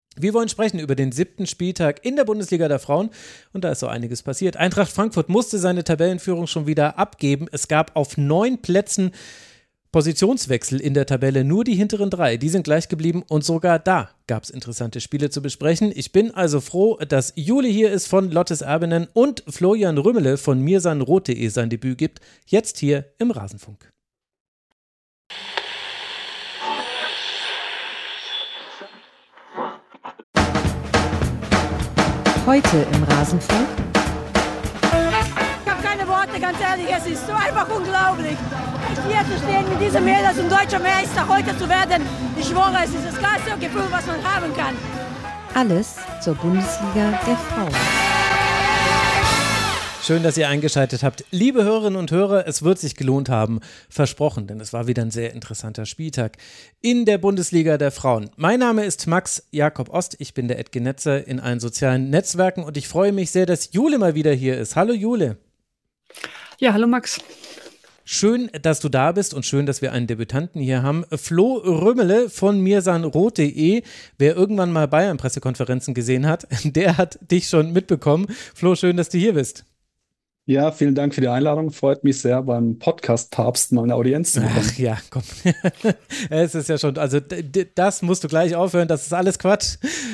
Wir wollen sprechen über den 7. Spieltag in der Bundesliga der Frauen und da ist so einiges passiert. Eintracht Frankfurt musste seine Tabellenführung schon wieder abgeben. Es gab auf 9 Plätzen Positionswechsel in der Tabelle, nur die hinteren 3, die sind gleich geblieben und sogar da gab es interessante Spiele zu besprechen. Ich bin also froh, dass Jule hier ist von Lottes Erbenen und Florian Rümmele von mirsanrot.de sein Debüt gibt, jetzt hier im Rasenfunk. Heute im Rasenfunk. Ich habe keine Worte, ganz ehrlich, es ist so einfach unglaublich. Echt hier zu stehen mit diesem Mädels um deutscher Meister heute zu werden, ich schwöre, es ist das geilste Gefühl, was man haben kann. Alles zur Bundesliga der Frauen. Schön, dass ihr eingeschaltet habt. Liebe Hörerinnen und Hörer, es wird sich gelohnt haben, versprochen, denn es war wieder ein sehr interessanter Spieltag in der Bundesliga der Frauen. Mein Name ist Max Jakob Ost, ich bin der Edgenetzer in allen sozialen Netzwerken und ich freue mich sehr, dass Jule mal wieder hier ist. Hallo Jule. Ja, hallo Max. Schön, dass du da bist und schön, dass wir einen Debütanten hier haben. Flo Rümmele von mirsanrot.de. Wer irgendwann mal Bayern-Pressekonferenzen gesehen hat, der hat dich schon mitbekommen. Flo, schön, dass du hier bist. Ja, vielen Dank für die Einladung. Freut mich sehr, beim Podcast-Papst mal eine Audienz zu bekommen. Ach ja, komm. Es ist ja schon, also das musst du gleich aufhören, das ist alles Quatsch.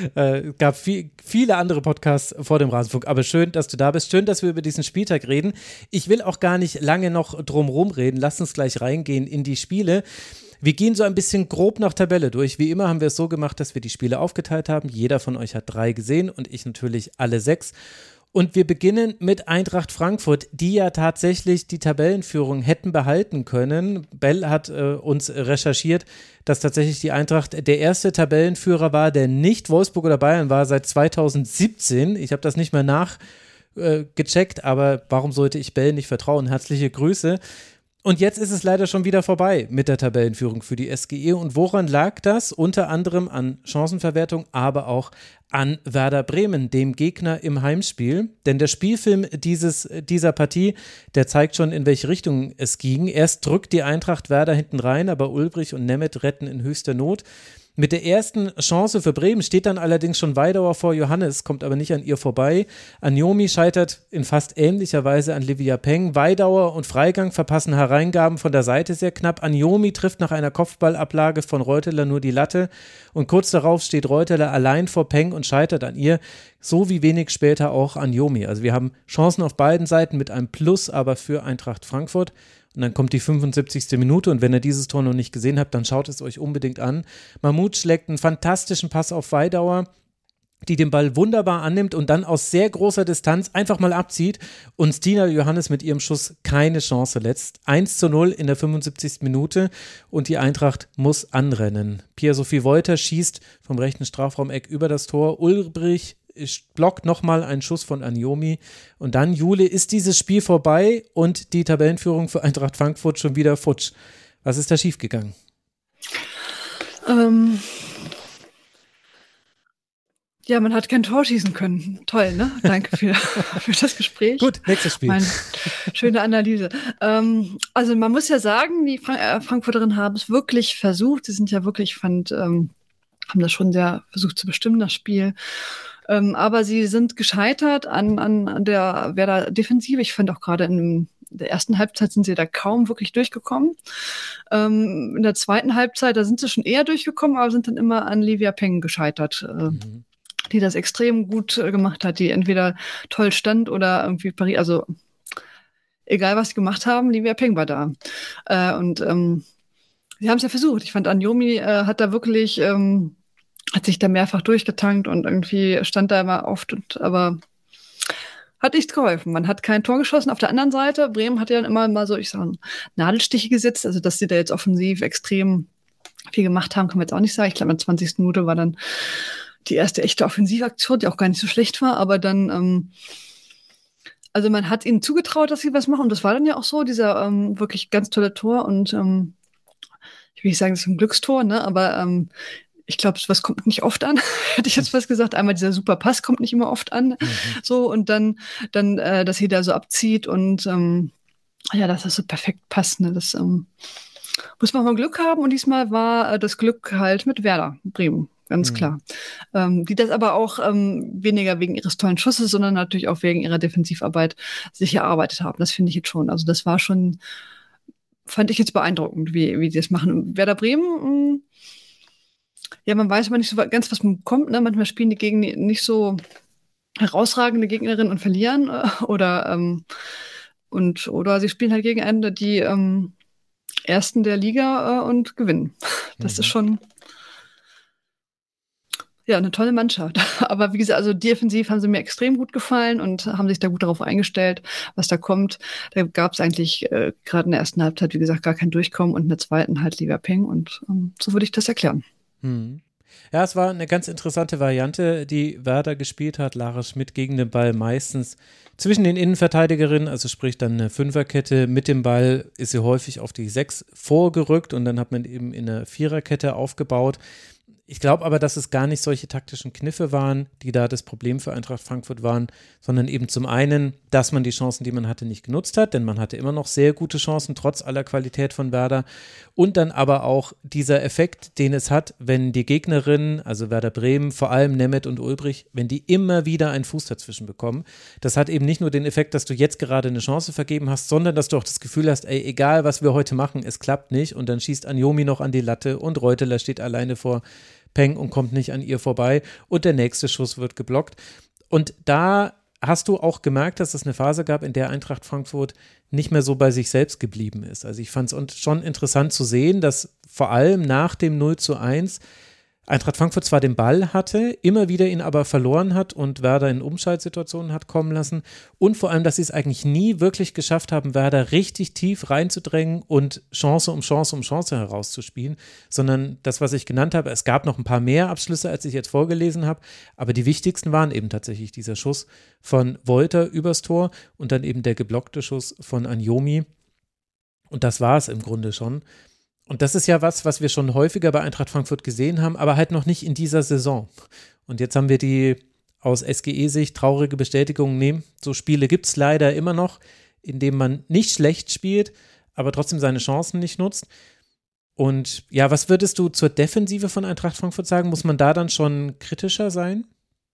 Gab viele andere Podcasts vor dem Rasenfunk, aber schön, dass du da bist. Schön, dass wir über diesen Spieltag reden. Ich will auch gar nicht lange noch drumherum reden. Lass uns gleich reingehen in die Spiele. Wir gehen so ein bisschen grob nach Tabelle durch. Wie immer haben wir es so gemacht, dass wir die Spiele aufgeteilt haben. Jeder von euch hat 3 gesehen und ich natürlich alle 6. Und wir beginnen mit Eintracht Frankfurt, die ja tatsächlich die Tabellenführung hätten behalten können. Bell hat uns recherchiert, dass tatsächlich die Eintracht der erste Tabellenführer war, der nicht Wolfsburg oder Bayern war, seit 2017. Ich habe das nicht mehr nachgecheckt, aber warum sollte ich Bell nicht vertrauen? Herzliche Grüße. Und jetzt ist es leider schon wieder vorbei mit der Tabellenführung für die SGE. Und woran lag das? Unter anderem an Chancenverwertung, aber auch an Werder Bremen, dem Gegner im Heimspiel. Denn der Spielfilm dieser Partie, der zeigt schon, in welche Richtung es ging. Erst drückt die Eintracht Werder hinten rein, aber Ulbrich und Nemeth retten in höchster Not. Mit der ersten Chance für Bremen steht dann allerdings schon Weidauer vor Johannes, kommt aber nicht an ihr vorbei. Anjomi scheitert in fast ähnlicher Weise an Livia Peng. Weidauer und Freigang verpassen Hereingaben von der Seite sehr knapp. Anjomi trifft nach einer Kopfballablage von Reuteler nur die Latte und kurz darauf steht Reuteler allein vor Peng und scheitert an ihr, so wie wenig später auch Anjomi. Also wir haben Chancen auf beiden Seiten mit einem Plus, aber für Eintracht Frankfurt. Und dann kommt die 75. Minute und wenn ihr dieses Tor noch nicht gesehen habt, dann schaut es euch unbedingt an. Mahmoud schlägt einen fantastischen Pass auf Weidauer, die den Ball wunderbar annimmt und dann aus sehr großer Distanz einfach mal abzieht und Stina Johannes mit ihrem Schuss keine Chance lässt. 1:0 in der 75. Minute und die Eintracht muss anrennen. Pia-Sophie Wolter schießt vom rechten Strafraumeck über das Tor. Ulbrich blockt nochmal einen Schuss von Anjomi und dann, Jule, ist dieses Spiel vorbei und die Tabellenführung für Eintracht Frankfurt schon wieder futsch. Was ist da schiefgegangen? Ja, man hat kein Tor schießen können. Toll, ne? Danke für das Gespräch. Gut, nächstes Spiel. Schöne Analyse. Also man muss ja sagen, die Frankfurterinnen haben es wirklich versucht. Sie sind ja wirklich, ich fand, haben das schon sehr versucht zu bestimmen, das Spiel. Aber sie sind gescheitert an der Werder Defensive. Ich fand auch gerade in der ersten Halbzeit sind sie da kaum wirklich durchgekommen. In der zweiten Halbzeit, da sind sie schon eher durchgekommen, aber sind dann immer an Livia Peng gescheitert, die das extrem gut gemacht hat, die entweder toll stand oder irgendwie Paris, also egal was sie gemacht haben, Livia Peng war da. Und sie haben es ja versucht. Ich fand, Anjomi hat da wirklich hat sich da mehrfach durchgetankt und irgendwie stand da immer oft, aber hat nichts geholfen. Man hat kein Tor geschossen. Auf der anderen Seite, Bremen hat ja dann immer mal so, ich sage, Nadelstiche gesetzt, also dass sie da jetzt offensiv extrem viel gemacht haben, kann man jetzt auch nicht sagen. Ich glaube, in der 20. Minute war dann die erste echte Offensivaktion, die auch gar nicht so schlecht war, aber dann, also man hat ihnen zugetraut, dass sie was machen und das war dann ja auch so, dieser wirklich ganz tolle Tor und ich will nicht sagen, das ist ein Glückstor, ne, aber ich glaube, was kommt nicht oft an, hätte ich jetzt fast gesagt. Einmal dieser super Pass kommt nicht immer oft an. So, und dann, dass sie da so abzieht und ja, dass das so perfekt passt. Ne? Das muss man mal Glück haben. Und diesmal war das Glück halt mit Werder Bremen. ganz klar. Die das aber auch weniger wegen ihres tollen Schusses, sondern natürlich auch wegen ihrer Defensivarbeit sich erarbeitet haben. Das finde ich jetzt schon. Also das war schon, fand ich jetzt beeindruckend, wie die das machen. Werder Bremen, ja, man weiß aber nicht so ganz, was man bekommt. Ne? Manchmal spielen die gegen nicht so herausragende Gegnerinnen und verlieren oder sie spielen halt gegen einen, die Ersten der Liga und gewinnen. Das ist schon ja eine tolle Mannschaft. Aber wie gesagt, also defensiv haben sie mir extrem gut gefallen und haben sich da gut darauf eingestellt, was da kommt. Da gab es eigentlich gerade in der ersten Halbzeit, wie gesagt, gar kein Durchkommen und in der zweiten halt lieber Peng und so würde ich das erklären. Ja, es war eine ganz interessante Variante, die Werder gespielt hat. Lara Schmidt gegen den Ball meistens zwischen den Innenverteidigerinnen, also sprich dann eine Fünferkette. Mit dem Ball ist sie häufig auf die 6 vorgerückt und dann hat man eben in eine Viererkette aufgebaut. Ich glaube aber, dass es gar nicht solche taktischen Kniffe waren, die da das Problem für Eintracht Frankfurt waren, sondern eben zum einen, dass man die Chancen, die man hatte, nicht genutzt hat, denn man hatte immer noch sehr gute Chancen, trotz aller Qualität von Werder. Und dann aber auch dieser Effekt, den es hat, wenn die Gegnerinnen, also Werder Bremen, vor allem Nemeth und Ulbrich, wenn die immer wieder einen Fuß dazwischen bekommen. Das hat eben nicht nur den Effekt, dass du jetzt gerade eine Chance vergeben hast, sondern dass du auch das Gefühl hast, ey, egal was wir heute machen, es klappt nicht. Und dann schießt Anjomi noch an die Latte und Reuteler steht alleine vor Peng und kommt nicht an ihr vorbei und der nächste Schuss wird geblockt. Und da hast du auch gemerkt, dass es eine Phase gab, in der Eintracht Frankfurt nicht mehr so bei sich selbst geblieben ist. Also ich fand es schon interessant zu sehen, dass vor allem nach dem 0:1 Eintracht Frankfurt zwar den Ball hatte, immer wieder ihn aber verloren hat und Werder in Umschaltsituationen hat kommen lassen und vor allem, dass sie es eigentlich nie wirklich geschafft haben, Werder richtig tief reinzudrängen und Chance um Chance um Chance herauszuspielen, sondern das, was ich genannt habe, es gab noch ein paar mehr Abschlüsse, als ich jetzt vorgelesen habe, aber die wichtigsten waren eben tatsächlich dieser Schuss von Wolter übers Tor und dann eben der geblockte Schuss von Anjomi und das war es im Grunde schon. Und das ist ja was wir schon häufiger bei Eintracht Frankfurt gesehen haben, aber halt noch nicht in dieser Saison. Und jetzt haben wir die aus SGE-Sicht traurige Bestätigung, nee, so Spiele gibt es leider immer noch, in denen man nicht schlecht spielt, aber trotzdem seine Chancen nicht nutzt. Und ja, was würdest du zur Defensive von Eintracht Frankfurt sagen? Muss man da dann schon kritischer sein?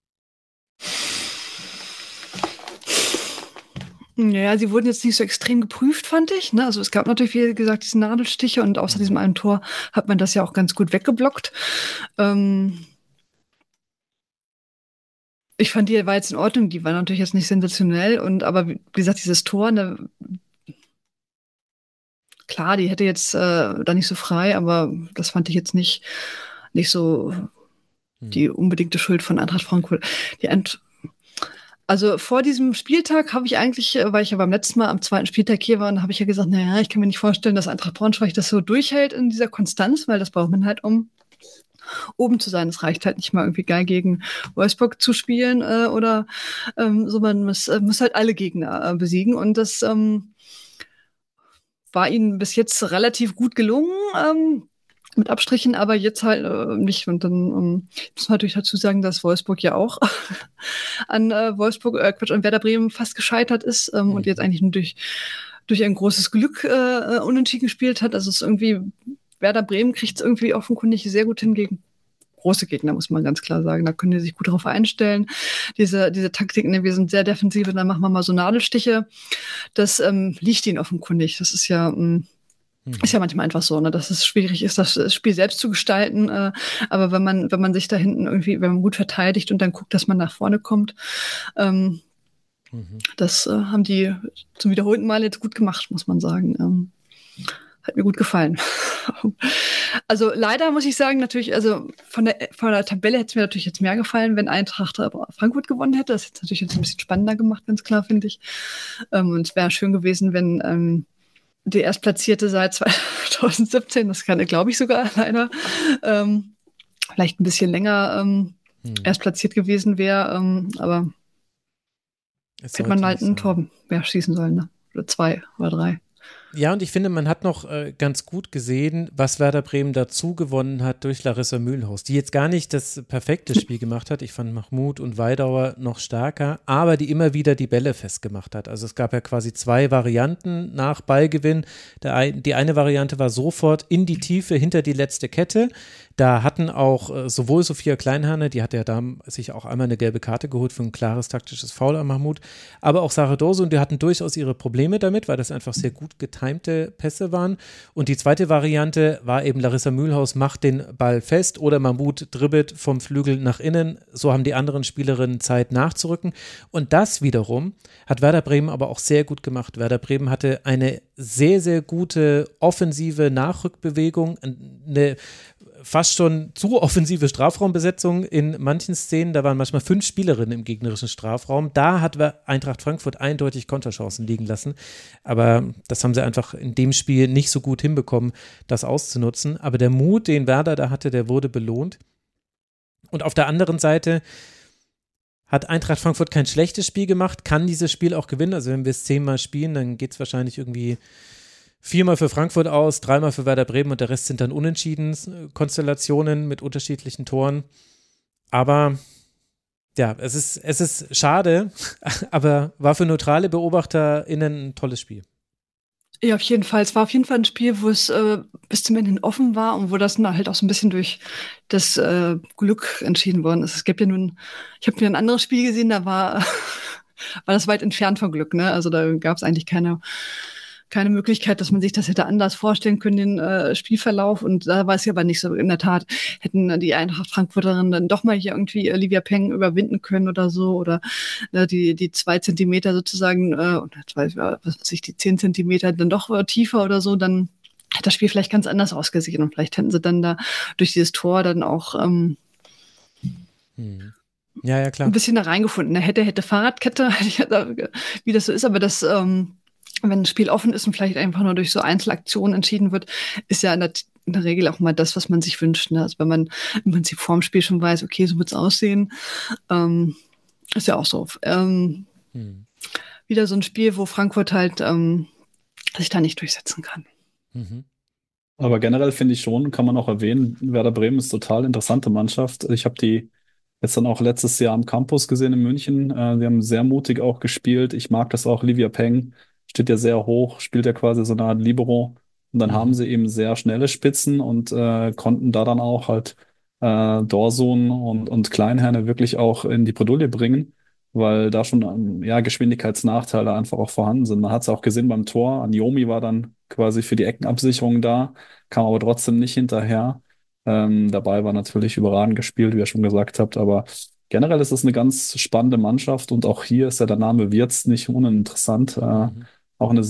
Ja, sie wurden jetzt nicht so extrem geprüft, fand ich. Ne? Also es gab natürlich, wie gesagt, diese Nadelstiche und außer diesem einen Tor hat man das ja auch ganz gut weggeblockt. Ich fand, die war jetzt in Ordnung, die war natürlich jetzt nicht sensationell aber wie gesagt, dieses Tor, ne, klar, die hätte jetzt da nicht so frei, aber das fand ich jetzt nicht so die unbedingte Schuld von Eintracht Frankfurt. Also vor diesem Spieltag habe ich eigentlich, weil ich ja beim letzten Mal am zweiten Spieltag hier war, und habe ich ja gesagt, naja, ich kann mir nicht vorstellen, dass Eintracht Braunschweig das so durchhält in dieser Konstanz, weil das braucht man halt, um oben zu sein. Es reicht halt nicht mal irgendwie geil gegen Wolfsburg zu spielen oder so, man muss halt alle Gegner besiegen und das war ihnen bis jetzt relativ gut gelungen. Mit Abstrichen, aber jetzt halt nicht. Und dann muss man natürlich dazu sagen, dass Wolfsburg ja auch an an Werder Bremen fast gescheitert ist und jetzt eigentlich nur durch ein großes Glück unentschieden gespielt hat. Also es ist irgendwie, Werder Bremen kriegt es irgendwie offenkundig sehr gut hin gegen große Gegner, muss man ganz klar sagen. Da können die sich gut darauf einstellen. Diese Taktik, ne, wir sind sehr defensiv, dann machen wir mal so Nadelstiche. Das liegt ihnen offenkundig. Das ist ja ist ja manchmal einfach so, ne, dass es schwierig ist, das Spiel selbst zu gestalten. Aber wenn man sich da hinten irgendwie, wenn man gut verteidigt und dann guckt, dass man nach vorne kommt, das haben die zum wiederholten Mal jetzt gut gemacht, muss man sagen. Hat mir gut gefallen. Also leider muss ich sagen, natürlich, also von der Tabelle hätte es mir natürlich jetzt mehr gefallen, wenn Eintracht Frankfurt gewonnen hätte. Das hätte es natürlich jetzt ein bisschen spannender gemacht, ganz klar, finde ich. Und es wäre schön gewesen, wenn die Erstplatzierte seit 2017, das kann er, glaube ich, sogar leider, vielleicht ein bisschen länger erstplatziert gewesen wäre, aber hätte man halt ein Tor mehr schießen sollen, ne? Oder 2 oder 3. Ja, und ich finde, man hat noch ganz gut gesehen, was Werder Bremen dazu gewonnen hat durch Larissa Mühlhaus, die jetzt gar nicht das perfekte Spiel gemacht hat. Ich fand Mahmoud und Weidauer noch stärker, aber die immer wieder die Bälle festgemacht hat. Also es gab ja quasi 2 Varianten nach Ballgewinn. Die eine Variante war sofort in die Tiefe hinter die letzte Kette. Da hatten auch sowohl Sophia Kleinherne, die hat ja da sich auch einmal eine gelbe Karte geholt für ein klares taktisches Foul an Mahmoud, aber auch Sarah Dose, und die hatten durchaus ihre Probleme damit, weil das einfach sehr gut getimte Pässe waren. Und die zweite Variante war eben, Larissa Mühlhaus macht den Ball fest oder Mahmoud dribbelt vom Flügel nach innen. So haben die anderen Spielerinnen Zeit nachzurücken. Und das wiederum hat Werder Bremen aber auch sehr gut gemacht. Werder Bremen hatte eine sehr, sehr gute offensive Nachrückbewegung, eine fast schon zu offensive Strafraumbesetzung in manchen Szenen. Da waren manchmal 5 Spielerinnen im gegnerischen Strafraum. Da hat Eintracht Frankfurt eindeutig Konterchancen liegen lassen. Aber das haben sie einfach in dem Spiel nicht so gut hinbekommen, das auszunutzen. Aber der Mut, den Werder da hatte, der wurde belohnt. Und auf der anderen Seite hat Eintracht Frankfurt kein schlechtes Spiel gemacht, kann dieses Spiel auch gewinnen. Also wenn wir es 10-mal spielen, dann geht es wahrscheinlich irgendwie 4-mal für Frankfurt aus, 3-mal für Werder Bremen und der Rest sind dann unentschieden Konstellationen mit unterschiedlichen Toren. Aber ja, es ist schade, aber war für neutrale BeobachterInnen ein tolles Spiel. Ja, auf jeden Fall. Es war auf jeden Fall ein Spiel, wo es bis zum Ende offen war und wo das dann halt auch so ein bisschen durch das Glück entschieden worden ist. Es gibt ja nun, ich habe mir ein anderes Spiel gesehen, da war das weit entfernt von Glück, ne? Also da gab es eigentlich keine Möglichkeit, dass man sich das hätte anders vorstellen können, den Spielverlauf. Und da war es ja aber nicht so. In der Tat hätten die Eintracht Frankfurterinnen dann doch mal hier irgendwie Livia Peng überwinden können oder so. Oder die 2 Zentimeter sozusagen, was weiß ich, die 10 Zentimeter dann doch tiefer oder so, dann hätte das Spiel vielleicht ganz anders ausgesehen. Und vielleicht hätten sie dann da durch dieses Tor dann auch Ja, klar. ein bisschen da reingefunden. Hätte Fahrradkette, wie das so ist, aber das wenn ein Spiel offen ist und vielleicht einfach nur durch so Einzelaktionen entschieden wird, ist ja in der Regel auch mal das, was man sich wünscht. Ne? Also wenn man im Prinzip vorm Spiel schon weiß, okay, so wird's aussehen, ist ja auch so. Wieder so ein Spiel, wo Frankfurt halt sich da nicht durchsetzen kann. Aber generell finde ich schon, kann man auch erwähnen, Werder Bremen ist total interessante Mannschaft. Ich habe die jetzt dann auch letztes Jahr am Campus gesehen in München. Die haben sehr mutig auch gespielt. Ich mag das auch. Livia Peng steht ja sehr hoch, spielt ja quasi so eine Art Libero. Und dann haben sie eben sehr schnelle Spitzen und konnten da dann auch halt Dorsun und Kleinherne wirklich auch in die Bredouille bringen, weil da schon Geschwindigkeitsnachteile einfach auch vorhanden sind. Man hat es auch gesehen beim Tor. Anjomi war dann quasi für die Eckenabsicherung da, kam aber trotzdem nicht hinterher. Dabei war natürlich überragend gespielt, wie ihr schon gesagt habt, aber generell ist es eine ganz spannende Mannschaft und auch hier ist ja der Name Wirtz nicht uninteressant. Auch eine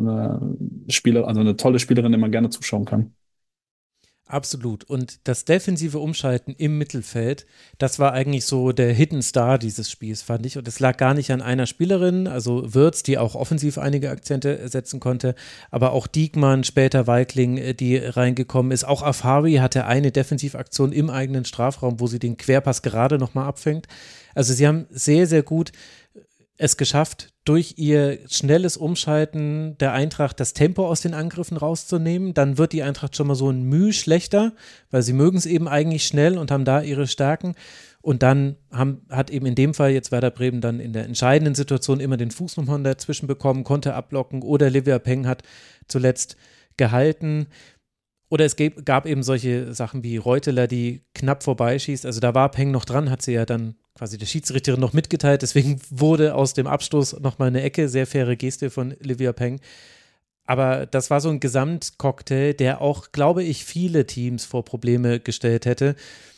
tolle Spielerin, der man gerne zuschauen kann. Absolut. Und das defensive Umschalten im Mittelfeld, das war eigentlich so der Hidden Star dieses Spiels, fand ich. Und es lag gar nicht an einer Spielerin, also Wirtz, die auch offensiv einige Akzente setzen konnte, aber auch Diekmann, später Weigling, die reingekommen ist. Auch Afari hatte eine Defensivaktion im eigenen Strafraum, wo sie den Querpass gerade nochmal abfängt. Also sie haben sehr, sehr gut es geschafft, durch ihr schnelles Umschalten der Eintracht das Tempo aus den Angriffen rauszunehmen. Dann wird die Eintracht schon mal so ein Mühe schlechter, weil sie mögen es eben eigentlich schnell und haben da ihre Stärken. Und dann hat eben in dem Fall jetzt Werder Bremen dann in der entscheidenden Situation immer den Fuß nochmal dazwischen bekommen, konnte abblocken oder Livia Peng hat zuletzt gehalten. Oder es gab eben solche Sachen wie Reuteler, die knapp vorbeischießt. Also da war Peng noch dran, hat sie ja dann quasi der Schiedsrichterin noch mitgeteilt. Deswegen wurde aus dem Abstoß nochmal eine Ecke, sehr faire Geste von Livia Peng. Aber das war so ein Gesamtcocktail, der auch, glaube ich, viele Teams vor Probleme gestellt hätte.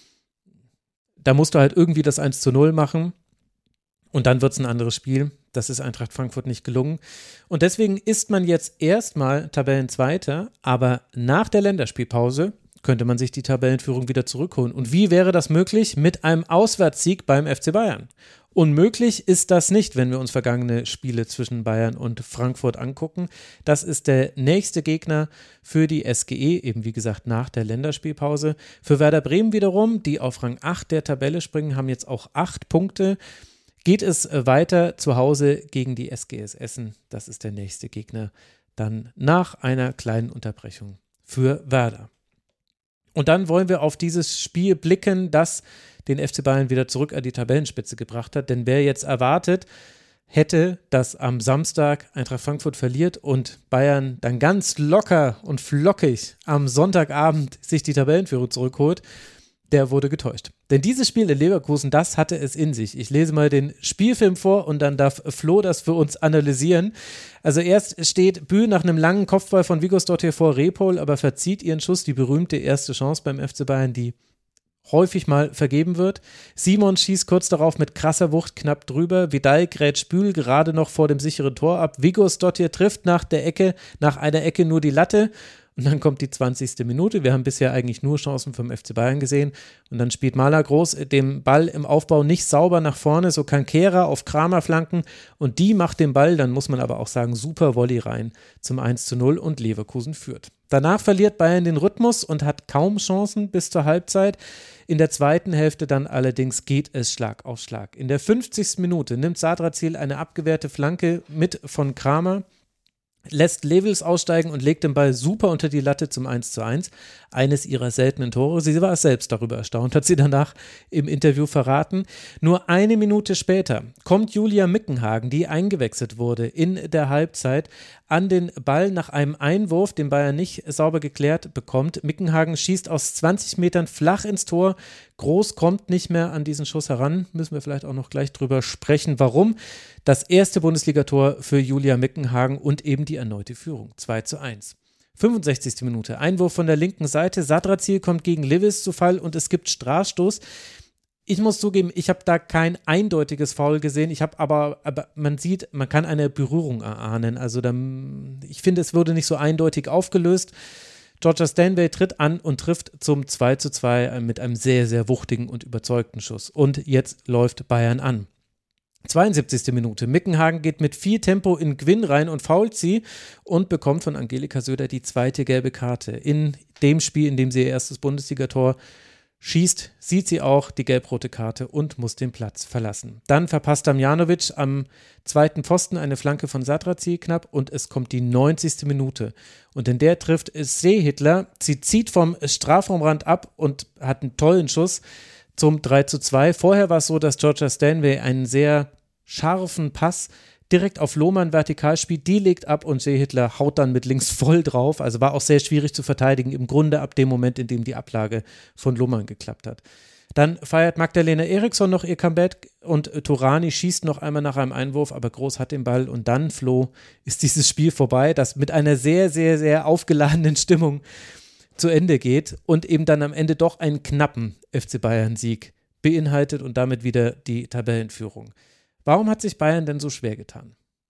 Da musst du halt irgendwie das 1:0 machen und dann wird es ein anderes Spiel. Das ist Eintracht Frankfurt nicht gelungen. Und deswegen ist man jetzt erstmal Tabellenzweiter, aber nach der Länderspielpause könnte man sich die Tabellenführung wieder zurückholen. Und wie wäre das möglich? Mit einem Auswärtssieg beim FC Bayern. Unmöglich ist das nicht, wenn wir uns vergangene Spiele zwischen Bayern und Frankfurt angucken. Das ist der nächste Gegner für die SGE, eben wie gesagt nach der Länderspielpause. Für Werder Bremen wiederum, die auf Rang 8 der Tabelle springen, haben jetzt auch 8 Punkte. Geht es weiter zu Hause gegen die SGS Essen. Das ist der nächste Gegner dann nach einer kleinen Unterbrechung für Werder. Und dann wollen wir auf dieses Spiel blicken, das den FC Bayern wieder zurück an die Tabellenspitze gebracht hat. Denn wer jetzt erwartet hätte, dass am Samstag Eintracht Frankfurt verliert und Bayern dann ganz locker und flockig am Sonntagabend sich die Tabellenführung zurückholt, der wurde getäuscht. Denn dieses Spiel in Leverkusen, das hatte es in sich. Ich lese mal den Spielfilm vor und dann darf Flo das für uns analysieren. Also erst steht Bü nach einem langen Kopfball von Vigosdottir vor Repol, aber verzieht ihren Schuss, die berühmte erste Chance beim FC Bayern, die häufig mal vergeben wird. Simon schießt kurz darauf mit krasser Wucht knapp drüber. Vidal grätscht Bül gerade noch vor dem sicheren Tor ab. Vigosdottir trifft nach einer Ecke nur die Latte. Und dann kommt die 20. Minute. Wir haben bisher eigentlich nur Chancen vom FC Bayern gesehen. Und dann spielt Mahler Groß den Ball im Aufbau nicht sauber nach vorne. So kann Kehrer auf Kramer flanken. Und die macht den Ball, dann muss man aber auch sagen, super Volley rein zum 1:0 und Leverkusen führt. Danach verliert Bayern den Rhythmus und hat kaum Chancen bis zur Halbzeit. In der zweiten Hälfte dann allerdings geht es Schlag auf Schlag. In der 50. Minute nimmt Sadrazil eine abgewehrte Flanke mit von Kramer, lässt Levels aussteigen und legt den Ball super unter die Latte zum 1:1. Eines ihrer seltenen Tore. Sie war selbst darüber erstaunt, hat sie danach im Interview verraten. Nur eine Minute später kommt Julia Mickenhagen, die eingewechselt wurde in der Halbzeit, an den Ball nach einem Einwurf, den Bayern nicht sauber geklärt bekommt. Mickenhagen schießt aus 20 Metern flach ins Tor. Groß kommt nicht mehr an diesen Schuss heran. Müssen wir vielleicht auch noch gleich drüber sprechen, warum. Das erste Bundesligator für Julia Mickenhagen und eben die erneute Führung. 2:1. 65. Minute. Einwurf von der linken Seite. Sadrazil kommt gegen Lewis zu Fall und es gibt Strafstoß. Ich muss zugeben, ich habe da kein eindeutiges Foul gesehen. Ich habe aber man sieht, man kann eine Berührung erahnen. Also ich finde, es wurde nicht so eindeutig aufgelöst. Georgia Stanway tritt an und trifft zum 2:2 mit einem sehr, sehr wuchtigen und überzeugten Schuss. Und jetzt läuft Bayern an. 72. Minute. Mickenhagen geht mit viel Tempo in Gwyn rein und fault sie und bekommt von Angelika Söder die zweite gelbe Karte. In dem Spiel, in dem sie ihr erstes Bundesligator schießt, sieht sie auch die gelb-rote Karte und muss den Platz verlassen. Dann verpasst Damjanovic am zweiten Pfosten eine Flanke von Sadrazil knapp und es kommt die 90. Minute. Und in der trifft Seehitler. Sie zieht vom Strafraumrand ab und hat einen tollen Schuss zum 3:2. Vorher war es so, dass Georgia Stanway einen sehr scharfen Pass direkt auf Lohmann vertikal spielt, die legt ab und Seehitler haut dann mit links voll drauf, also war auch sehr schwierig zu verteidigen, im Grunde ab dem Moment, in dem die Ablage von Lohmann geklappt hat. Dann feiert Magdalena Eriksson noch ihr Comeback und Torani schießt noch einmal nach einem Einwurf, aber Groß hat den Ball und dann, Flo, ist dieses Spiel vorbei, das mit einer sehr, sehr, sehr aufgeladenen Stimmung zu Ende geht und eben dann am Ende doch einen knappen FC Bayern-Sieg beinhaltet und damit wieder die Tabellenführung. Warum hat sich Bayern denn so schwer getan?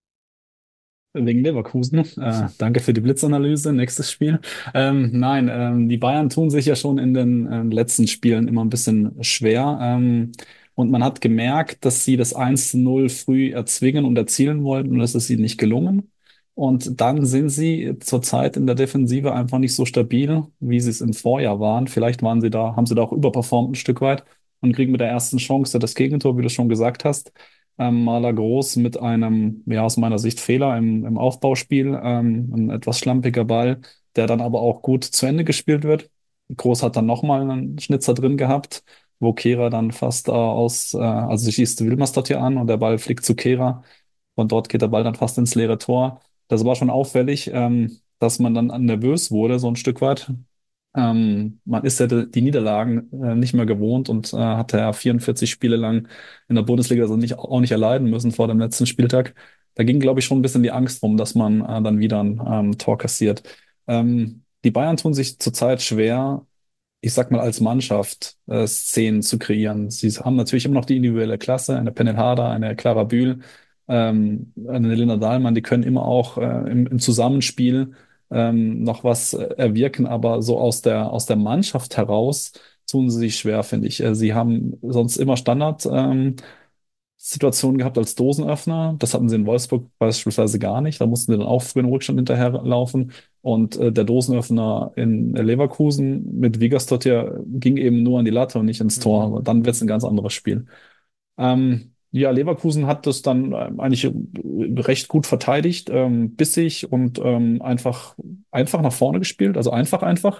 Wegen Leverkusen. Danke für die Blitzanalyse. Nächstes Spiel. Nein, die Bayern tun sich ja schon in den letzten Spielen immer ein bisschen schwer. Und man hat gemerkt, dass sie das 1:0 früh erzwingen und erzielen wollten und das ist ihnen nicht gelungen. Und dann sind sie zurzeit in der Defensive einfach nicht so stabil, wie sie es im Vorjahr waren. Vielleicht haben sie da auch überperformt ein Stück weit und kriegen mit der ersten Chance das Gegentor, wie du schon gesagt hast. Maler Groß mit einem, ja, aus meiner Sicht Fehler im Aufbauspiel, ein etwas schlampiger Ball, der dann aber auch gut zu Ende gespielt wird. Groß hat dann nochmal einen Schnitzer drin gehabt, wo Kehrer dann fast also sie schießt Wilmersdottir an und der Ball fliegt zu Kehrer. Von dort geht der Ball dann fast ins leere Tor. Das war schon auffällig, dass man dann nervös wurde, so ein Stück weit. Man ist ja die Niederlagen nicht mehr gewohnt und hatte ja 44 Spiele lang in der Bundesliga also auch nicht erleiden müssen vor dem letzten Spieltag. Da ging, glaube ich, schon ein bisschen die Angst rum, dass man dann wieder ein Tor kassiert. Die Bayern tun sich zurzeit schwer, ich sag mal, als Mannschaft Szenen zu kreieren. Sie haben natürlich immer noch die individuelle Klasse, eine Pennel Harder, eine Clara Bühl, eine Linda Dahlmann, die können immer auch im Zusammenspiel noch was erwirken, aber so aus der Mannschaft heraus tun sie sich schwer, finde ich. Sie haben sonst immer Standard Situationen gehabt als Dosenöffner. Das hatten sie in Wolfsburg beispielsweise gar nicht. Da mussten sie dann auch früh in den Rückstand hinterherlaufen. Und der Dosenöffner in Leverkusen mit Vigosdottir ging eben nur an die Latte und nicht ins Tor. Aber dann wird es ein ganz anderes Spiel. ja, Leverkusen hat das dann eigentlich recht gut verteidigt, bissig und einfach nach vorne gespielt. Also einfach.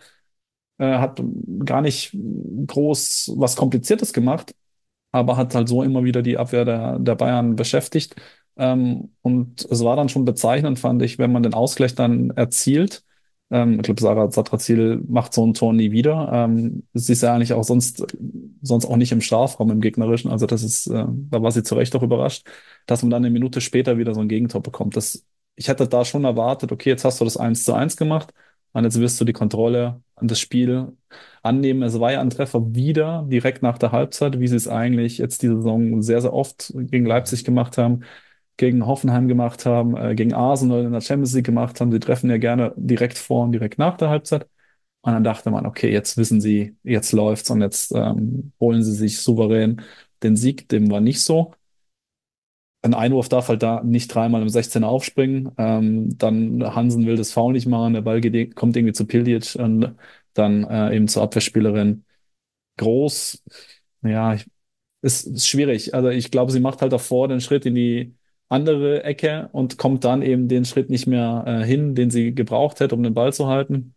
Hat gar nicht groß was Kompliziertes gemacht, aber hat halt so immer wieder die Abwehr der Bayern beschäftigt. Und es war dann schon bezeichnend, fand ich, wenn man den Ausgleich dann erzielt. Ich glaube, Sarah Satrazil macht so ein Tor nie wieder. Sie ist ja eigentlich auch sonst auch nicht im Strafraum im Gegnerischen. Also da war sie zu Recht auch überrascht, dass man dann eine Minute später wieder so ein Gegentor bekommt. Ich hätte da schon erwartet, okay, jetzt hast du das 1:1 gemacht und jetzt wirst du die Kontrolle an das Spiel annehmen. Es war ja ein Treffer wieder direkt nach der Halbzeit, wie sie es eigentlich jetzt die Saison sehr, sehr oft gegen Leipzig gemacht haben, gegen Hoffenheim gemacht haben, gegen Arsenal in der Champions League gemacht haben. Sie treffen ja gerne direkt vor und direkt nach der Halbzeit. Und dann dachte man, okay, jetzt wissen sie, jetzt läuft's und jetzt holen sie sich souverän den Sieg. Dem war nicht so. Ein Einwurf darf halt da nicht dreimal im 16er aufspringen. Dann Hansen will das Foul nicht machen, der Ball kommt irgendwie zu Piljic und dann eben zur Abwehrspielerin Groß. Ja, ist schwierig. Also ich glaube, sie macht halt davor den Schritt in die andere Ecke und kommt dann eben den Schritt nicht mehr hin, den sie gebraucht hätte, um den Ball zu halten.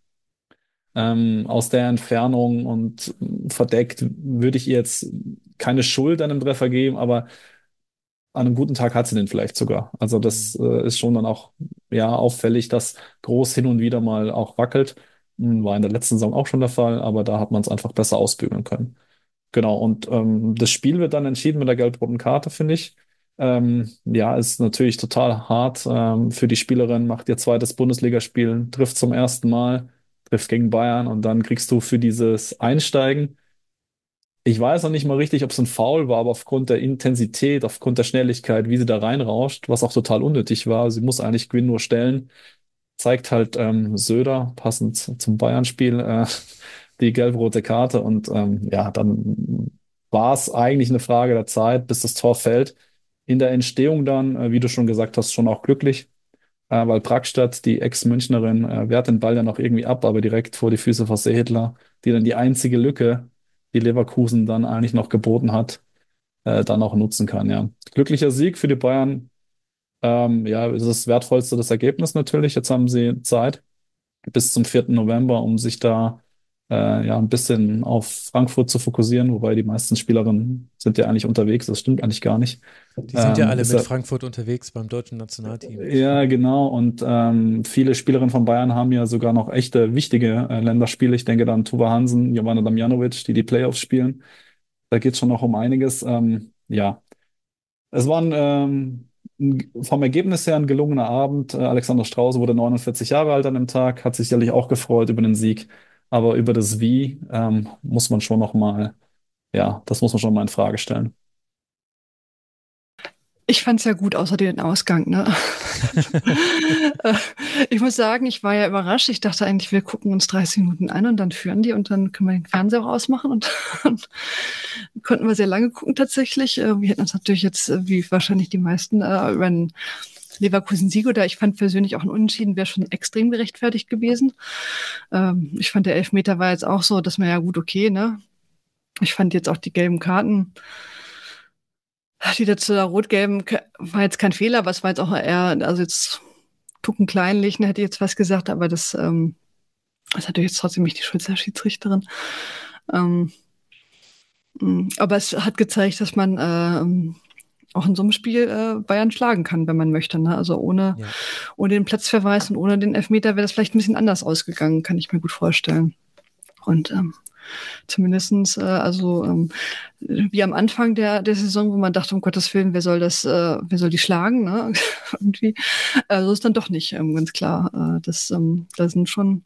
Aus der Entfernung und verdeckt würde ich ihr jetzt keine Schuld an dem Treffer geben, aber an einem guten Tag hat sie den vielleicht sogar. Also das ist schon dann auch ja auffällig, dass Groß hin und wieder mal auch wackelt. War in der letzten Saison auch schon der Fall, aber da hat man es einfach besser ausbügeln können. Genau, und das Spiel wird dann entschieden mit der gelb-roten Karte, finde ich. Ja, ist natürlich total hart für die Spielerin, macht ihr zweites Bundesligaspiel, trifft zum ersten Mal, trifft gegen Bayern und dann kriegst du für dieses Einsteigen, ich weiß noch nicht mal richtig, ob es ein Foul war, aber aufgrund der Intensität, aufgrund der Schnelligkeit, wie sie da reinrauscht, was auch total unnötig war, sie muss eigentlich Gwyn nur stellen, zeigt halt Söder, passend zum Bayern-Spiel, die gelb-rote Karte und ja, dann war es eigentlich eine Frage der Zeit, bis das Tor fällt. In der Entstehung dann, wie du schon gesagt hast, schon auch glücklich, weil Brackstadt, die Ex-Münchnerin, wehrt den Ball ja noch irgendwie ab, aber direkt vor die Füße von Seehedler, die dann die einzige Lücke, die Leverkusen dann eigentlich noch geboten hat, dann auch nutzen kann, ja. Glücklicher Sieg für die Bayern. Ja, ist das wertvollste das Ergebnis natürlich. Jetzt haben sie Zeit bis zum 4. November, um sich da ja ein bisschen auf Frankfurt zu fokussieren, wobei die meisten Spielerinnen sind ja eigentlich unterwegs, das stimmt eigentlich gar nicht. Die sind ja alle Ist mit ja, Frankfurt unterwegs beim deutschen Nationalteam. ja, genau. Und viele Spielerinnen von Bayern haben ja sogar noch echte wichtige Länderspiele. Ich denke dann Tuva Hansen, Jovana Damjanovic, die Playoffs spielen. Da geht es schon noch um einiges. Ja, es war vom Ergebnis her ein gelungener Abend. Alexander Strauß wurde 49 Jahre alt an dem Tag, hat sich sicherlich auch gefreut über den Sieg. Aber über das Wie muss man schon noch mal, ja, das muss man schon mal in Frage stellen. Ich fand es ja gut, außer den Ausgang, ne? Äh, Ich muss sagen, ich war ja überrascht. Ich dachte eigentlich, wir gucken uns 30 Minuten an und dann führen die und dann können wir den Fernseher auch ausmachen und konnten wir sehr lange gucken tatsächlich. Wir hätten uns natürlich jetzt, wie wahrscheinlich die meisten, über einen Leverkusen-Sieg oder ich fand persönlich auch ein Unentschieden wäre schon extrem gerechtfertigt gewesen. Ich fand, der Elfmeter war jetzt auch so, dass man ja gut, okay, ne? Ich fand jetzt auch die gelben Karten, die dazu da rot-gelben, war jetzt kein Fehler, aber es war jetzt auch eher, also jetzt gucken kleinlich, ne, hätte ich jetzt was gesagt, aber das hat jetzt trotzdem nicht die Schuld der Schiedsrichterin. Ähm, aber es hat gezeigt, dass man auch in so einem Spiel Bayern schlagen kann, wenn man möchte. Ne? Also ohne den Platzverweis und ohne den Elfmeter wäre das vielleicht ein bisschen anders ausgegangen, kann ich mir gut vorstellen. Und zumindestens, wie am Anfang der Saison, wo man dachte, um Gottes Willen, wer soll die schlagen, ne? Irgendwie. So ist dann doch nicht, ganz klar. Da sind schon,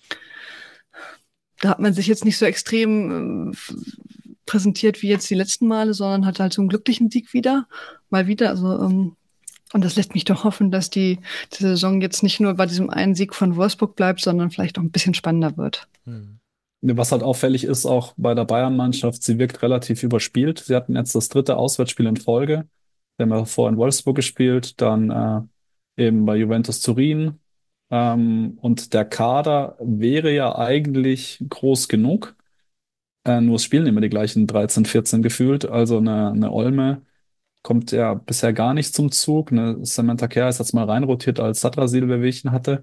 da hat man sich jetzt nicht so extrem präsentiert wie jetzt die letzten Male, sondern hat halt so einen glücklichen Sieg mal wieder. Und das lässt mich doch hoffen, dass die Saison jetzt nicht nur bei diesem einen Sieg von Wolfsburg bleibt, sondern vielleicht auch ein bisschen spannender wird. Was halt auffällig ist, auch bei der Bayern-Mannschaft, sie wirkt relativ überspielt. Sie hatten jetzt das dritte Auswärtsspiel in Folge. Sie haben ja vorher in Wolfsburg gespielt, dann eben bei Juventus Turin. Und der Kader wäre ja eigentlich groß genug. Nur es spielen immer die gleichen 13, 14 gefühlt. Also eine Olme, kommt ja bisher gar nicht zum Zug. Ne? Samantha Care ist jetzt mal reinrotiert, als Sadrasil Wehwehchen hatte.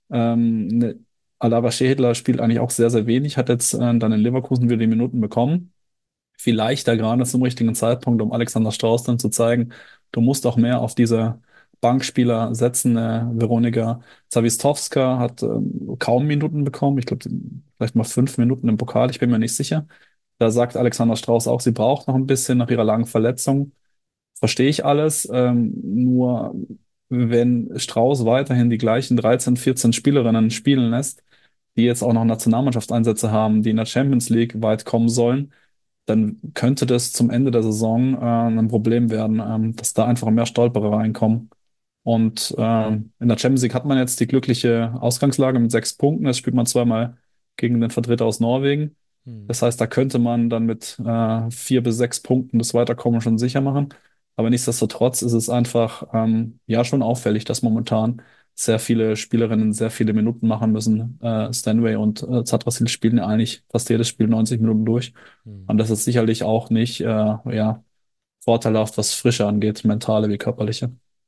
Ne, Alaba Şehitler spielt eigentlich auch sehr, sehr wenig, hat jetzt dann in Leverkusen wieder die Minuten bekommen. Vielleicht da gerade zum richtigen Zeitpunkt, um Alexander Strauß dann zu zeigen, du musst auch mehr auf diese Bankspieler setzen. Veronika Zawistowska hat kaum Minuten bekommen. Ich glaube, vielleicht mal 5 Minuten im Pokal, ich bin mir nicht sicher. Da sagt Alexander Strauß auch, sie braucht noch ein bisschen nach ihrer langen Verletzung. Verstehe ich alles. Nur wenn Strauß weiterhin die gleichen 13, 14 Spielerinnen spielen lässt, die jetzt auch noch Nationalmannschaftseinsätze haben, die in der Champions League weit kommen sollen, dann könnte das zum Ende der Saison ein Problem werden, dass da einfach mehr Stolperer reinkommen. Und in der Champions League hat man jetzt die glückliche Ausgangslage mit 6 Punkten. Das spielt man zweimal gegen den Vertreter aus Norwegen. Hm. Das heißt, da könnte man dann mit 4 bis 6 Punkten das Weiterkommen schon sicher machen. Aber nichtsdestotrotz ist es einfach ja schon auffällig, dass momentan sehr viele Spielerinnen sehr viele Minuten machen müssen. Stanway und Yggdrasil spielen ja eigentlich fast jedes Spiel 90 Minuten durch. Hm. Und das ist sicherlich auch nicht ja, vorteilhaft, was Frische angeht, mentale wie körperliche.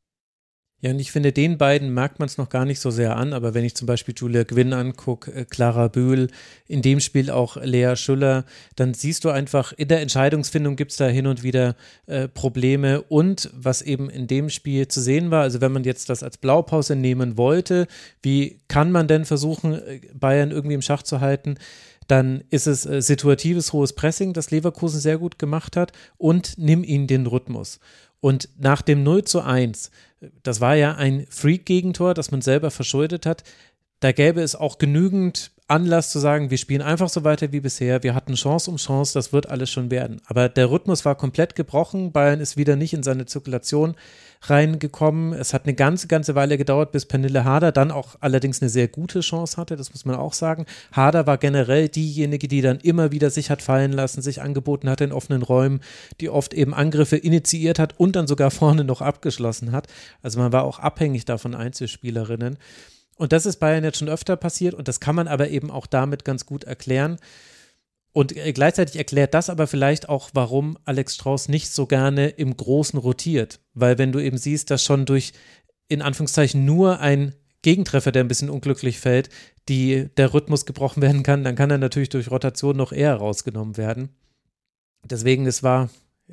Ja, und ich finde, den beiden merkt man es noch gar nicht so sehr an, aber wenn ich zum Beispiel Julia Gwynn angucke, Clara Bühl, in dem Spiel auch Lea Schüller, dann siehst du einfach, in der Entscheidungsfindung gibt es da hin und wieder Probleme und was eben in dem Spiel zu sehen war, also wenn man jetzt das als Blaupause nehmen wollte, wie kann man denn versuchen, Bayern irgendwie im Schach zu halten? Dann ist es situatives hohes Pressing, das Leverkusen sehr gut gemacht hat und nimm ihnen den Rhythmus. Und nach dem 0:1, das war ja ein Freak-Gegentor, das man selber verschuldet hat, da gäbe es auch genügend Anlass zu sagen, wir spielen einfach so weiter wie bisher, wir hatten Chance um Chance, das wird alles schon werden. Aber der Rhythmus war komplett gebrochen, Bayern ist wieder nicht in seine Zirkulation reingekommen. Es hat eine ganze Weile gedauert, bis Pernille Harder dann auch allerdings eine sehr gute Chance hatte, das muss man auch sagen. Harder war generell diejenige, die dann immer wieder sich hat fallen lassen, sich angeboten hat in offenen Räumen, die oft eben Angriffe initiiert hat und dann sogar vorne noch abgeschlossen hat. Also man war auch abhängig davon Einzelspielerinnen. Und das ist Bayern jetzt schon öfter passiert und das kann man aber eben auch damit ganz gut erklären. Und gleichzeitig erklärt das aber vielleicht auch, warum Alex Strauß nicht so gerne im Großen rotiert. Weil wenn du eben siehst, dass schon durch, in Anführungszeichen, nur ein Gegentreffer, der ein bisschen unglücklich fällt, der Rhythmus gebrochen werden kann, dann kann er natürlich durch Rotation noch eher rausgenommen werden. Deswegen, es war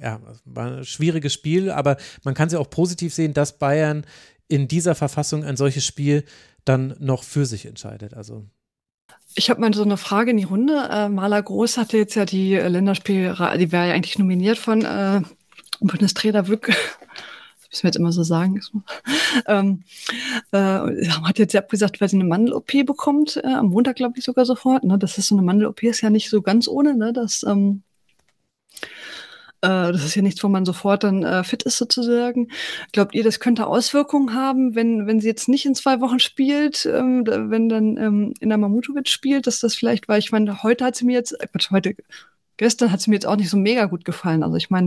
ein schwieriges Spiel, aber man kann es ja auch positiv sehen, dass Bayern in dieser Verfassung ein solches Spiel dann noch für sich entscheidet. Also Ich habe mal so eine Frage in die Runde. Maler Groß hatte jetzt ja die Länderspiel, die wäre ja eigentlich nominiert von Bundestrainer Wück. Das müssen wir jetzt immer so sagen. Hat jetzt ja abgesagt, weil sie eine Mandel-OP bekommt, am Montag, glaube ich, sogar sofort. Ne? Das ist so eine Mandel-OP, ist ja nicht so ganz ohne, ne? Das ist ja nichts, wo man sofort dann fit ist sozusagen. Glaubt ihr, das könnte Auswirkungen haben, wenn sie jetzt nicht in 2 Wochen spielt, wenn dann Ina Mamutovic spielt, dass das vielleicht, weil ich meine, gestern hat sie mir jetzt auch nicht so mega gut gefallen. Also ich meine,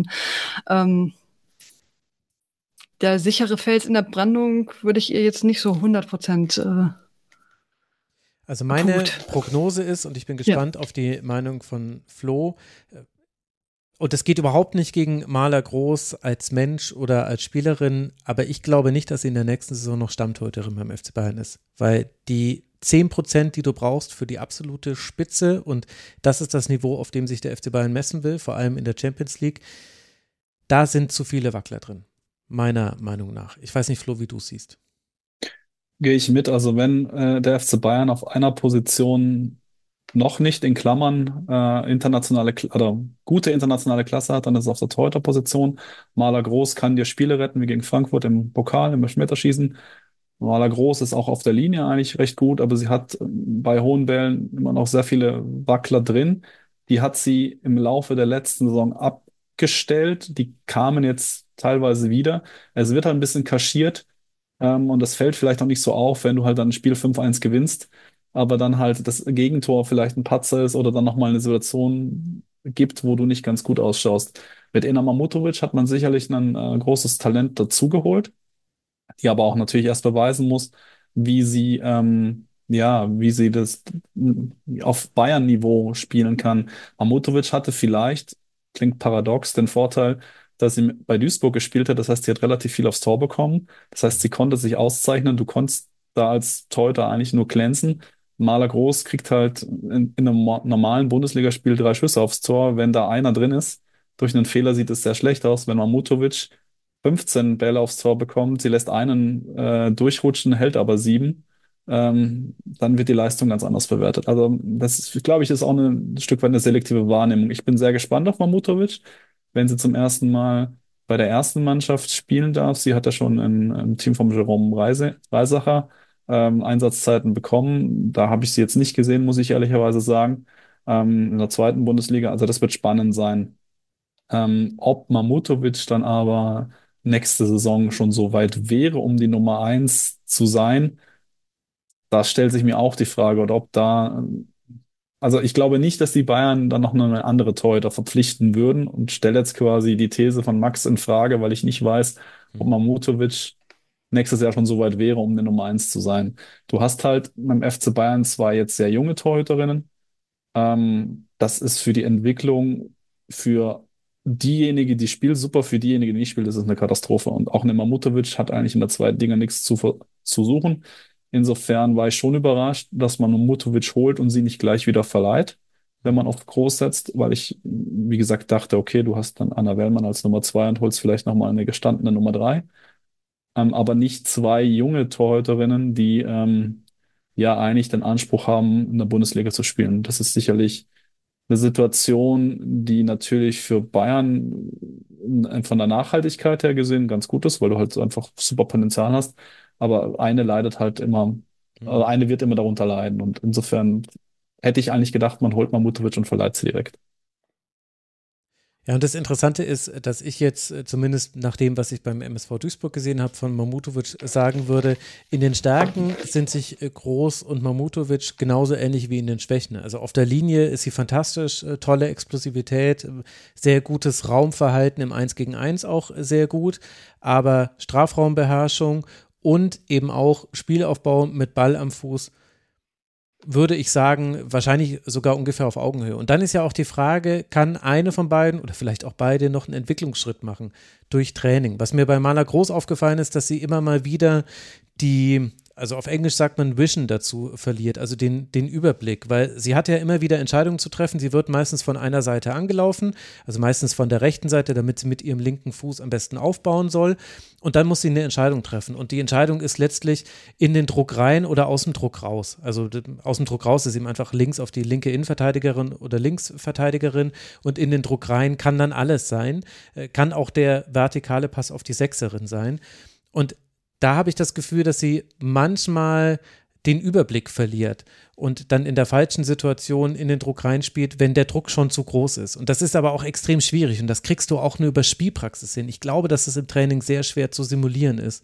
der sichere Fels in der Brandung würde ich ihr jetzt nicht so 100%. Also meine Gut. Prognose ist, und ich bin gespannt auf die Meinung von Flo, und das geht überhaupt nicht gegen Maler Groß als Mensch oder als Spielerin, aber ich glaube nicht, dass sie in der nächsten Saison noch Stammtorhüterin beim FC Bayern ist, weil die 10%, die du brauchst für die absolute Spitze, und das ist das Niveau, auf dem sich der FC Bayern messen will, vor allem in der Champions League, da sind zu viele Wackler drin, meiner Meinung nach. Ich weiß nicht, Flo, wie du es siehst. Gehe ich mit. Also wenn der FC Bayern auf einer Position noch nicht in Klammern oder gute internationale Klasse hat, dann ist es auf der Torhüterposition. Maler Groß kann dir Spiele retten, wie gegen Frankfurt im Pokal, im Elfmeterschießen. Maler Groß ist auch auf der Linie eigentlich recht gut, aber sie hat bei hohen Bällen immer noch sehr viele Wackler drin. Die hat sie im Laufe der letzten Saison abgestellt. Die kamen jetzt teilweise wieder. Es wird halt ein bisschen kaschiert. Und das fällt vielleicht auch nicht so auf, wenn du halt dann ein Spiel 5-1 gewinnst, aber dann halt das Gegentor vielleicht ein Patzer ist oder dann nochmal eine Situation gibt, wo du nicht ganz gut ausschaust. Mit Ena Mamutovic hat man sicherlich ein großes Talent dazugeholt, die aber auch natürlich erst beweisen muss, wie sie das auf Bayern-Niveau spielen kann. Mamutovic hatte vielleicht, klingt paradox, den Vorteil, dass sie bei Duisburg gespielt hat. Das heißt, sie hat relativ viel aufs Tor bekommen. Das heißt, sie konnte sich auszeichnen. Du konntest da als Torhüter eigentlich nur glänzen. Maler Groß kriegt halt in einem normalen Bundesligaspiel 3 Schüsse aufs Tor. Wenn da einer drin ist, durch einen Fehler sieht es sehr schlecht aus. Wenn Mamutovic 15 Bälle aufs Tor bekommt, sie lässt einen durchrutschen, hält aber 7, dann wird die Leistung ganz anders bewertet. Also das ist, glaube ich, ist auch ein Stück weit eine selektive Wahrnehmung. Ich bin sehr gespannt auf Mamutovic, wenn sie zum ersten Mal bei der ersten Mannschaft spielen darf. Sie hat ja schon im Team von Jerome Reisacher Einsatzzeiten bekommen. Da habe ich sie jetzt nicht gesehen, muss ich ehrlicherweise sagen. In der zweiten Bundesliga. Also das wird spannend sein. Ob Mamutovic dann aber nächste Saison schon so weit wäre, um die Nummer 1 zu sein, da stellt sich mir auch die Frage, oder ob da, also ich glaube nicht, dass die Bayern dann noch eine andere Torhüter verpflichten würden, und stelle jetzt quasi die These von Max in Frage, weil ich nicht weiß, ob Mamutovic nächstes Jahr schon so weit wäre, um die Nummer 1 zu sein. Du hast halt beim FC Bayern zwei jetzt sehr junge Torhüterinnen. Das ist für die Entwicklung für diejenige, die spielt, super, für diejenige, die nicht spielt, ist es eine Katastrophe. Und auch eine Mamutovic hat eigentlich in der zweiten Liga nichts zu suchen. Insofern war ich schon überrascht, dass man Mamutovic holt und sie nicht gleich wieder verleiht, wenn man auf groß setzt, weil ich, wie gesagt, dachte, okay, du hast dann Anna Wellmann als Nummer 2 und holst vielleicht nochmal eine gestandene Nummer 3. Aber nicht zwei junge Torhüterinnen, die ja eigentlich den Anspruch haben, in der Bundesliga zu spielen. Das ist sicherlich eine Situation, die natürlich für Bayern von der Nachhaltigkeit her gesehen ganz gut ist, weil du halt so einfach super Potenzial hast. Aber eine leidet halt immer, oder eine wird immer darunter leiden. Und insofern hätte ich eigentlich gedacht, man holt Mamutovic und verleiht sie direkt. Ja, und das Interessante ist, dass ich jetzt zumindest nach dem, was ich beim MSV Duisburg gesehen habe, von Mamutovic sagen würde, in den Stärken sind sich Groß und Mamutovic genauso ähnlich wie in den Schwächen. Also auf der Linie ist sie fantastisch, tolle Explosivität, sehr gutes Raumverhalten im 1 gegen 1 auch sehr gut, aber Strafraumbeherrschung und eben auch Spielaufbau mit Ball am Fuß, würde ich sagen, wahrscheinlich sogar ungefähr auf Augenhöhe. Und dann ist ja auch die Frage, kann eine von beiden oder vielleicht auch beide noch einen Entwicklungsschritt machen durch Training? Was mir bei Maler Groß aufgefallen ist, dass sie immer mal wieder also auf Englisch sagt man Vision dazu verliert, also den Überblick, weil sie hat ja immer wieder Entscheidungen zu treffen. Sie wird meistens von einer Seite angelaufen, also meistens von der rechten Seite, damit sie mit ihrem linken Fuß am besten aufbauen soll. Und dann muss sie eine Entscheidung treffen. Und die Entscheidung ist letztlich in den Druck rein oder aus dem Druck raus. Also aus dem Druck raus ist eben einfach links auf die linke Innenverteidigerin oder Linksverteidigerin, und in den Druck rein kann dann alles sein. Kann auch der vertikale Pass auf die Sechserin sein. Und da habe ich das Gefühl, dass sie manchmal den Überblick verliert und dann in der falschen Situation in den Druck reinspielt, wenn der Druck schon zu groß ist. Und das ist aber auch extrem schwierig, und das kriegst du auch nur über Spielpraxis hin. Ich glaube, dass es im Training sehr schwer zu simulieren ist.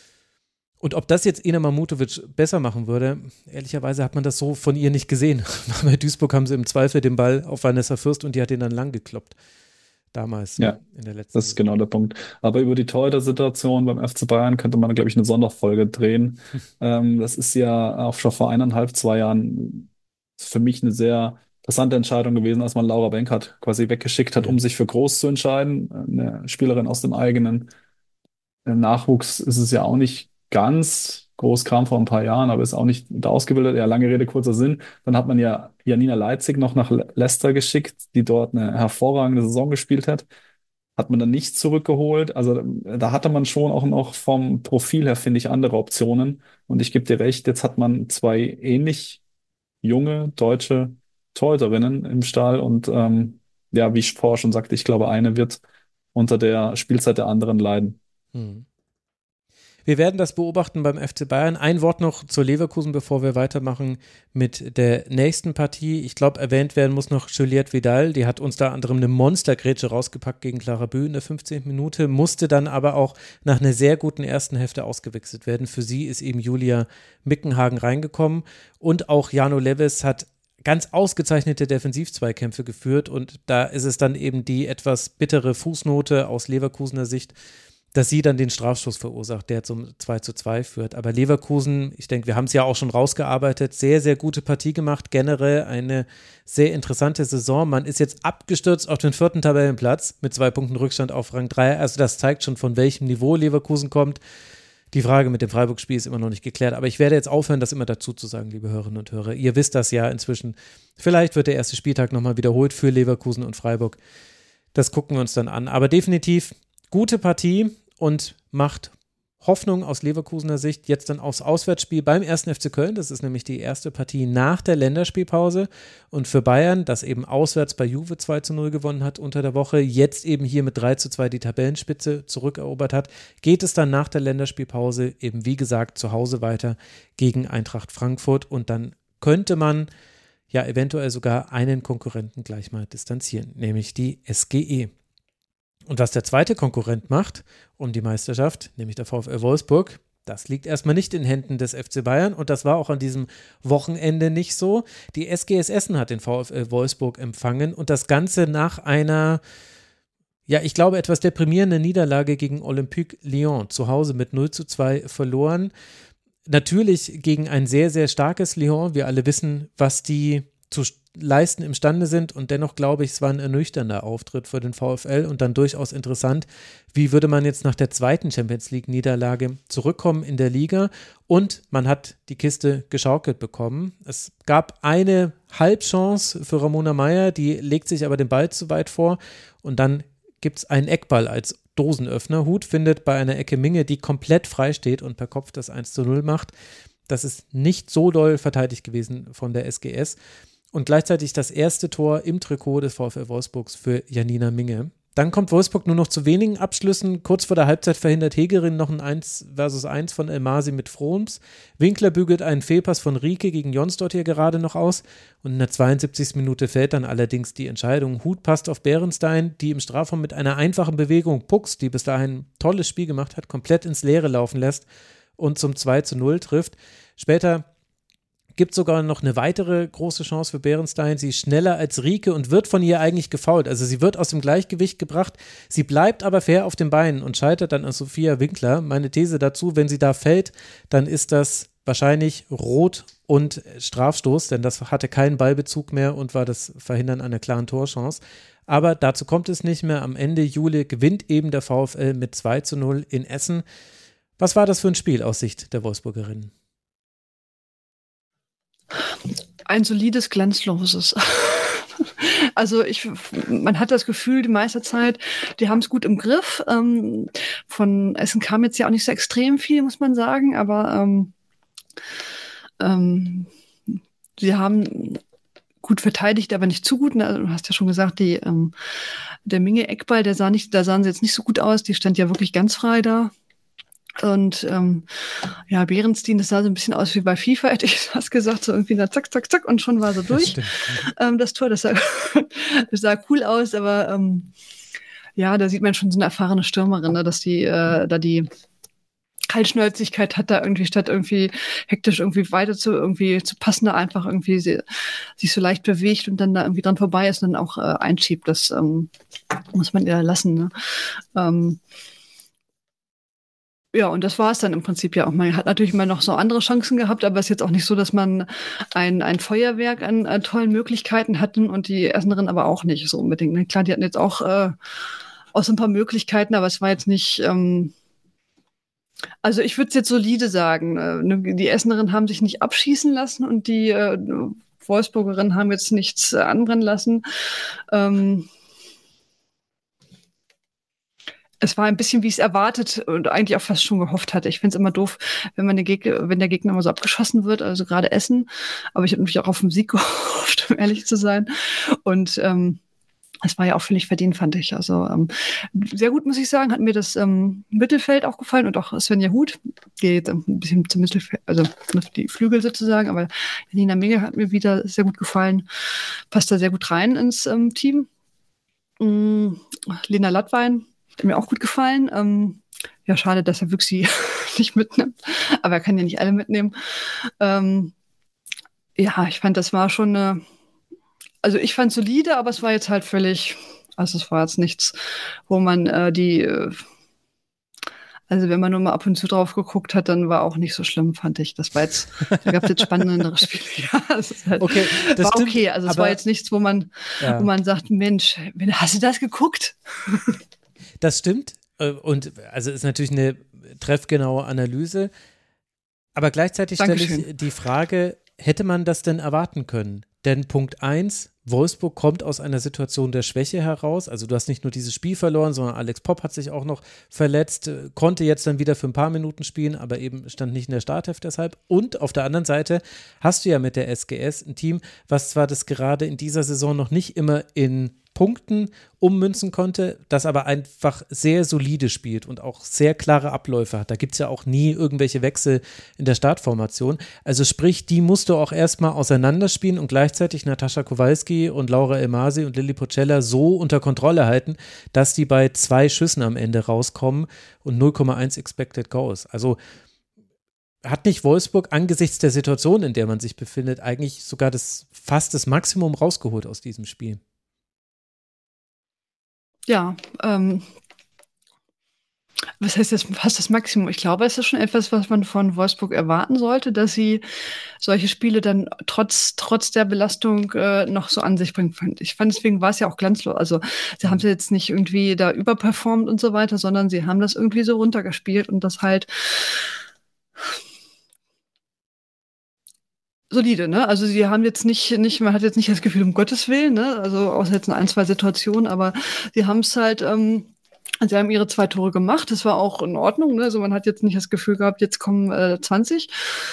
Und ob das jetzt Ina Mamutovic besser machen würde, ehrlicherweise hat man das so von ihr nicht gesehen. Bei Duisburg haben sie im Zweifel den Ball auf Vanessa Fürst und die hat ihn dann lang gekloppt. Damals, ja, in der letzten das ist genau der Punkt. Aber über die Torhüter-Situation beim FC Bayern könnte man, glaube ich, eine Sonderfolge drehen. Das ist ja auch schon vor 2 Jahren für mich eine sehr interessante Entscheidung gewesen, als man Laura Benkert quasi weggeschickt hat, um sich für Groß zu entscheiden. Eine Spielerin aus dem eigenen Nachwuchs ist es ja auch nicht ganz. Groß kam vor ein paar Jahren, aber ist auch nicht da ausgebildet. Ja, lange Rede, kurzer Sinn. Dann hat man ja Janina Leitzig noch nach Leicester geschickt, die dort eine hervorragende Saison gespielt hat. Hat man dann nicht zurückgeholt. Also da hatte man schon auch noch vom Profil her, finde ich, andere Optionen. Und ich gebe dir recht, jetzt hat man 2 ähnlich junge deutsche Torhüterinnen im Stall. Und ja, wie ich vorher schon sagte, ich glaube, eine wird unter der Spielzeit der anderen leiden. Wir werden das beobachten beim FC Bayern. Ein Wort noch zur Leverkusen, bevor wir weitermachen mit der nächsten Partie. Ich glaube, erwähnt werden muss noch Juliette Vidal. Die hat uns da anderem eine Monstergrätsche rausgepackt gegen Clara Bü in der 15. Minute, musste dann aber auch nach einer sehr guten ersten Hälfte ausgewechselt werden. Für sie ist eben Julia Mickenhagen reingekommen, und auch Jano Leves hat ganz ausgezeichnete Defensivzweikämpfe geführt, und da ist es dann eben die etwas bittere Fußnote aus Leverkusener Sicht, dass sie dann den Strafstoß verursacht, der zum 2:2 führt. Aber Leverkusen, ich denke, wir haben es ja auch schon rausgearbeitet, sehr, sehr gute Partie gemacht, generell eine sehr interessante Saison. Man ist jetzt abgestürzt auf den 4. Tabellenplatz mit 2 Punkten Rückstand auf Rang 3. Also das zeigt schon, von welchem Niveau Leverkusen kommt. Die Frage mit dem Freiburg-Spiel ist immer noch nicht geklärt, aber ich werde jetzt aufhören, das immer dazu zu sagen, liebe Hörerinnen und Hörer. Ihr wisst das ja inzwischen. Vielleicht wird der erste Spieltag nochmal wiederholt für Leverkusen und Freiburg. Das gucken wir uns dann an. Aber definitiv gute Partie und macht Hoffnung aus Leverkusener Sicht jetzt dann aufs Auswärtsspiel beim 1. FC Köln. Das ist nämlich die erste Partie nach der Länderspielpause. Und für Bayern, das eben auswärts bei Juve 2:0 gewonnen hat unter der Woche, jetzt eben hier mit 3:2 die Tabellenspitze zurückerobert hat, geht es dann nach der Länderspielpause eben wie gesagt zu Hause weiter gegen Eintracht Frankfurt. Und dann könnte man ja eventuell sogar einen Konkurrenten gleich mal distanzieren, nämlich die SGE. Und was der zweite Konkurrent macht um die Meisterschaft, nämlich der VfL Wolfsburg, das liegt erstmal nicht in Händen des FC Bayern und das war auch an diesem Wochenende nicht so. Die SGS Essen hat den VfL Wolfsburg empfangen und das Ganze nach einer, ja, ich glaube, etwas deprimierenden Niederlage gegen Olympique Lyon zu Hause mit 0:2 verloren. Natürlich gegen ein sehr, sehr starkes Lyon. Wir alle wissen, was die zu leisten imstande sind und dennoch glaube ich, es war ein ernüchternder Auftritt für den VfL und dann durchaus interessant, wie würde man jetzt nach der zweiten Champions-League-Niederlage zurückkommen in der Liga und man hat die Kiste geschaukelt bekommen. Es gab eine Halbchance für Ramona Meyer, die legt sich aber den Ball zu weit vor und dann gibt es einen Eckball als Dosenöffner. Huth findet bei einer Ecke Minge, die komplett frei steht und per Kopf das 1:0 macht. Das ist nicht so doll verteidigt gewesen von der SGS. Und gleichzeitig das erste Tor im Trikot des VfL Wolfsburgs für Janina Minge. Dann kommt Wolfsburg nur noch zu wenigen Abschlüssen. Kurz vor der Halbzeit verhindert Hegerin noch ein 1:1 von Elmasi mit Frohms. Winkler bügelt einen Fehlpass von Rieke gegen Jonsdott hier gerade noch aus. Und in der 72. Minute fällt dann allerdings die Entscheidung. Huth passt auf Beerenstein, die im Strafraum mit einer einfachen Bewegung Pucks, die bis dahin ein tolles Spiel gemacht hat, komplett ins Leere laufen lässt und zum 2:0 trifft. Später gibt sogar noch eine weitere große Chance für Beerenstein. Sie ist schneller als Rieke und wird von ihr eigentlich gefoult. Also sie wird aus dem Gleichgewicht gebracht. Sie bleibt aber fair auf den Beinen und scheitert dann an Sophia Winkler. Meine These dazu, wenn sie da fällt, dann ist das wahrscheinlich Rot und Strafstoß, denn das hatte keinen Ballbezug mehr und war das Verhindern einer klaren Torchance. Aber dazu kommt es nicht mehr. Am Ende Juli gewinnt eben der VfL mit 2:0 in Essen. Was war das für ein Spiel aus Sicht der Wolfsburgerinnen? Ein solides, glanzloses. Also man hat das Gefühl, die meiste Zeit, die haben es gut im Griff. Von Essen kam jetzt ja auch nicht so extrem viel, muss man sagen, aber sie haben gut verteidigt, aber nicht zu gut. Also, du hast ja schon gesagt, der Minge-Eckball, da sahen sie jetzt nicht so gut aus. Die stand ja wirklich ganz frei da. Und ja, Beerenstein, das sah so ein bisschen aus wie bei FIFA, hätte ich fast gesagt, so irgendwie da zack, zack, zack und schon war sie durch. Das Tor, das sah cool aus, aber ja, da sieht man schon so eine erfahrene Stürmerin, ne, dass die da die Kaltschnäuzigkeit hat, da irgendwie statt irgendwie hektisch irgendwie weiter zu passen, da einfach irgendwie sich so leicht bewegt und dann da irgendwie dran vorbei ist und dann auch einschiebt. Das muss man ihr lassen. Ne? Ja, und das war es dann im Prinzip ja auch. Man hat natürlich immer noch so andere Chancen gehabt, aber es ist jetzt auch nicht so, dass man ein Feuerwerk an tollen Möglichkeiten hatten und die Essenerinnen aber auch nicht so unbedingt. Klar, die hatten jetzt auch so ein paar Möglichkeiten, aber es war jetzt nicht, also ich würde es jetzt solide sagen. Die Essenerinnen haben sich nicht abschießen lassen und die Wolfsburgerinnen haben jetzt nichts anbrennen lassen. Es war ein bisschen, wie ich es erwartet und eigentlich auch fast schon gehofft hatte. Ich finde es immer doof, wenn der Gegner immer so abgeschossen wird, also gerade Essen. Aber ich habe natürlich auch auf den Sieg gehofft, um ehrlich zu sein. Und es war ja auch völlig verdient, fand ich. Also sehr gut, muss ich sagen, hat mir das Mittelfeld auch gefallen und auch Svenja Huth, geht ein bisschen zum Mittelfeld, also die Flügel sozusagen. Aber Janina Minge hat mir wieder sehr gut gefallen, passt da sehr gut rein ins Team. Lena Lattwein hat mir auch gut gefallen. Ja, schade, dass er Wüchsi nicht mitnimmt. Aber er kann ja nicht alle mitnehmen. Ja, ich fand, das war schon also ich fand es solide, aber es war jetzt halt völlig, also es war jetzt nichts, wo man Also wenn man nur mal ab und zu drauf geguckt hat, dann war auch nicht so schlimm, fand ich. Da gab es jetzt spannendere Spiele. Ja, das ist halt, Okay, das war stimmt, okay. Also es aber war jetzt nichts, wo man sagt, Mensch, hast du das geguckt? das stimmt. Und also ist natürlich eine treffgenaue Analyse. Aber gleichzeitig stelle ich die Frage, hätte man das denn erwarten können? Denn Punkt 1, Wolfsburg kommt aus einer Situation der Schwäche heraus. Also du hast nicht nur dieses Spiel verloren, sondern Alex Popp hat sich auch noch verletzt, konnte jetzt dann wieder für ein paar Minuten spielen, aber eben stand nicht in der Startelf deshalb. Und auf der anderen Seite hast du ja mit der SGS ein Team, was zwar das gerade in dieser Saison noch nicht immer in Punkten ummünzen konnte, das aber einfach sehr solide spielt und auch sehr klare Abläufe hat. Da gibt es ja auch nie irgendwelche Wechsel in der Startformation. Also sprich, die musst du auch erstmal auseinanderspielen und gleichzeitig Natascha Kowalski und Laura Elmasi und Lilly Pocella so unter Kontrolle halten, dass die bei 2 Schüssen am Ende rauskommen und 0,1 Expected Goals. Also hat nicht Wolfsburg angesichts der Situation, in der man sich befindet, eigentlich sogar fast das Maximum rausgeholt aus diesem Spiel? Ja, was heißt das fast das Maximum? Ich glaube, es ist schon etwas, was man von Wolfsburg erwarten sollte, dass sie solche Spiele dann trotz der Belastung noch so an sich bringen. Ich fand, deswegen war es ja auch glanzlos. Also sie haben es jetzt nicht irgendwie da überperformt und so weiter, sondern sie haben das irgendwie so runtergespielt und das halt solide, ne? Also sie haben jetzt nicht, man hat jetzt nicht das Gefühl, um Gottes Willen, ne? Also außer jetzt in 1, 2 Situationen, aber sie haben es halt, sie haben ihre 2 Tore gemacht, das war auch in Ordnung, ne? Also man hat jetzt nicht das Gefühl gehabt, jetzt kommen 20.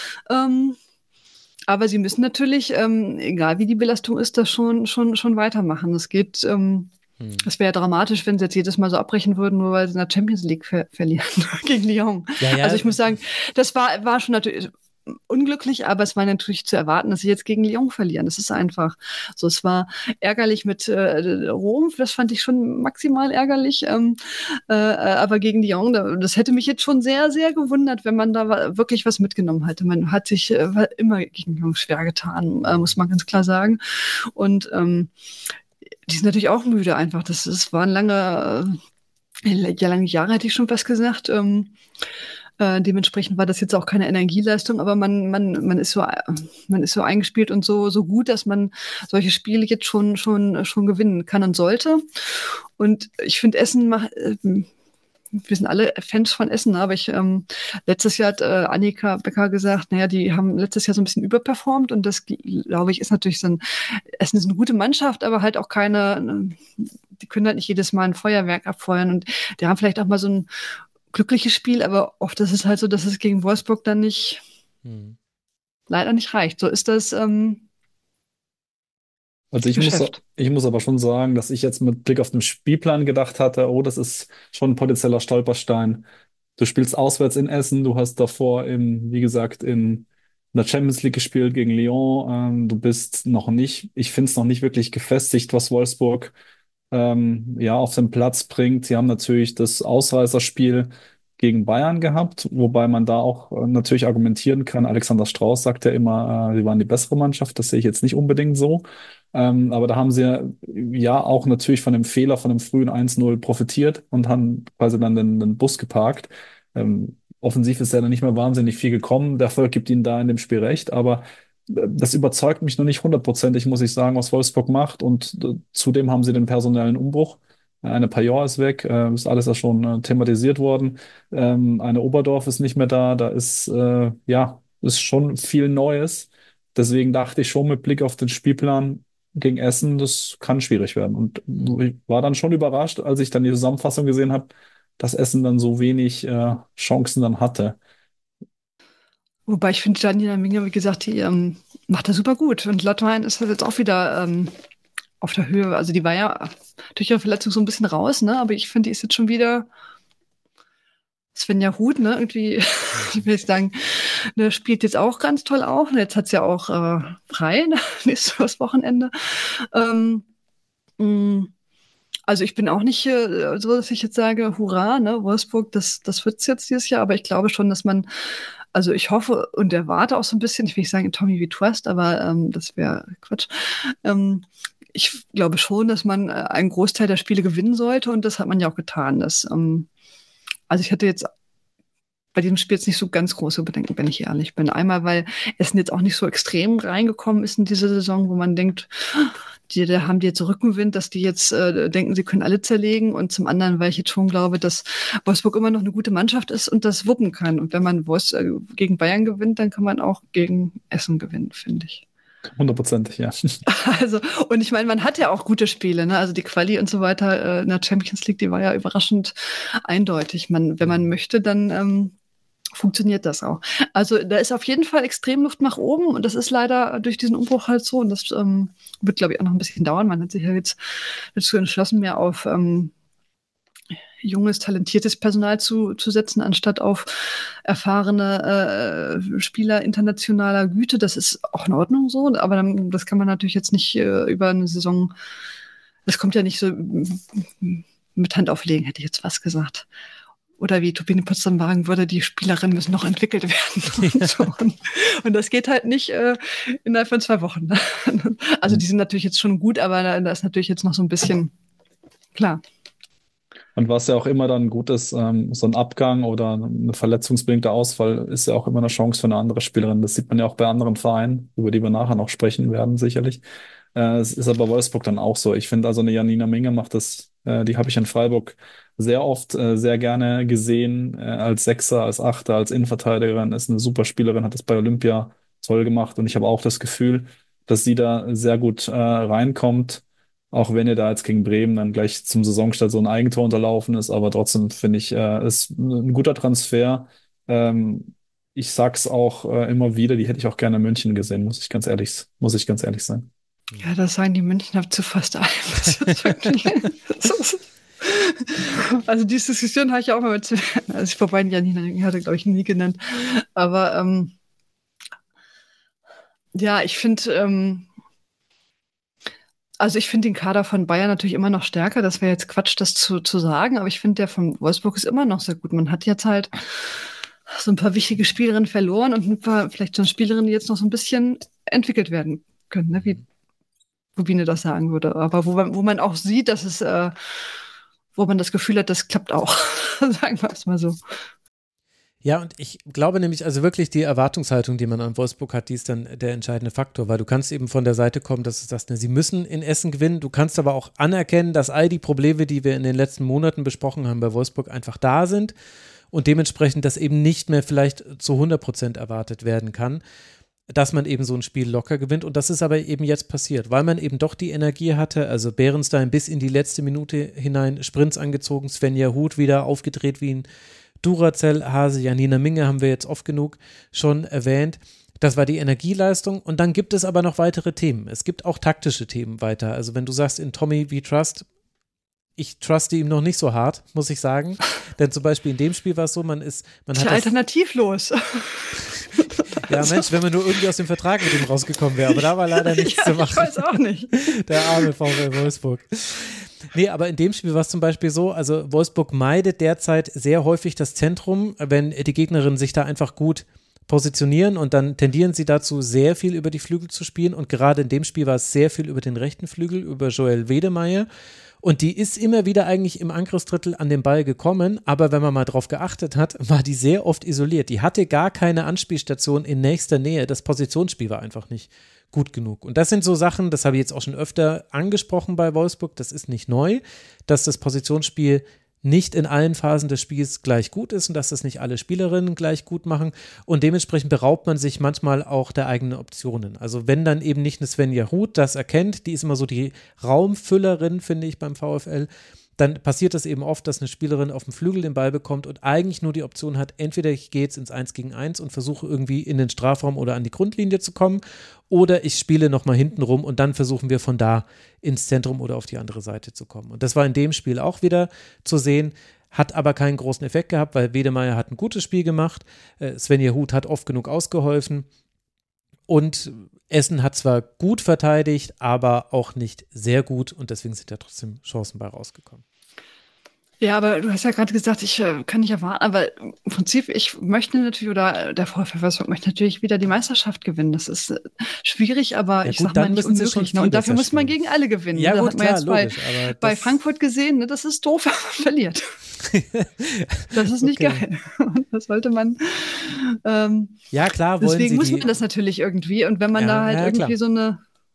Aber sie müssen natürlich, egal wie die Belastung ist, das schon weitermachen. Es geht, es wäre ja dramatisch, wenn sie jetzt jedes Mal so abbrechen würden, nur weil sie in der Champions League verlieren gegen Lyon. Ja. Also ich muss sagen, das war schon natürlich unglücklich, aber es war natürlich zu erwarten, dass sie jetzt gegen Lyon verlieren. Das ist einfach so. Es war ärgerlich mit Rom, das fand ich schon maximal ärgerlich. Aber gegen Lyon, das hätte mich jetzt schon sehr, sehr gewundert, wenn man da wirklich was mitgenommen hätte. Man hat sich immer gegen Lyon schwer getan, muss man ganz klar sagen. Und die sind natürlich auch müde einfach. Das waren lange Jahre, hätte ich schon fast gesagt. Dementsprechend war das jetzt auch keine Energieleistung, aber man ist so eingespielt und so gut, dass man solche Spiele jetzt schon gewinnen kann und sollte. Und ich finde, Essen macht, wir sind alle Fans von Essen, aber letztes Jahr hat Annika Becker gesagt, naja, die haben letztes Jahr so ein bisschen überperformt und das, glaube ich, ist natürlich Essen ist eine gute Mannschaft, aber halt auch die können halt nicht jedes Mal ein Feuerwerk abfeuern und die haben vielleicht auch mal so ein glückliches Spiel, aber oft ist es halt so, dass es gegen Wolfsburg dann leider nicht reicht. So ist das Also ich muss aber schon sagen, dass ich jetzt mit Blick auf den Spielplan gedacht hatte, oh, das ist schon ein potenzieller Stolperstein. Du spielst auswärts in Essen, du hast davor wie gesagt, in der Champions League gespielt gegen Lyon. Du bist noch nicht, ich finde es noch nicht wirklich gefestigt, was Wolfsburg ja, auf den Platz bringt. Sie haben natürlich das Ausreißerspiel gegen Bayern gehabt, wobei man da auch natürlich argumentieren kann. Alexander Strauß sagt ja immer, sie waren die bessere Mannschaft. Das sehe ich jetzt nicht unbedingt so. Aber da haben sie ja auch natürlich von dem Fehler, von dem frühen 1:0 profitiert und haben quasi dann den Bus geparkt. Offensiv ist ja dann nicht mehr wahnsinnig viel gekommen. Der Erfolg gibt ihnen da in dem Spiel recht, aber das überzeugt mich noch nicht hundertprozentig, muss ich sagen, was Wolfsburg macht. Und zudem haben sie den personellen Umbruch. Eine Pajor ist weg, ist alles ja schon thematisiert worden. Eine Oberdorf ist nicht mehr da. Da ja, ist schon viel Neues. Deswegen dachte ich schon mit Blick auf den Spielplan gegen Essen, das kann schwierig werden. Und ich war dann schon überrascht, als ich dann die Zusammenfassung gesehen habe, dass Essen dann so wenig Chancen dann hatte. Wobei ich finde, Janina Minger, wie gesagt, die macht das super gut. Und Lottwein ist jetzt auch wieder auf der Höhe. Also die war ja durch ihre Verletzung so ein bisschen raus, ne? Aber ich finde, die ist jetzt schon wieder Svenja Huth, ne? Irgendwie, ich will sagen, ne, spielt jetzt auch ganz toll auch. Jetzt hat sie ja auch frei, ne? Nächstes Wochenende. Mh, Also ich bin auch nicht so, dass ich jetzt sage, hurra, ne, Wolfsburg, das wird's jetzt dieses Jahr, aber ich glaube schon, dass also ich hoffe und erwarte auch so ein bisschen, ich will nicht sagen Tommy we trust, aber das wäre Quatsch. Ich glaube schon, dass man einen Großteil der Spiele gewinnen sollte und das hat man ja auch getan. Also ich hatte jetzt bei diesem Spiel jetzt nicht so ganz große Bedenken, wenn ich ehrlich bin. Einmal, weil Essen jetzt auch nicht so extrem reingekommen ist in diese Saison, wo man denkt, da haben die jetzt Rückenwind, dass die jetzt denken, sie können alle zerlegen. Und zum anderen, weil ich jetzt schon glaube, dass Wolfsburg immer noch eine gute Mannschaft ist und das wuppen kann. Und wenn man gegen Bayern gewinnt, dann kann man auch gegen Essen gewinnen, finde ich. 100%, ja. Also, und ich meine, man hat ja auch gute Spiele, ne? Also die Quali und so weiter in der Champions League, die war ja überraschend eindeutig. Wenn man möchte, dann funktioniert das auch. Also da ist auf jeden Fall extrem Luft nach oben und das ist leider durch diesen Umbruch halt so und das wird, glaube ich, auch noch ein bisschen dauern. Man hat sich ja jetzt dazu entschlossen, mehr auf junges, talentiertes Personal zu setzen, anstatt auf erfahrene Spieler internationaler Güte. Das ist auch in Ordnung so, aber das kann man natürlich jetzt nicht über eine Saison, das kommt ja nicht so mit Hand auflegen, hätte ich jetzt was gesagt. Oder wie Turbine Potsdam sagen würde, die Spielerinnen müssen noch entwickelt werden. Und, so. Und das geht halt nicht innerhalb von 2 Wochen. Also die sind natürlich jetzt schon gut, aber da ist natürlich jetzt noch so ein bisschen, klar. Und was ja auch immer dann gut ist, so ein Abgang oder eine verletzungsbedingte Ausfall ist ja auch immer eine Chance für eine andere Spielerin. Das sieht man ja auch bei anderen Vereinen, über die wir nachher noch sprechen werden, sicherlich. Es ist aber Wolfsburg dann auch so. Ich finde also eine Janina Minge macht das, die habe ich in Freiburg sehr oft sehr gerne gesehen, als Sechser, als Achter, als Innenverteidigerin, ist eine super Spielerin, hat das bei Olympia toll gemacht und ich habe auch das Gefühl, dass sie da sehr gut reinkommt, auch wenn ihr da jetzt gegen Bremen dann gleich zum Saisonstart so ein Eigentor unterlaufen ist, aber trotzdem finde ich, ist ein guter Transfer. Ich sag's auch immer wieder, die hätte ich auch gerne in München gesehen, muss ich ganz ehrlich sein. Ja, das sagen die Münchner zu fast allem. Also die Diskussion habe ich auch mal als ich vor beiden Jahren hatte, glaube ich, nie genannt. Aber ja, ich finde, also ich finde den Kader von Bayern natürlich immer noch stärker. Das wäre jetzt Quatsch, das zu sagen, aber ich finde, der von Wolfsburg ist immer noch sehr gut. Man hat jetzt halt so ein paar wichtige Spielerinnen verloren und ein paar vielleicht schon Spielerinnen, die jetzt noch so ein bisschen entwickelt werden können, ne? Wie Rubine das sagen würde. Aber wo man auch sieht, dass es, wo man das Gefühl hat, das klappt auch. Sagen wir es mal so. Ja, und ich glaube nämlich, also wirklich die Erwartungshaltung, die man an Wolfsburg hat, die ist dann der entscheidende Faktor, weil du kannst eben von der Seite kommen, dass du sagst, ne, sie müssen in Essen gewinnen. Du kannst aber auch anerkennen, dass all die Probleme, die wir in den letzten Monaten besprochen haben bei Wolfsburg, einfach da sind und dementsprechend das eben nicht mehr vielleicht zu 100% erwartet werden kann, dass man eben so ein Spiel locker gewinnt. Und das ist aber eben jetzt passiert, weil man eben doch die Energie hatte. Also Bärenstein bis in die letzte Minute hinein Sprints angezogen, Svenja Huth wieder aufgedreht wie ein Duracell-Hase, Janina Minge haben wir jetzt oft genug schon erwähnt. Das war die Energieleistung. Und dann gibt es aber noch weitere Themen. Es gibt auch taktische Themen weiter. Also wenn du sagst, in Tommy we trust, ich truste ihm noch nicht so hart, muss ich sagen. Denn zum Beispiel in dem Spiel war es so, man hat das alternativlos. Ja, Mensch, wenn man nur irgendwie aus dem Vertrag mit ihm rausgekommen wäre, aber da war leider nichts zu machen. Ich weiß auch nicht. Der arme VfL Wolfsburg. Nee, aber in dem Spiel war es zum Beispiel so, also Wolfsburg meidet derzeit sehr häufig das Zentrum, wenn die Gegnerinnen sich da einfach gut positionieren und dann tendieren sie dazu, sehr viel über die Flügel zu spielen und gerade in dem Spiel war es sehr viel über den rechten Flügel, über Joelle Wedemeyer. Und die ist immer wieder eigentlich im Angriffsdrittel an den Ball gekommen, aber wenn man mal drauf geachtet hat, war die sehr oft isoliert. Die hatte gar keine Anspielstation in nächster Nähe. Das Positionsspiel war einfach nicht gut genug. Und das sind so Sachen, das habe ich jetzt auch schon öfter angesprochen bei Wolfsburg, das ist nicht neu, dass das Positionsspiel nicht in allen Phasen des Spiels gleich gut ist und dass das nicht alle Spielerinnen gleich gut machen und dementsprechend beraubt man sich manchmal auch der eigenen Optionen. Also wenn dann eben nicht eine Svenja Huth das erkennt, die ist immer so die Raumfüllerin, finde ich, beim VfL, dann passiert das eben oft, dass eine Spielerin auf dem Flügel den Ball bekommt und eigentlich nur die Option hat, entweder ich gehe jetzt ins 1 gegen 1 und versuche irgendwie in den Strafraum oder an die Grundlinie zu kommen oder ich spiele nochmal hinten rum und dann versuchen wir von da ins Zentrum oder auf die andere Seite zu kommen. Und das war in dem Spiel auch wieder zu sehen, hat aber keinen großen Effekt gehabt, weil Wedemeyer hat ein gutes Spiel gemacht, Svenja Huth hat oft genug ausgeholfen und Essen hat zwar gut verteidigt, aber auch nicht sehr gut und deswegen sind ja trotzdem Chancen bei rausgekommen. Ja, aber du hast ja gerade gesagt, ich kann nicht erwarten, aber im Prinzip, ich möchte natürlich, oder der VfL Wolfsburg möchte natürlich wieder die Meisterschaft gewinnen. Das ist schwierig, aber Ja ich gut, sag mal dann nicht müssen sie schon unmöglich. Ne? viel Und dafür besser muss man spielen. gegen alle gewinnen. Ja Ne? Da gut, hat man klar, jetzt logisch, aber bei das Frankfurt gesehen, ne? Das ist doof, wenn man verliert. Das ist nicht okay. geil. Und das sollte man. Ähm, Ja, klar wollen deswegen sie muss man die, das natürlich irgendwie. Und wenn man da halt ja, klar. irgendwie so eine.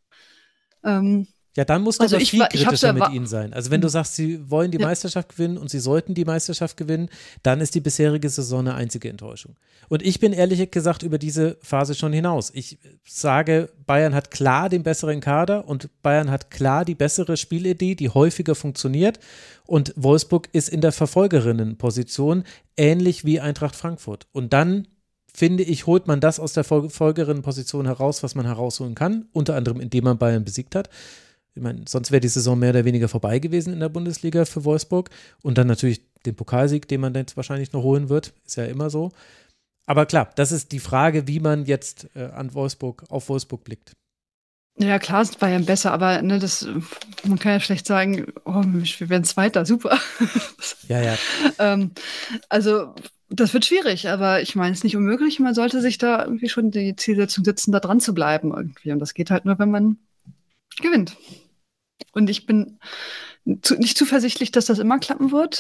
Ähm, Ja, dann musst du also aber viel ich hab's kritischer mit erwartet. ihnen sein. Also wenn du sagst, sie wollen die Ja. Meisterschaft gewinnen und sie sollten die Meisterschaft gewinnen, dann ist die bisherige Saison eine einzige Enttäuschung. Und ich bin ehrlich gesagt über diese Phase schon hinaus. Ich sage, Bayern hat klar den besseren Kader und Bayern hat klar die bessere Spielidee, die häufiger funktioniert. Und Wolfsburg ist in der Verfolgerinnenposition, ähnlich wie Eintracht Frankfurt. Und dann finde ich, holt man das aus der Verfolgerinnenposition heraus, was man herausholen kann, unter anderem indem man Bayern besiegt hat. Ich meine, sonst wäre die Saison mehr oder weniger vorbei gewesen in der Bundesliga für Wolfsburg. Und dann natürlich den Pokalsieg, den man jetzt wahrscheinlich noch holen wird. Ist ja immer so. Aber klar, das ist die Frage, wie man jetzt auf Wolfsburg blickt. Ja, klar ist Bayern besser, aber ne, man kann ja schlecht sagen, oh, wir werden Zweiter, super. Ja. Also, das wird schwierig, aber ich meine, es ist nicht unmöglich. Man sollte sich da irgendwie schon die Zielsetzung setzen, da dran zu bleiben irgendwie. Und das geht halt nur, wenn man gewinnt. Und ich bin nicht zuversichtlich, dass das immer klappen wird,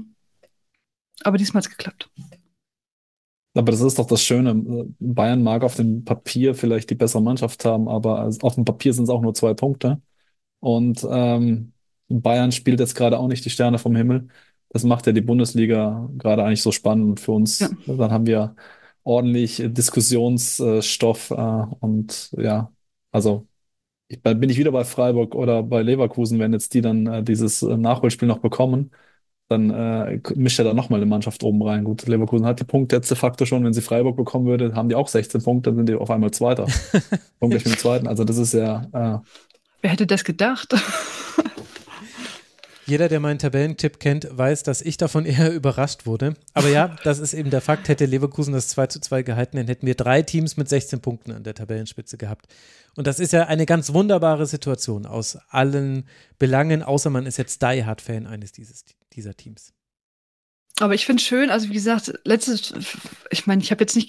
aber diesmal hat es geklappt. Aber das ist doch das Schöne. Bayern mag auf dem Papier vielleicht die bessere Mannschaft haben, aber auf dem Papier sind es auch nur 2 Punkte. Und Bayern spielt jetzt gerade auch nicht die Sterne vom Himmel. Das macht ja die Bundesliga gerade eigentlich so spannend für Ja. uns. Dann haben wir ordentlich Diskussionsstoff und ja, also bin ich wieder bei Freiburg oder bei Leverkusen, wenn jetzt die dann dieses Nachholspiel noch bekommen, dann mischt er da nochmal eine Mannschaft oben rein. Gut, Leverkusen hat die Punkte jetzt de facto schon. Wenn sie Freiburg bekommen würde, haben die auch 16 Punkte, dann sind die auf einmal Zweiter. Punktgleich mit dem Zweiten. Also das ist ja Wer hätte das gedacht? Jeder, der meinen Tabellentipp kennt, weiß, dass ich davon eher überrascht wurde. Aber ja, das ist eben der Fakt. Hätte Leverkusen das 2:2 gehalten, dann hätten wir 3 Teams mit 16 Punkten an der Tabellenspitze gehabt. Und das ist ja eine ganz wunderbare Situation aus allen Belangen, außer man ist jetzt Die Hard-Fan eines dieser Teams. Aber ich finde es schön, also wie gesagt, ich meine, ich habe jetzt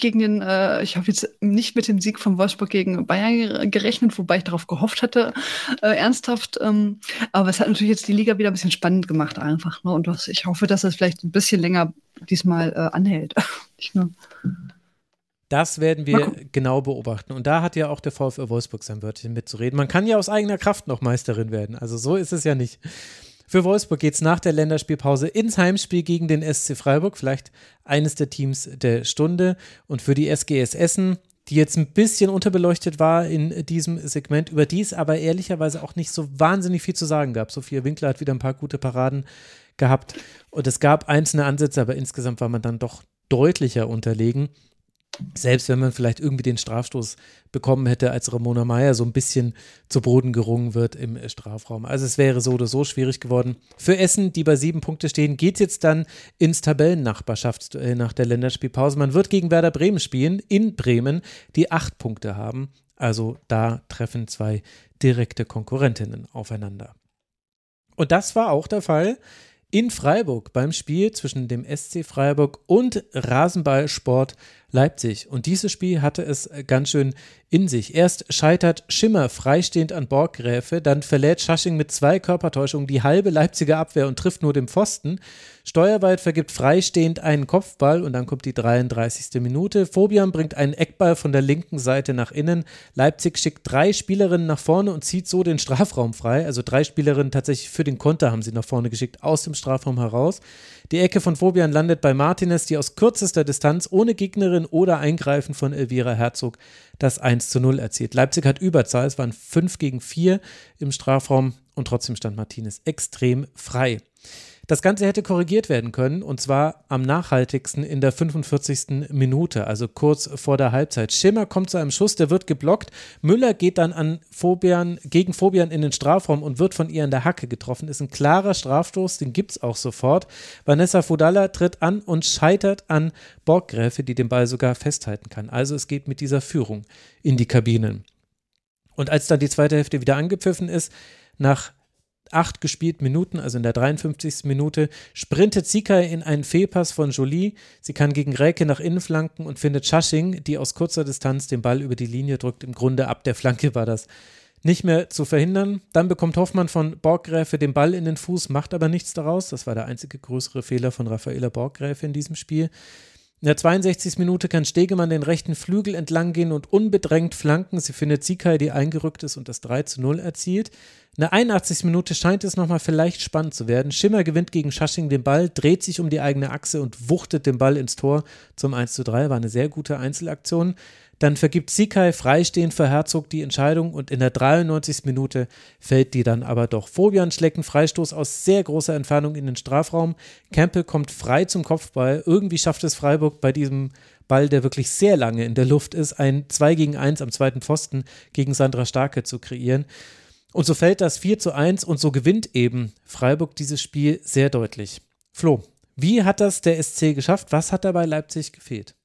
nicht mit dem Sieg von Wolfsburg gegen Bayern gerechnet, wobei ich darauf gehofft hatte, ernsthaft. Aber es hat natürlich jetzt die Liga wieder ein bisschen spannend gemacht einfach. Ne? Und ich hoffe, dass das vielleicht ein bisschen länger diesmal anhält. Nicht nur. Das werden wir genau beobachten. Und da hat ja auch der VfL Wolfsburg sein Wörtchen mitzureden. Man kann ja aus eigener Kraft noch Meisterin werden. Also so ist es ja nicht. Für Wolfsburg geht es nach der Länderspielpause ins Heimspiel gegen den SC Freiburg, vielleicht eines der Teams der Stunde. Und für die SGS Essen, die jetzt ein bisschen unterbeleuchtet war in diesem Segment, über die es aber ehrlicherweise auch nicht so wahnsinnig viel zu sagen gab. Sophia Winkler hat wieder ein paar gute Paraden gehabt und es gab einzelne Ansätze, aber insgesamt war man dann doch deutlicher unterlegen. Selbst wenn man vielleicht irgendwie den Strafstoß bekommen hätte, als Ramona Meyer so ein bisschen zu Boden gerungen wird im Strafraum. Also es wäre so oder so schwierig geworden. Für Essen, die bei 7 Punkte stehen, geht es jetzt dann ins Tabellennachbarschaftsduell nach der Länderspielpause. Man wird gegen Werder Bremen spielen, in Bremen, die 8 Punkte haben. Also da treffen 2 direkte Konkurrentinnen aufeinander. Und das war auch der Fall in Freiburg beim Spiel zwischen dem SC Freiburg und Rasenballsport Leipzig. Und dieses Spiel hatte es ganz schön in sich. Erst scheitert Schimmer freistehend an Borggräfe, dann verlädt Schasching mit 2 Körpertäuschungen die halbe Leipziger Abwehr und trifft nur den Pfosten. Steuerwald vergibt freistehend einen Kopfball und dann kommt die 33. Minute. Fobian bringt einen Eckball von der linken Seite nach innen. Leipzig schickt 3 Spielerinnen nach vorne und zieht so den Strafraum frei. Also 3 Spielerinnen tatsächlich für den Konter haben sie nach vorne geschickt, aus dem Strafraum heraus. Die Ecke von Fobian landet bei Martinez, die aus kürzester Distanz ohne Gegnerin oder Eingreifen von Elvira Herzog das 1:0 erzielt. Leipzig hat Überzahl, es waren 5-4 im Strafraum und trotzdem stand Martinez extrem frei. Das Ganze hätte korrigiert werden können und zwar am nachhaltigsten in der 45. Minute, also kurz vor der Halbzeit. Schimmer kommt zu einem Schuss, der wird geblockt. Müller geht dann gegen Fobian in den Strafraum und wird von ihr an der Hacke getroffen. Ist ein klarer Strafstoß, den gibt es auch sofort. Vanessa Fudalla tritt an und scheitert an Borggräfe, die den Ball sogar festhalten kann. Also es geht mit dieser Führung in die Kabinen. Und als dann die zweite Hälfte wieder angepfiffen ist, nach 8 gespielten Minuten, also in der 53. Minute, sprintet Sikai in einen Fehlpass von Jolie. Sie kann gegen Räke nach innen flanken und findet Schasching, die aus kurzer Distanz den Ball über die Linie drückt. Im Grunde ab der Flanke war das nicht mehr zu verhindern. Dann bekommt Hoffmann von Borggräfe den Ball in den Fuß, macht aber nichts daraus. Das war der einzige größere Fehler von Raffaela Borggräfe in diesem Spiel. In der 62. Minute kann Stegemann den rechten Flügel entlang gehen und unbedrängt flanken. Sie findet Sikai, die eingerückt ist und das 3:0 erzielt. In der 81. Minute scheint es nochmal vielleicht spannend zu werden. Schimmer gewinnt gegen Schasching den Ball, dreht sich um die eigene Achse und wuchtet den Ball ins Tor zum 1:3. War eine sehr gute Einzelaktion. Dann vergibt Sikai freistehend für Herzog die Entscheidung und in der 93. Minute fällt die dann aber doch. Fobian schlägt einen Freistoß aus sehr großer Entfernung in den Strafraum. Campbell kommt frei zum Kopfball. Irgendwie schafft es Freiburg bei diesem Ball, der wirklich sehr lange in der Luft ist, ein 2-gegen-1 am zweiten Pfosten gegen Sandra Starke zu kreieren. Und so fällt das 4:1 und so gewinnt eben Freiburg dieses Spiel sehr deutlich. Flo, wie hat das der SC geschafft? Was hat da bei Leipzig gefehlt?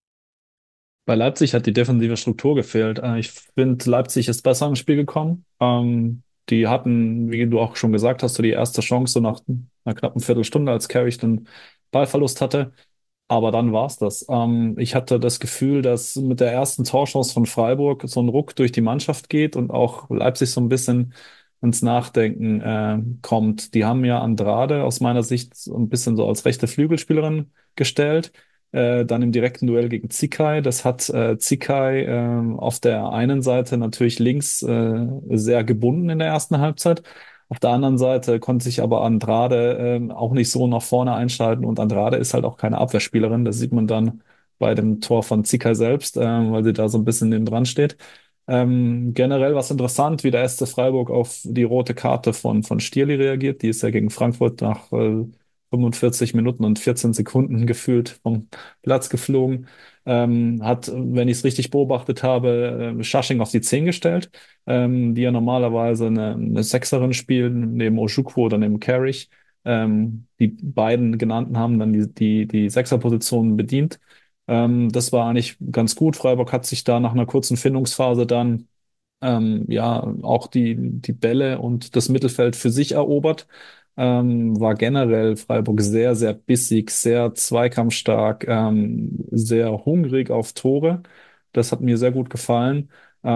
Bei Leipzig hat die defensive Struktur gefehlt. Ich finde, Leipzig ist besser ins Spiel gekommen. Die hatten, wie du auch schon gesagt hast, so die erste Chance so nach einer knappen Viertelstunde, als Carrick den Ballverlust hatte. Aber dann war's das. Ich hatte das Gefühl, dass mit der ersten Torchance von Freiburg so ein Ruck durch die Mannschaft geht und auch Leipzig so ein bisschen ins Nachdenken kommt. Die haben ja Andrade aus meiner Sicht so ein bisschen so als rechte Flügelspielerin gestellt. Dann im direkten Duell gegen Zikai. Das hat Zikai auf der einen Seite natürlich links sehr gebunden in der ersten Halbzeit. Auf der anderen Seite konnte sich aber Andrade auch nicht so nach vorne einschalten und Andrade ist halt auch keine Abwehrspielerin. Das sieht man dann bei dem Tor von Zikai selbst, weil sie da so ein bisschen neben dran steht. Generell was interessant, wie der SC Freiburg auf die rote Karte von Stierli reagiert. Die ist ja gegen Frankfurt nach 45 Minuten und 14 Sekunden gefühlt vom Platz geflogen. Hat, wenn ich es richtig beobachtet habe, Schasching auf die 10 gestellt, die ja normalerweise eine Sechserin spielen, neben Ojukwu oder neben Carrick. Die beiden genannten haben dann die Sechserposition bedient. Das war eigentlich ganz gut. Freiburg hat sich da nach einer kurzen Findungsphase dann ja auch die Bälle und das Mittelfeld für sich erobert. War generell Freiburg sehr, sehr bissig, sehr zweikampfstark, sehr hungrig auf Tore. Das hat mir sehr gut gefallen.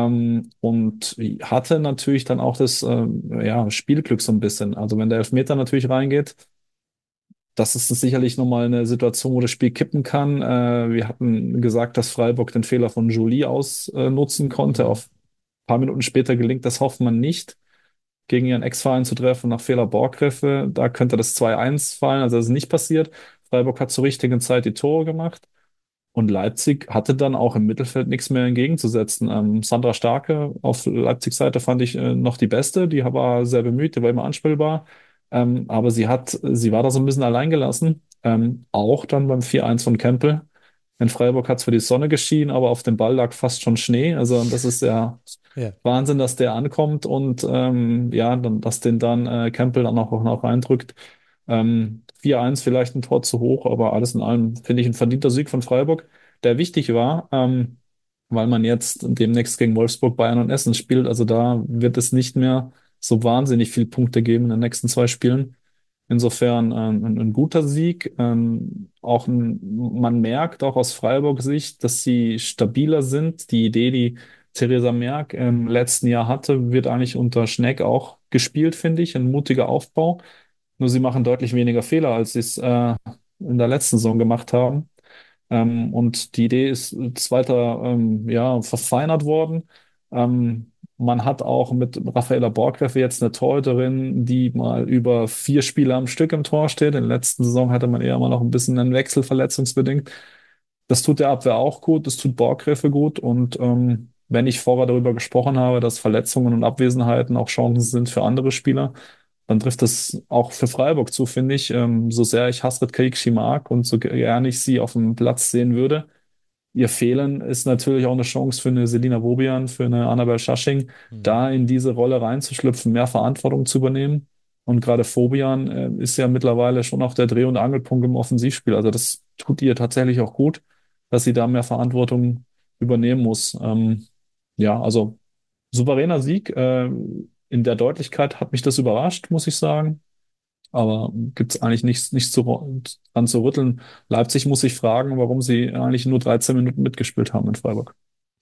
Und hatte natürlich dann auch das ja, Spielglück so ein bisschen. Also wenn der Elfmeter natürlich reingeht, das ist sicherlich nochmal eine Situation, wo das Spiel kippen kann. Wir hatten gesagt, dass Freiburg den Fehler von Jolie ausnutzen konnte. Auf ein paar Minuten später gelingt das Hoffmann nicht, gegen ihren Ex-Verein zu treffen nach Fehler Borggreffe. Da könnte das 2:1 fallen, also das ist nicht passiert. Freiburg hat zur richtigen Zeit die Tore gemacht. Und Leipzig hatte dann auch im Mittelfeld nichts mehr entgegenzusetzen. Sandra Starke auf Leipzigs Seite fand ich noch die beste. Die war sehr bemüht, die war immer anspielbar. Aber sie war da so ein bisschen alleingelassen. Auch dann beim 4:1 von Campbell. In Freiburg hat es für die Sonne geschienen, aber auf dem Ball lag fast schon Schnee. Also das ist ja Ja. Wahnsinn, dass der ankommt und ja, dann, dass den dann Campbell dann auch noch reindrückt. 4:1 vielleicht ein Tor zu hoch, aber alles in allem finde ich ein verdienter Sieg von Freiburg, der wichtig war, weil man jetzt demnächst gegen Wolfsburg, Bayern und Essen spielt. Also da wird es nicht mehr so wahnsinnig viele Punkte geben in den nächsten 2 Spielen. Insofern ein guter Sieg. Man merkt auch aus Freiburgs Sicht, dass sie stabiler sind. Die Idee, die Theresa Merck im letzten Jahr hatte, wird eigentlich unter Schneck auch gespielt, finde ich. Ein mutiger Aufbau. Nur sie machen deutlich weniger Fehler, als sie es in der letzten Saison gemacht haben. Und die Idee ist weiter ja, verfeinert worden. Man hat auch mit Raffaella Borggreffe jetzt eine Torhüterin, die mal über 4 Spiele am Stück im Tor steht. In der letzten Saison hatte man eher mal noch ein bisschen einen Wechsel verletzungsbedingt. Das tut der Abwehr auch gut, das tut Borggreffe gut. Und wenn ich vorher darüber gesprochen habe, dass Verletzungen und Abwesenheiten auch Chancen sind für andere Spieler, dann trifft das auch für Freiburg zu, finde ich. So sehr ich Hasret Kayikci mag und so gerne ich sie auf dem Platz sehen würde, ihr Fehlen ist natürlich auch eine Chance für eine Selina Bobian, für eine Annabel Schasching, da in diese Rolle reinzuschlüpfen, mehr Verantwortung zu übernehmen. Und gerade Bobian ist ja mittlerweile schon auch der Dreh- und Angelpunkt im Offensivspiel. Also das tut ihr tatsächlich auch gut, dass sie da mehr Verantwortung übernehmen muss. Ja, also souveräner Sieg. in der Deutlichkeit hat mich das überrascht, muss ich sagen. Aber gibt es eigentlich nichts dran zu rütteln. Leipzig muss sich fragen, warum sie eigentlich nur 13 Minuten mitgespielt haben in Freiburg.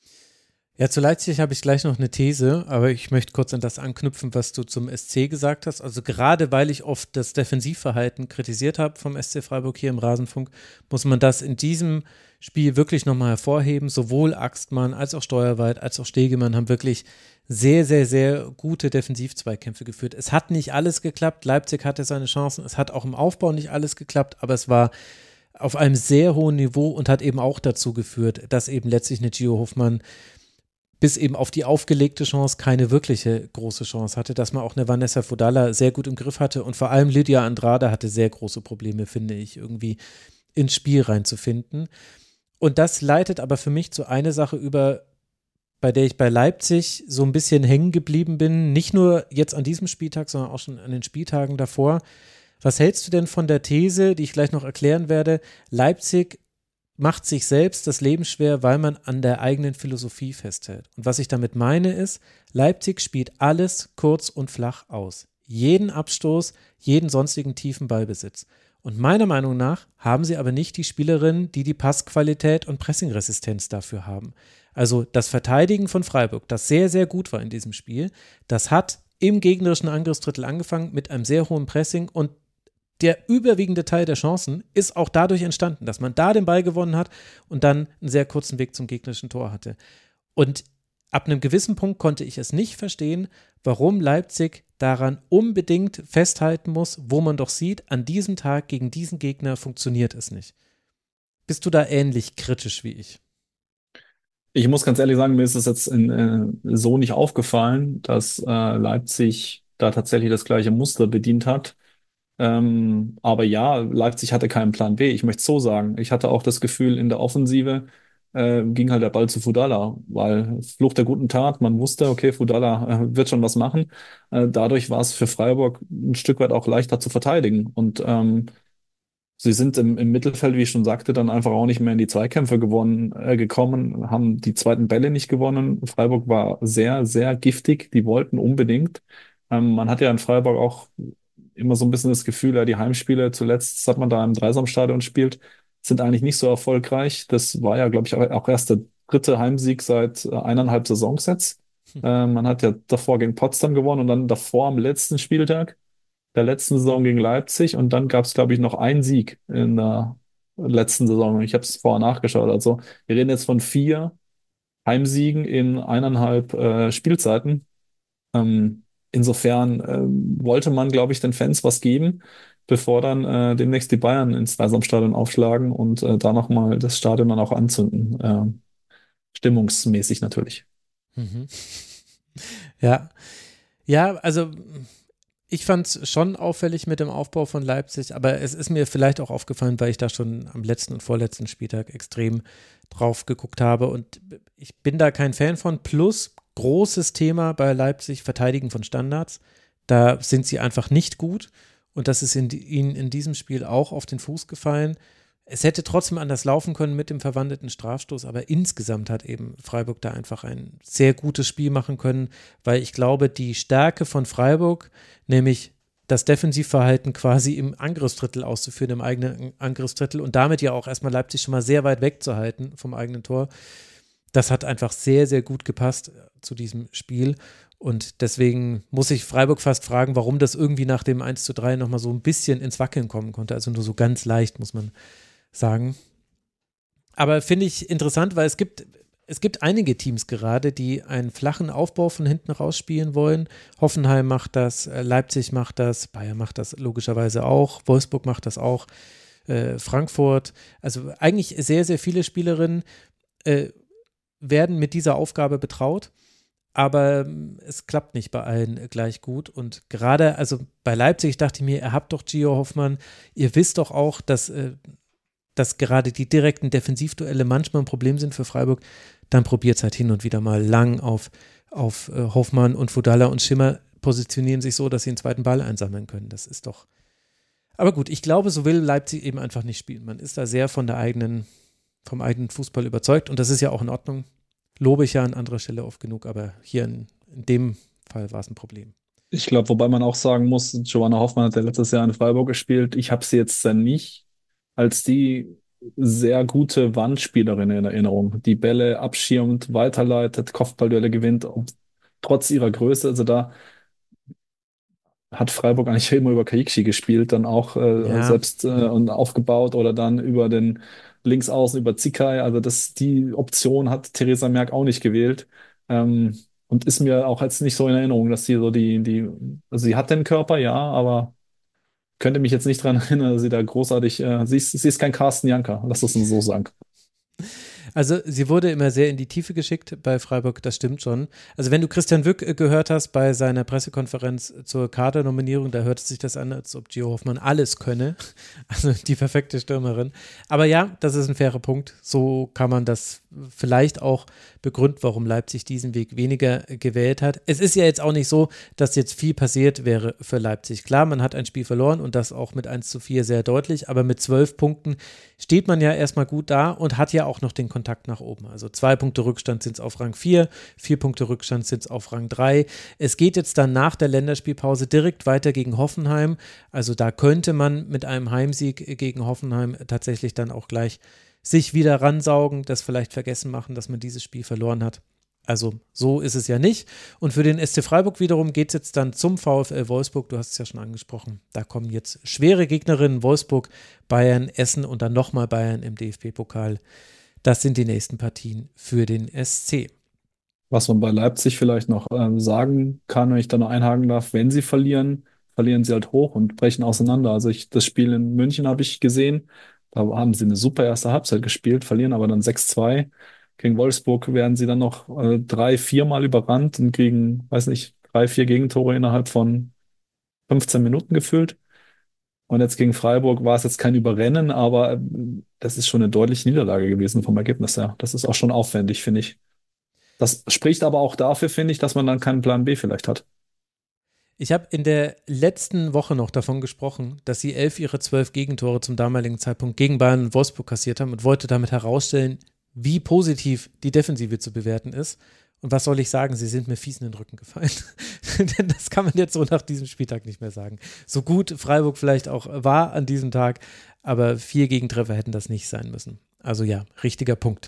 Ja, zu Leipzig habe ich gleich noch eine These, aber ich möchte kurz an das anknüpfen, was du zum SC gesagt hast. Also gerade weil ich oft das Defensivverhalten kritisiert habe vom SC Freiburg hier im Rasenfunk, muss man das in diesem Spiel wirklich nochmal hervorheben. Sowohl Axtmann als auch Steuerwald als auch Stegemann haben wirklich sehr, sehr, sehr gute Defensivzweikämpfe geführt. Es hat nicht alles geklappt, Leipzig hatte seine Chancen, es hat auch im Aufbau nicht alles geklappt, aber es war auf einem sehr hohen Niveau und hat eben auch dazu geführt, dass eben letztlich eine Gio Hoffmann bis eben auf die aufgelegte Chance keine wirkliche große Chance hatte, dass man auch eine Vanessa Fodalla sehr gut im Griff hatte und vor allem Lydia Andrade hatte sehr große Probleme, finde ich, irgendwie ins Spiel reinzufinden. Und das leitet aber für mich zu einer Sache über, bei der ich bei Leipzig so ein bisschen hängen geblieben bin, nicht nur jetzt an diesem Spieltag, sondern auch schon an den Spieltagen davor. Was hältst du denn von der These, die ich gleich noch erklären werde, Leipzig macht sich selbst das Leben schwer, weil man an der eigenen Philosophie festhält. Und was ich damit meine ist, Leipzig spielt alles kurz und flach aus. Jeden Abstoß, jeden sonstigen tiefen Ballbesitz. Und meiner Meinung nach haben sie aber nicht die Spielerinnen, die die Passqualität und Pressingresistenz dafür haben. Also das Verteidigen von Freiburg, das sehr, sehr gut war in diesem Spiel, das hat im gegnerischen Angriffsdrittel angefangen mit einem sehr hohen Pressing und der überwiegende Teil der Chancen ist auch dadurch entstanden, dass man da den Ball gewonnen hat und dann einen sehr kurzen Weg zum gegnerischen Tor hatte. Und ab einem gewissen Punkt konnte ich es nicht verstehen, warum Leipzig daran unbedingt festhalten muss, wo man doch sieht, an diesem Tag gegen diesen Gegner funktioniert es nicht. Bist du da ähnlich kritisch wie ich? Ich muss ganz ehrlich sagen, mir ist es jetzt so nicht aufgefallen, dass Leipzig da tatsächlich das gleiche Muster bedient hat. Aber ja, Leipzig hatte keinen Plan B. Ich möchte es so sagen. Ich hatte auch das Gefühl, in der Offensive ging halt der Ball zu Fudala, weil Fluch der guten Tat, man wusste, okay, Fudala wird schon was machen. Dadurch war es für Freiburg ein Stück weit auch leichter zu verteidigen. Und sie sind im Mittelfeld, wie ich schon sagte, dann einfach auch nicht mehr in die Zweikämpfe gekommen, haben die zweiten Bälle nicht gewonnen. Freiburg war sehr, sehr giftig. Die wollten unbedingt. Man hat ja in Freiburg auch immer so ein bisschen das Gefühl, ja, die Heimspiele zuletzt, hat man da im Dreisamstadion spielt, sind eigentlich nicht so erfolgreich. Das war ja, glaube ich, auch erst der dritte Heimsieg seit 1,5 Saisons jetzt. Man hat ja davor gegen Potsdam gewonnen und dann davor am letzten Spieltag der letzten Saison gegen Leipzig und dann gab es, glaube ich, noch einen Sieg in der letzten Saison. Ich habe es vorher nachgeschaut. Also wir reden jetzt von 4 Heimsiegen in 1,5 Spielzeiten. Insofern wollte man, glaube ich, den Fans was geben, bevor dann demnächst die Bayern ins Dreisamstadion aufschlagen und da nochmal das Stadion dann auch anzünden. Stimmungsmäßig natürlich. Mhm. Ja. Ja, also ich fand es schon auffällig mit dem Aufbau von Leipzig, aber es ist mir vielleicht auch aufgefallen, weil ich da schon am letzten und vorletzten Spieltag extrem drauf geguckt habe und ich bin da kein Fan von. Plus großes Thema bei Leipzig, Verteidigen von Standards. Da sind sie einfach nicht gut und das ist ihnen in diesem Spiel auch auf den Fuß gefallen. Es hätte trotzdem anders laufen können mit dem verwandelten Strafstoß, aber insgesamt hat eben Freiburg da einfach ein sehr gutes Spiel machen können, weil ich glaube, die Stärke von Freiburg, nämlich das Defensivverhalten quasi im Angriffsdrittel auszuführen, im eigenen Angriffsdrittel und damit ja auch erstmal Leipzig schon mal sehr weit wegzuhalten vom eigenen Tor, das hat einfach sehr, sehr gut gepasst zu diesem Spiel. Und deswegen muss ich Freiburg fast fragen, warum das irgendwie nach dem 1:3 nochmal so ein bisschen ins Wackeln kommen konnte. Also nur so ganz leicht, muss man sagen. Aber finde ich interessant, weil es gibt einige Teams gerade, die einen flachen Aufbau von hinten raus spielen wollen. Hoffenheim macht das, Leipzig macht das, Bayern macht das logischerweise auch, Wolfsburg macht das auch, Frankfurt. Also eigentlich sehr, sehr viele Spielerinnen werden mit dieser Aufgabe betraut, aber es klappt nicht bei allen gleich gut und gerade, also bei Leipzig dachte ich mir, ihr habt doch Gio Hoffmann, ihr wisst doch auch, dass gerade die direkten Defensivduelle manchmal ein Problem sind für Freiburg, dann probiert es halt hin und wieder mal lang auf Hoffmann und Fudala und Schimmer positionieren sich so, dass sie einen zweiten Ball einsammeln können, das ist doch, aber gut, ich glaube, so will Leipzig eben einfach nicht spielen, man ist da sehr vom eigenen Fußball überzeugt und das ist ja auch in Ordnung. Lobe ich ja an anderer Stelle oft genug, aber hier in dem Fall war es ein Problem. Ich glaube, wobei man auch sagen muss, Joanna Hoffmann hat ja letztes Jahr in Freiburg gespielt. Ich habe sie jetzt dann nicht als die sehr gute Wandspielerin in Erinnerung, die Bälle abschirmt, weiterleitet, Kopfballduelle gewinnt, trotz ihrer Größe. Also da hat Freiburg eigentlich immer über Kaikchi gespielt, dann auch Ja, selbst und aufgebaut oder dann über den Linksaußen über Zikai. Also die Option hat Theresa Merck auch nicht gewählt. Und ist mir auch jetzt nicht so in Erinnerung, dass sie so also sie hat den Körper, ja, aber könnte mich jetzt nicht dran erinnern, dass sie da großartig, sie ist kein Carsten Janka, lass es uns so sagen. also sie wurde immer sehr in die Tiefe geschickt bei Freiburg, das stimmt schon. Also wenn du Christian Wück gehört hast bei seiner Pressekonferenz zur Kadernominierung, da hörte sich das an, als ob Gio Hoffmann alles könne. Also die perfekte Stürmerin. Aber ja, das ist ein fairer Punkt. So kann man das vielleicht auch begründen, warum Leipzig diesen Weg weniger gewählt hat. Es ist ja jetzt auch nicht so, dass jetzt viel passiert wäre für Leipzig. Klar, man hat ein Spiel verloren und das auch mit 1:4 sehr deutlich, aber mit 12 Punkten steht man ja erstmal gut da und hat ja auch noch den Kontakt nach oben. Also 2 Punkte Rückstand sind es auf Rang 4, 4 Punkte Rückstand sind es auf Rang 3. Es geht jetzt dann nach der Länderspielpause direkt weiter gegen Hoffenheim. Also da könnte man mit einem Heimsieg gegen Hoffenheim tatsächlich dann auch gleich sich wieder ransaugen, das vielleicht vergessen machen, dass man dieses Spiel verloren hat. Also so ist es ja nicht. Und für den SC Freiburg wiederum geht es jetzt dann zum VfL Wolfsburg. Du hast es ja schon angesprochen. Da kommen jetzt schwere Gegnerinnen: Wolfsburg, Bayern, Essen und dann nochmal Bayern im DFB-Pokal. Das sind die nächsten Partien für den SC. Was man bei Leipzig vielleicht noch sagen kann, wenn ich da noch einhaken darf, wenn sie verlieren, verlieren sie halt hoch und brechen auseinander. Also das Spiel in München habe ich gesehen, da haben sie eine super erste Halbzeit gespielt, verlieren aber dann 6:2. Gegen Wolfsburg werden sie dann noch 3-4 Mal überrannt und kriegen, weiß nicht, 3-4 Gegentore innerhalb von 15 Minuten gefühlt. Und jetzt gegen Freiburg war es jetzt kein Überrennen, aber das ist schon eine deutliche Niederlage gewesen vom Ergebnis her. Das ist auch schon aufwendig, finde ich. Das spricht aber auch dafür, finde ich, dass man dann keinen Plan B vielleicht hat. Ich habe in der letzten Woche noch davon gesprochen, dass sie 11 ihrer 12 Gegentore zum damaligen Zeitpunkt gegen Bayern und Wolfsburg kassiert haben und wollte damit herausstellen, wie positiv die Defensive zu bewerten ist. Und was soll ich sagen, sie sind mir fies in den Rücken gefallen. Denn das kann man jetzt so nach diesem Spieltag nicht mehr sagen. So gut Freiburg vielleicht auch war an diesem Tag, aber 4 Gegentreffer hätten das nicht sein müssen. Also ja, richtiger Punkt.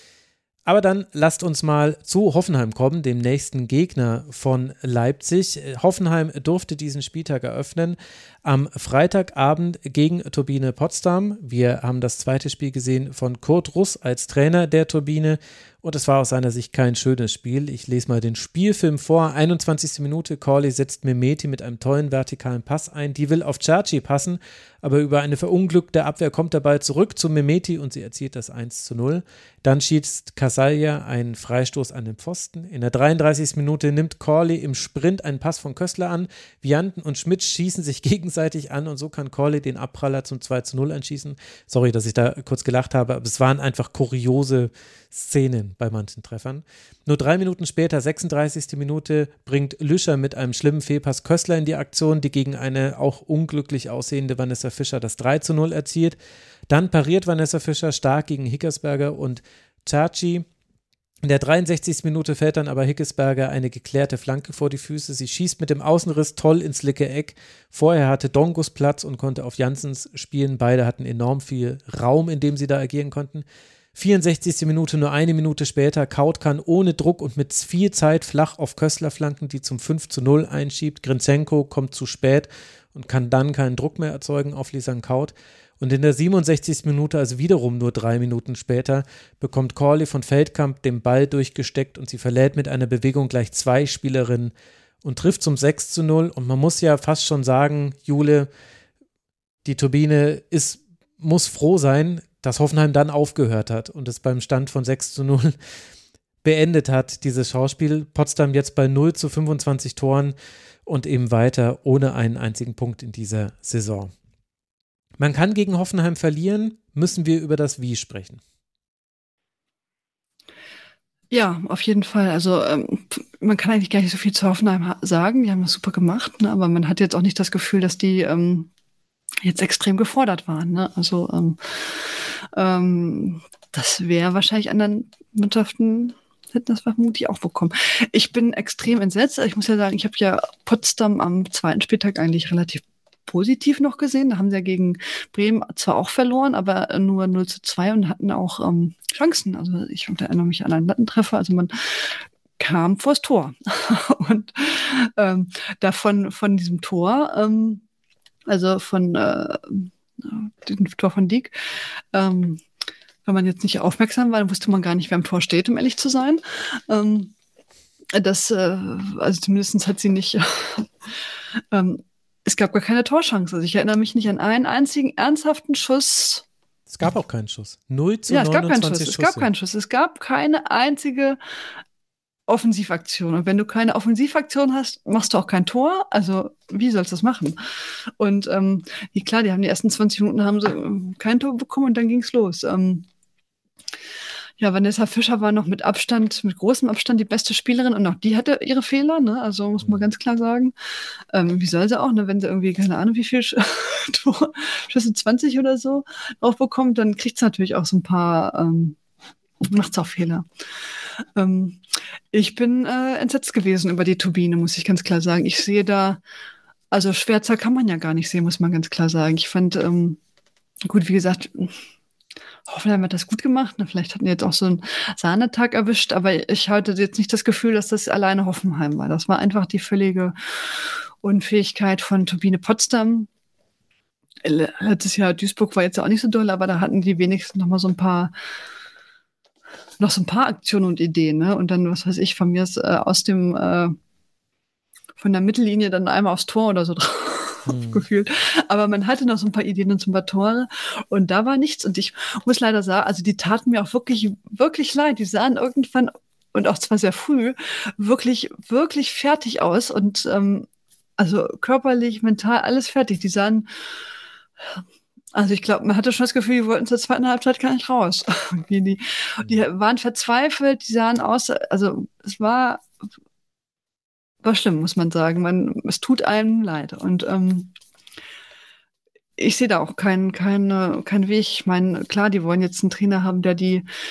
Aber dann lasst uns mal zu Hoffenheim kommen, dem nächsten Gegner von Leipzig. Hoffenheim durfte diesen Spieltag eröffnen am Freitagabend gegen Turbine Potsdam. Wir haben das zweite Spiel gesehen von Kurt Russ als Trainer der Turbine und es war aus seiner Sicht kein schönes Spiel. Ich lese mal den Spielfilm vor. 21. Minute, Corley setzt Mehmeti mit einem tollen vertikalen Pass ein. Die will auf Cerci passen, aber über eine verunglückte Abwehr kommt der Ball zurück zu Mehmeti und sie erzielt das 1:0. Dann schießt Kasalja einen Freistoß an den Pfosten. In der 33. Minute nimmt Corley im Sprint einen Pass von Kössler an. Vianten und Schmidt schießen sich gegenseitig an und so kann Corley den Abpraller zum 2:0 anschießen. Sorry, dass ich da kurz gelacht habe, aber es waren einfach kuriose Szenen bei manchen Treffern. Nur 3 Minuten später, 36. Minute, bringt Lüscher mit einem schlimmen Fehlpass Kössler in die Aktion, die gegen eine auch unglücklich aussehende Vanessa Fischer das 3:0 erzielt. Dann pariert Vanessa Fischer stark gegen Hickersberger und Cerci. In der 63. Minute fällt dann aber Hickesberger eine geklärte Flanke vor die Füße. Sie schießt mit dem Außenriss toll ins linke Eck. Vorher hatte Dongus Platz und konnte auf Janssens spielen. Beide hatten enorm viel Raum, in dem sie da agieren konnten. 64. Minute, nur eine Minute später, Kaut kann ohne Druck und mit viel Zeit flach auf Kössler flanken, die zum 5:0 einschiebt. Grinzenko kommt zu spät und kann dann keinen Druck mehr erzeugen auf Lisanne Kaut. Und in der 67. Minute, also wiederum nur 3 Minuten später, bekommt Corley von Feldkamp den Ball durchgesteckt und sie verlädt mit einer Bewegung gleich 2 Spielerinnen und trifft zum 6:0. Und man muss ja fast schon sagen, Jule, die Turbine muss froh sein, dass Hoffenheim dann aufgehört hat und es beim Stand von 6:0 beendet hat, dieses Schauspiel. Potsdam jetzt bei 0:25 Toren und eben weiter ohne einen einzigen Punkt in dieser Saison. Man kann gegen Hoffenheim verlieren, müssen wir über das Wie sprechen. Ja, auf jeden Fall. Also man kann eigentlich gar nicht so viel zu Hoffenheim sagen. Die haben das super gemacht, ne? Aber man hat jetzt auch nicht das Gefühl, dass die jetzt extrem gefordert waren. Ne? Also das wäre wahrscheinlich anderen Mannschaften hätten das vermutlich auch bekommen. Ich bin extrem entsetzt. Ich muss ja sagen, ich habe ja Potsdam am zweiten Spieltag eigentlich relativ positiv noch gesehen. Da haben sie ja gegen Bremen zwar auch verloren, aber nur 0:2 und hatten auch Chancen. Also ich erinnere mich an einen Lattentreffer. Also man kam vors Tor. Und von diesem Tor, also von dem Tor von Dieck, wenn man jetzt nicht aufmerksam war, dann wusste man gar nicht, wer im Tor steht, um ehrlich zu sein. Also zumindest hat sie nicht, es gab gar keine Torchance. Also ich erinnere mich nicht an einen einzigen ernsthaften Schuss. Es gab auch keinen Schuss. 0:29 Ja, es gab keinen Schuss. Schüsse. Es gab keinen Schuss. Es gab keine einzige Offensivaktion. Und wenn du keine Offensivaktion hast, machst du auch kein Tor. Also, wie sollst du das machen? Und klar, die haben die ersten 20 Minuten haben sie kein Tor bekommen und dann ging's los. Ja, Vanessa Fischer war noch mit großem Abstand die beste Spielerin und auch die hatte ihre Fehler, ne? Also muss man ganz klar sagen. Wie soll sie auch, ne? Wenn sie irgendwie, keine Ahnung, wie viel Schüsse 20 oder so drauf bekommt, dann kriegt sie natürlich auch so ein paar, macht's auch Fehler. Ich bin entsetzt gewesen über die Turbine, muss ich ganz klar sagen. Ich sehe da, also Schwärzer kann man ja gar nicht sehen, muss man ganz klar sagen. Ich fand, gut, wie gesagt, Hoffenheim hat das gut gemacht. Ne? Vielleicht hatten die jetzt auch so einen Sahnetag erwischt, aber ich hatte jetzt nicht das Gefühl, dass das alleine Hoffenheim war. Das war einfach die völlige Unfähigkeit von Turbine Potsdam. Letztes Jahr Duisburg war jetzt auch nicht so doll, aber da hatten die wenigstens noch mal so ein paar Aktionen und Ideen, ne? Und dann, was weiß ich, von mir ist von der Mittellinie dann einmal aufs Tor oder so drauf gefühlt. Aber man hatte noch so ein paar Ideen und so ein paar Tore und da war nichts. Und ich muss leider sagen, also die taten mir auch wirklich, wirklich leid. Die sahen irgendwann, und auch zwar sehr früh, wirklich, wirklich fertig aus und also körperlich, mental, alles fertig. Die sahen, also ich glaube, man hatte schon das Gefühl, die wollten zur zweiten Halbzeit gar nicht raus. Die waren verzweifelt, die sahen aus, also es war schlimm, muss man sagen. Es tut einem leid. Und ich sehe da auch keinen Weg. Ich meine, klar, die wollen jetzt einen Trainer haben, der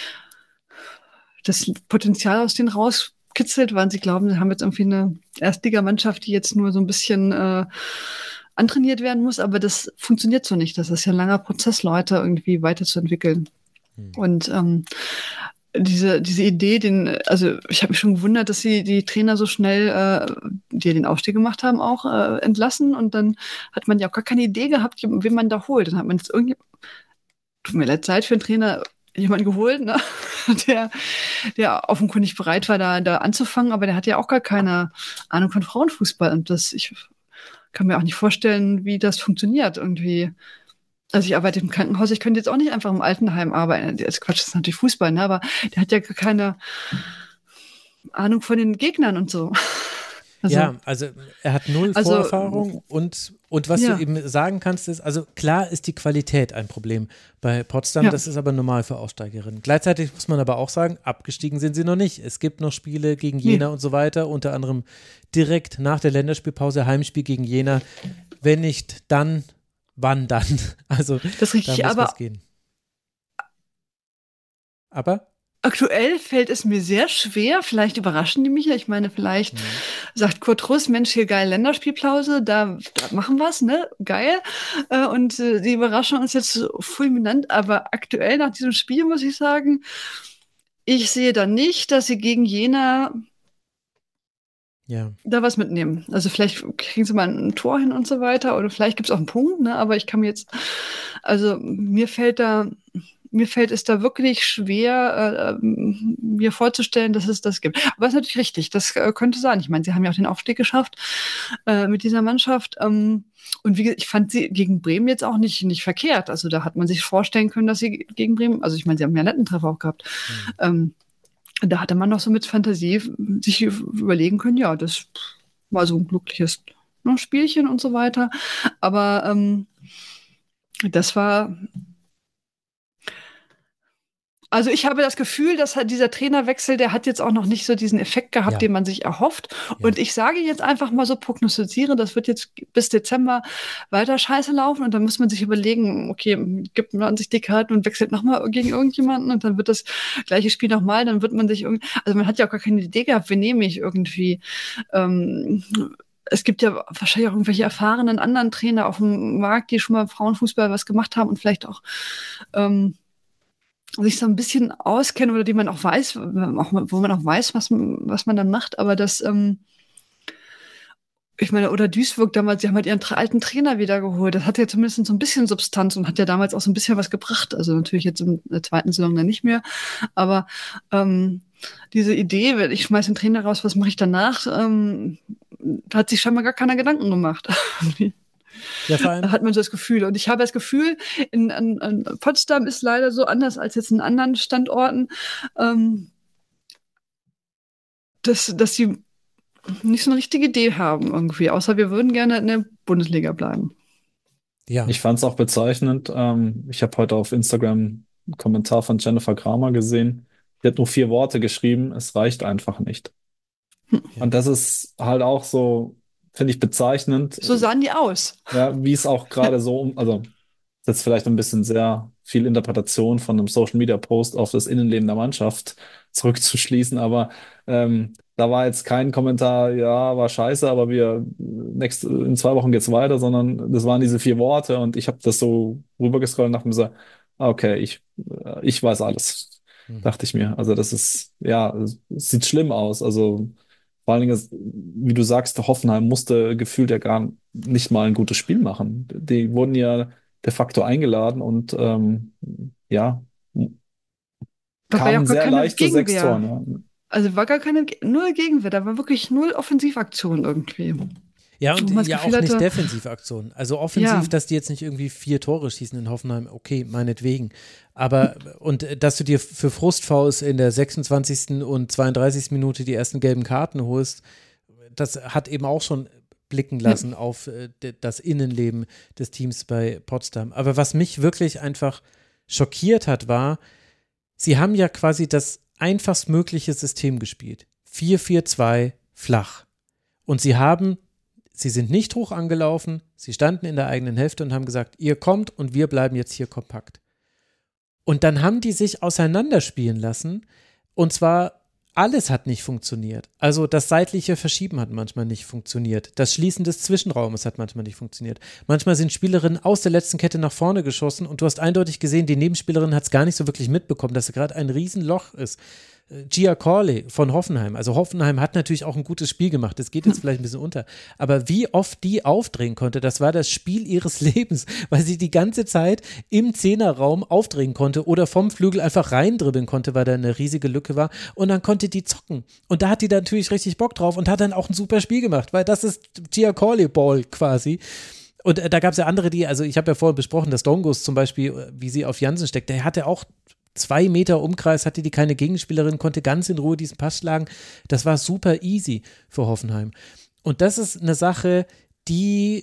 das Potenzial aus denen rauskitzelt, weil sie glauben, sie haben jetzt irgendwie eine Erstligamannschaft, die jetzt nur so ein bisschen antrainiert werden muss. Aber das funktioniert so nicht. Das ist ja ein langer Prozess, Leute irgendwie weiterzuentwickeln. Und diese Idee, also ich habe mich schon gewundert, dass sie die Trainer so schnell, die ja den Aufstieg gemacht haben, auch entlassen und dann hat man ja auch gar keine Idee gehabt, wen man da holt. Dann hat man jetzt irgendwie, tut mir leid, Zeit für einen Trainer, jemanden geholt, ne? der offenkundig bereit war, da anzufangen, aber der hat ja auch gar keine Ahnung von Frauenfußball und ich kann mir auch nicht vorstellen, wie das funktioniert irgendwie. Also ich arbeite im Krankenhaus, ich könnte jetzt auch nicht einfach im Altenheim arbeiten. Das Quatsch, das ist natürlich Fußball, ne? Aber der hat ja gar keine Ahnung von den Gegnern und so. Also er hat null Vorerfahrung und was du eben sagen kannst ist, also klar ist die Qualität ein Problem bei Potsdam, das ist aber normal für Aussteigerinnen. Gleichzeitig muss man aber auch sagen, abgestiegen sind sie noch nicht. Es gibt noch Spiele gegen Jena und so weiter, unter anderem direkt nach der Länderspielpause Heimspiel gegen Jena. Wenn nicht, dann wann dann? Also das ist richtig, da muss aber was gehen. Aber? Aktuell fällt es mir sehr schwer, vielleicht überraschen die mich ja, ich meine, vielleicht sagt Kurt Russ, Mensch, hier geil Länderspielpause, da machen wir's, ne, geil, und die überraschen uns jetzt fulminant, aber aktuell nach diesem Spiel muss ich sagen, ich sehe da nicht, dass sie gegen Jena da was mitnehmen. Also vielleicht kriegen sie mal ein Tor hin und so weiter oder vielleicht gibt's auch einen Punkt, ne, aber ich kann mir jetzt, also mir fällt es da wirklich schwer, mir vorzustellen, dass es das gibt. Aber es ist natürlich richtig, das könnte sein. Ich meine, sie haben ja auch den Aufstieg geschafft mit dieser Mannschaft. Und wie gesagt, ich fand sie gegen Bremen jetzt auch nicht verkehrt. Also da hat man sich vorstellen können, dass sie gegen Bremen, also ich meine, sie haben ja einen netten Treffer auch gehabt. Da hatte man noch so mit Fantasie sich überlegen können, ja, das war so ein glückliches Spielchen und so weiter. Aber das war Also ich habe das Gefühl, dass halt dieser Trainerwechsel, der hat jetzt auch noch nicht so diesen Effekt gehabt, Ja. den man sich erhofft. Ja. Und ich sage jetzt einfach mal so, prognostiziere, das wird jetzt bis Dezember weiter scheiße laufen und dann muss man sich überlegen, okay, gibt man sich die Karten und wechselt nochmal gegen irgendjemanden und dann wird das gleiche Spiel nochmal, dann wird man sich also man hat ja auch gar keine Idee gehabt, wen nehme ich irgendwie. Es gibt ja wahrscheinlich auch irgendwelche erfahrenen anderen Trainer auf dem Markt, die schon mal im Frauenfußball was gemacht haben und vielleicht auch sich so ein bisschen auskennen oder die man auch weiß, auch, wo man auch weiß, was man dann macht, aber das, ich meine, oder Duisburg damals, sie haben halt ihren alten Trainer wiedergeholt. Das hat ja zumindest so ein bisschen Substanz und hat ja damals auch so ein bisschen was gebracht. Also natürlich jetzt in der zweiten Saison dann nicht mehr, aber diese Idee, wenn ich schmeiß den Trainer raus, was mache ich danach, da hat sich scheinbar gar keiner Gedanken gemacht. Ja, vor allem. Da hat man so das Gefühl. Und ich habe das Gefühl, in Potsdam ist leider so anders als jetzt in anderen Standorten, dass sie nicht so eine richtige Idee haben irgendwie, außer wir würden gerne in der Bundesliga bleiben. Ja. Ich fand es auch bezeichnend. Ich habe heute auf Instagram einen Kommentar von Jennifer Kramer gesehen. Die hat nur 4 Worte geschrieben, es reicht einfach nicht. Ja. Und das ist halt auch so, finde ich, bezeichnend. So sahen die aus. Ja, wie es auch gerade so, also ist jetzt vielleicht ein bisschen sehr viel Interpretation von einem Social Media Post auf das Innenleben der Mannschaft zurückzuschließen, aber da war jetzt kein Kommentar, ja, war scheiße, aber in 2 Wochen geht's weiter, sondern das waren diese 4 Worte und ich habe das so rübergescrollt und dachte mir so, okay, ich weiß alles, dachte ich mir. Also das ist, ja, es sieht schlimm aus. Also vor allen Dingen, wie du sagst, Hoffenheim musste gefühlt ja gar nicht mal ein gutes Spiel machen. Die wurden ja de facto eingeladen und ja, Da war ja kamen auch gar sehr keine leicht zu 6 Gegenwehr. Toren. Ja. Also war gar keine, null Gegenwehr, da war wirklich null Offensivaktion irgendwie. Ja, und Wo man das ja Gefühl auch nicht hatte- Defensivaktionen. Also offensiv, Ja. dass die jetzt nicht irgendwie 4 Tore schießen in Hoffenheim, okay, meinetwegen. Aber, und dass du dir für Frustfouls in der 26. und 32. Minute die ersten gelben Karten holst, das hat eben auch schon blicken lassen auf das Innenleben des Teams bei Potsdam. Aber was mich wirklich einfach schockiert hat, war, sie haben ja quasi das einfachst mögliche System gespielt. 4-4-2, flach. Und sie sind nicht hoch angelaufen, sie standen in der eigenen Hälfte und haben gesagt, ihr kommt und wir bleiben jetzt hier kompakt. Und dann haben die sich auseinanderspielen lassen und zwar alles hat nicht funktioniert. Also das seitliche Verschieben hat manchmal nicht funktioniert. Das Schließen des Zwischenraumes hat manchmal nicht funktioniert. Manchmal sind Spielerinnen aus der letzten Kette nach vorne geschossen und du hast eindeutig gesehen, die Nebenspielerin hat es gar nicht so wirklich mitbekommen, dass gerade ein Riesenloch ist. Gia Corley von Hoffenheim. Also Hoffenheim hat natürlich auch ein gutes Spiel gemacht. Das geht jetzt vielleicht ein bisschen unter. Aber wie oft die aufdrehen konnte, das war das Spiel ihres Lebens, weil sie die ganze Zeit im Zehnerraum aufdrehen konnte oder vom Flügel einfach reindribbeln konnte, weil da eine riesige Lücke war. Und dann konnte die zocken. Und da hat die natürlich richtig Bock drauf und hat dann auch ein super Spiel gemacht, weil das ist Gia Corley Ball quasi. Und da gab es ja andere, also ich habe ja vorhin besprochen, dass Dongos zum Beispiel, wie sie auf Jansen steckt, der hatte auch 2 Meter Umkreis, hatte die keine Gegenspielerin, konnte ganz in Ruhe diesen Pass schlagen. Das war super easy für Hoffenheim. Und das ist eine Sache, die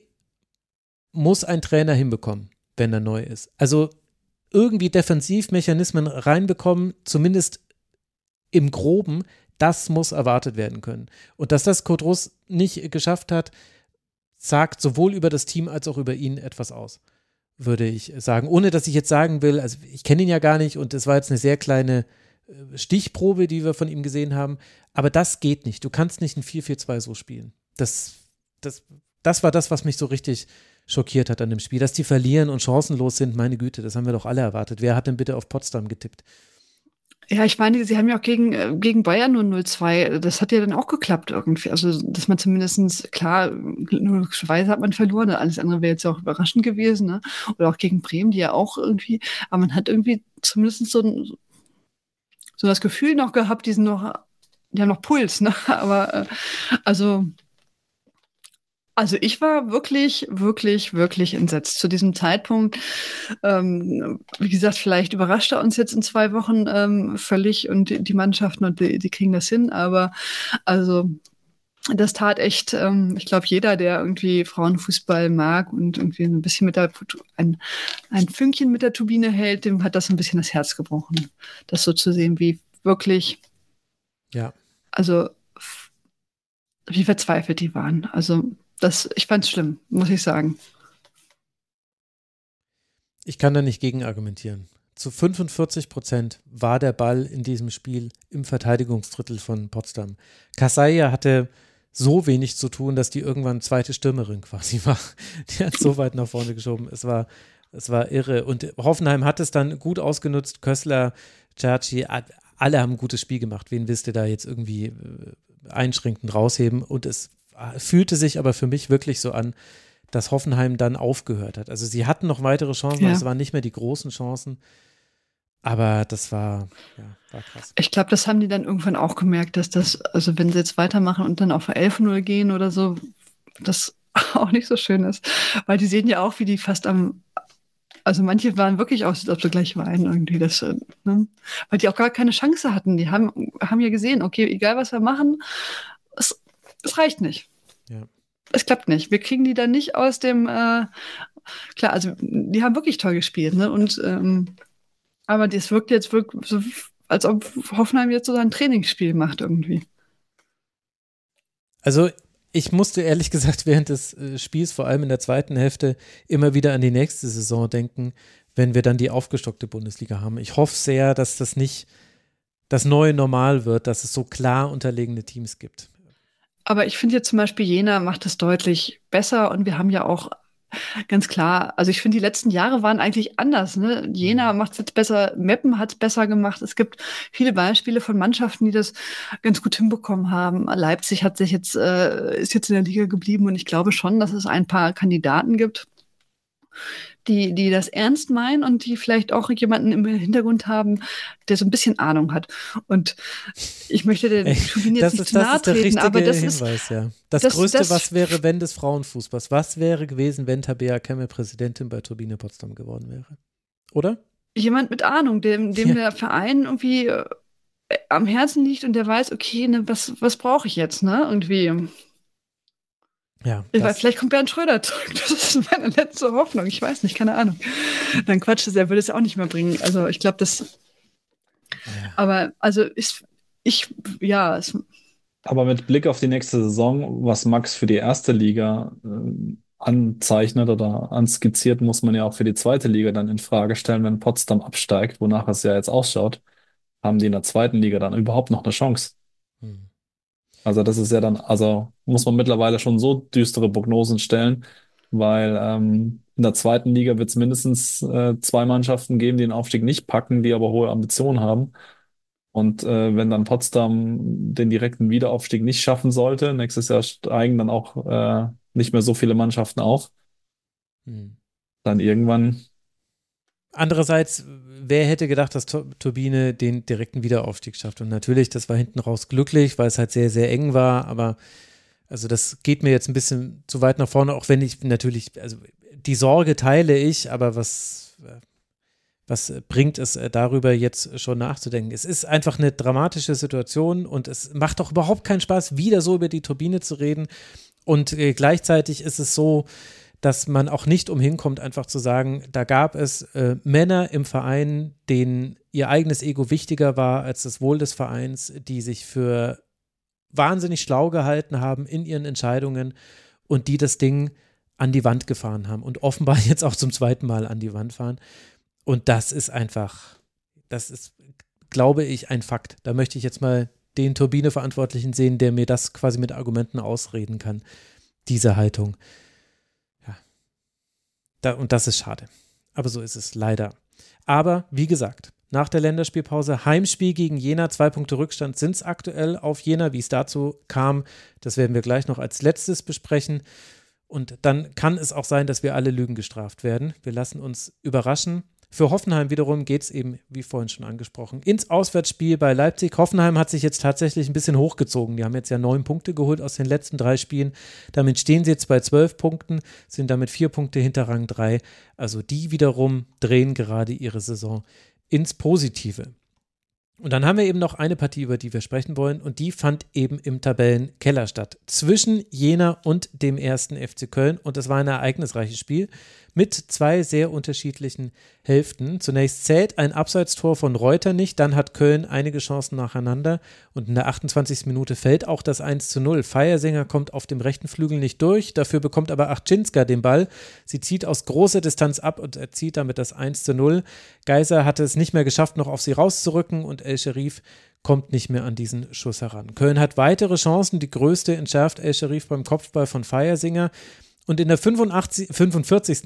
muss ein Trainer hinbekommen, wenn er neu ist. Also irgendwie Defensivmechanismen reinbekommen, zumindest im Groben, das muss erwartet werden können. Und dass das Kurt Russ nicht geschafft hat, sagt sowohl über das Team als auch über ihn etwas aus, würde ich sagen. Ohne, dass ich jetzt sagen will, also ich kenne ihn ja gar nicht und es war jetzt eine sehr kleine Stichprobe, die wir von ihm gesehen haben, aber das geht nicht. Du kannst nicht ein 4-4-2 so spielen. Das war das, was mich so richtig schockiert hat an dem Spiel. Dass die verlieren und chancenlos sind, meine Güte, das haben wir doch alle erwartet. Wer hat denn bitte auf Potsdam getippt? Ja, ich meine, sie haben ja auch gegen Bayern nur 0-2. Das hat ja dann auch geklappt irgendwie. Also, dass man zumindestens klar, logischerweise hat man verloren. Alles andere wäre jetzt auch überraschend gewesen, ne? Oder auch gegen Bremen, die ja auch irgendwie, aber man hat irgendwie zumindest so das Gefühl noch gehabt, die haben noch Puls, ne? Aber, also ich war wirklich, wirklich, wirklich entsetzt zu diesem Zeitpunkt. Wie gesagt, vielleicht überrascht er uns jetzt in 2 Wochen völlig und die Mannschaften und die kriegen das hin, aber also Das tat echt, ich glaube, jeder, der irgendwie Frauenfußball mag und irgendwie ein bisschen ein Fünkchen mit der Turbine hält, dem hat das ein bisschen das Herz gebrochen. Das so zu sehen, wie wirklich, Ja. also wie verzweifelt die waren. Also ich fand es schlimm, muss ich sagen. Ich kann da nicht gegen argumentieren. Zu 45% war der Ball in diesem Spiel im Verteidigungsdrittel von Potsdam. Kasaia hatte so wenig zu tun, dass die irgendwann zweite Stürmerin quasi war. Die hat so weit nach vorne geschoben. Es war irre. Und Hoffenheim hat es dann gut ausgenutzt. Kössler, Cerci, alle haben ein gutes Spiel gemacht. Wen willst du da jetzt irgendwie einschränkend rausheben? Und es fühlte sich aber für mich wirklich so an, dass Hoffenheim dann aufgehört hat. Also sie hatten noch weitere Chancen, aber es waren nicht mehr die großen Chancen. Aber das war krass. Ich glaube, das haben die dann irgendwann auch gemerkt, dass das, also wenn sie jetzt weitermachen und dann auf 11-0 gehen oder so, das auch nicht so schön ist. Weil die sehen ja auch, wie die also manche waren wirklich aus, als ob sie gleich weinen irgendwie. Ne? Weil die auch gar keine Chance hatten. Die haben ja gesehen, okay, egal was wir machen, es reicht nicht. Ja. Es klappt nicht. Wir kriegen die dann nicht aus dem, klar, also die haben wirklich toll gespielt, ne? Und aber das wirkt jetzt wirklich so, als ob Hoffenheim jetzt so ein Trainingsspiel macht irgendwie. Also ich musste ehrlich gesagt während des Spiels, vor allem in der zweiten Hälfte, immer wieder an die nächste Saison denken, wenn wir dann die aufgestockte Bundesliga haben. Ich hoffe sehr, dass das nicht das neue Normal wird, dass es so klar unterlegene Teams gibt. Aber ich finde jetzt zum Beispiel, Jena macht es deutlich besser und wir haben ja auch ganz klar, also ich finde, die letzten Jahre waren eigentlich anders. Ne? Jena macht es jetzt besser, Meppen hat es besser gemacht. Es gibt viele Beispiele von Mannschaften, die das ganz gut hinbekommen haben. Leipzig ist jetzt in der Liga geblieben und ich glaube schon, dass es ein paar Kandidaten gibt, die das ernst meinen und die vielleicht auch jemanden im Hintergrund haben, der so ein bisschen Ahnung hat. Und ich möchte der Turbine jetzt nicht zu nahe treten, aber das Hinweis, ist ja. Das Größte, was wäre, wenn des Frauenfußballs? Was wäre gewesen, wenn Tabea Kemme Präsidentin bei Turbine Potsdam geworden wäre? Oder? Jemand mit Ahnung, dem der Verein irgendwie am Herzen liegt und der weiß, okay, ne, was brauche ich jetzt, ne? Irgendwie. Ja, vielleicht kommt Bernd Schröder zurück. Das ist meine letzte Hoffnung. Ich weiß nicht, keine Ahnung. Dann Quatsch, der würde es ja auch nicht mehr bringen. Also ich glaube, das. Ja. Aber also Aber mit Blick auf die nächste Saison, was Max für die erste Liga anzeichnet oder anskizziert, muss man ja auch für die zweite Liga dann in Frage stellen, wenn Potsdam absteigt, wonach es ja jetzt ausschaut, haben die in der zweiten Liga dann überhaupt noch eine Chance? Also das ist ja dann, also muss man mittlerweile schon so düstere Prognosen stellen, weil in der zweiten Liga wird es mindestens 2 Mannschaften geben, die den Aufstieg nicht packen, die aber hohe Ambitionen haben. Und wenn dann Potsdam den direkten Wiederaufstieg nicht schaffen sollte, nächstes Jahr steigen dann auch nicht mehr so viele Mannschaften auf. Dann irgendwann. Andererseits, wer hätte gedacht, dass Turbine den direkten Wiederaufstieg schafft? Und natürlich, das war hinten raus glücklich, weil es halt sehr, sehr eng war. Aber also das geht mir jetzt ein bisschen zu weit nach vorne, auch wenn ich natürlich, also die Sorge teile ich, aber was bringt es darüber jetzt schon nachzudenken? Es ist einfach eine dramatische Situation und es macht doch überhaupt keinen Spaß, wieder so über die Turbine zu reden. Und gleichzeitig ist es so, dass man auch nicht umhin kommt, einfach zu sagen, da gab es Männer im Verein, denen ihr eigenes Ego wichtiger war als das Wohl des Vereins, die sich für wahnsinnig schlau gehalten haben in ihren Entscheidungen und die das Ding an die Wand gefahren haben und offenbar jetzt auch zum zweiten Mal an die Wand fahren. Und das ist, glaube ich, ein Fakt. Da möchte ich jetzt mal den Turbine-Verantwortlichen sehen, der mir das quasi mit Argumenten ausreden kann, diese Haltung. Ja. Und das ist schade. Aber so ist es leider. Aber wie gesagt, nach der Länderspielpause Heimspiel gegen Jena, 2 Punkte Rückstand sind es aktuell auf Jena. Wie es dazu kam, das werden wir gleich noch als letztes besprechen. Und dann kann es auch sein, dass wir alle Lügen gestraft werden. Wir lassen uns überraschen. Für Hoffenheim wiederum geht es eben, wie vorhin schon angesprochen, ins Auswärtsspiel bei Leipzig. Hoffenheim hat sich jetzt tatsächlich ein bisschen hochgezogen. Die haben jetzt ja 9 Punkte geholt aus den letzten 3 Spielen. Damit stehen sie jetzt bei 12 Punkten, sind damit 4 Punkte hinter Rang 3. Also die wiederum drehen gerade ihre Saison ins Positive. Und dann haben wir eben noch eine Partie, über die wir sprechen wollen, und die fand eben im Tabellenkeller statt. Zwischen Jena und dem ersten FC Köln, und es war ein ereignisreiches Spiel mit zwei sehr unterschiedlichen Hälften. Zunächst zählt ein Abseitstor von Reuter nicht, dann hat Köln einige Chancen nacheinander und in der 28. Minute fällt auch das 1:0. Feiersinger kommt auf dem rechten Flügel nicht durch, dafür bekommt aber Achczynska den Ball. Sie zieht aus großer Distanz ab und erzielt damit das 1:0. Geiser hatte es nicht mehr geschafft, noch auf sie rauszurücken, und El Sherif kommt nicht mehr an diesen Schuss heran. Köln hat weitere Chancen, die größte entschärft El Sherif beim Kopfball von Feiersinger. Und in der 45.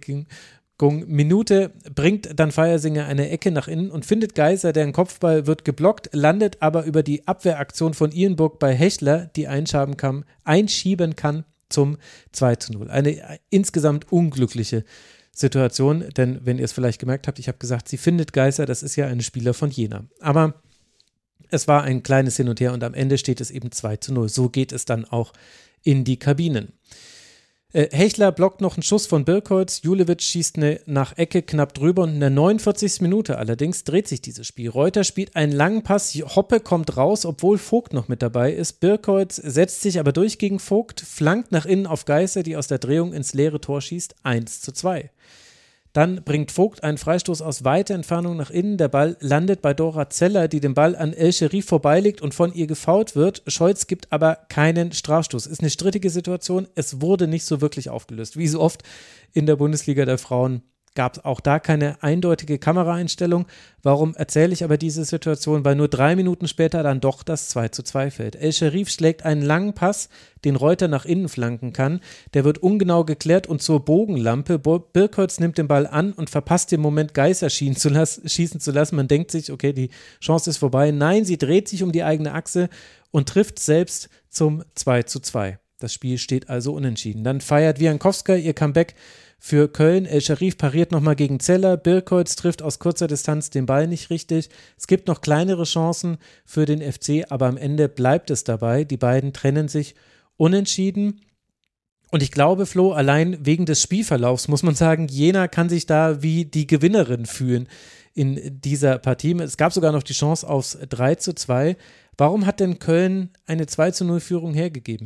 Minute bringt dann Feiersinger eine Ecke nach innen und findet Geiser, deren Kopfball wird geblockt, landet aber über die Abwehraktion von Ilenburg bei Hechler, die einschieben kann zum 2:0. Eine insgesamt unglückliche Situation, denn wenn ihr es vielleicht gemerkt habt, ich habe gesagt, sie findet Geiser, das ist ja ein Spieler von Jena. Aber es war ein kleines Hin und Her und am Ende steht es eben 2:0. So geht es dann auch in die Kabinen. Hechler blockt noch einen Schuss von Birkholz, Julewitsch schießt nach Ecke knapp drüber und in der 49. Minute allerdings dreht sich dieses Spiel. Reuter spielt einen langen Pass, Hoppe kommt raus, obwohl Vogt noch mit dabei ist. Birkholz setzt sich aber durch gegen Vogt, flankt nach innen auf Geißer, die aus der Drehung ins leere Tor schießt, 1:2. Dann bringt Vogt einen Freistoß aus weiter Entfernung nach innen. Der Ball landet bei Dora Zeller, die den Ball an El Sherif vorbeilegt und von ihr gefoult wird. Scholz gibt aber keinen Strafstoß. Ist eine strittige Situation. Es wurde nicht so wirklich aufgelöst. Wie so oft in der Bundesliga der Frauen gab es auch da keine eindeutige Kameraeinstellung. Warum erzähle ich aber diese Situation? Weil nur 3 Minuten später dann doch das 2:2 fällt. El Sherif schlägt einen langen Pass, den Reuter nach innen flanken kann. Der wird ungenau geklärt und zur Bogenlampe. Birkholz nimmt den Ball an und verpasst den Moment, Geißer schießen zu lassen. Man denkt sich, okay, die Chance ist vorbei. Nein, sie dreht sich um die eigene Achse und trifft selbst zum 2:2. Das Spiel steht also unentschieden. Dann feiert Wiankowska ihr Comeback für Köln. El Sherif pariert nochmal gegen Zeller. Birkholz trifft aus kurzer Distanz den Ball nicht richtig. Es gibt noch kleinere Chancen für den FC, aber am Ende bleibt es dabei. Die beiden trennen sich unentschieden. Und ich glaube, Flo, allein wegen des Spielverlaufs muss man sagen, Jena kann sich da wie die Gewinnerin fühlen in dieser Partie. Es gab sogar noch die Chance aufs 3:2. Warum hat denn Köln eine 2:0-Führung hergegeben?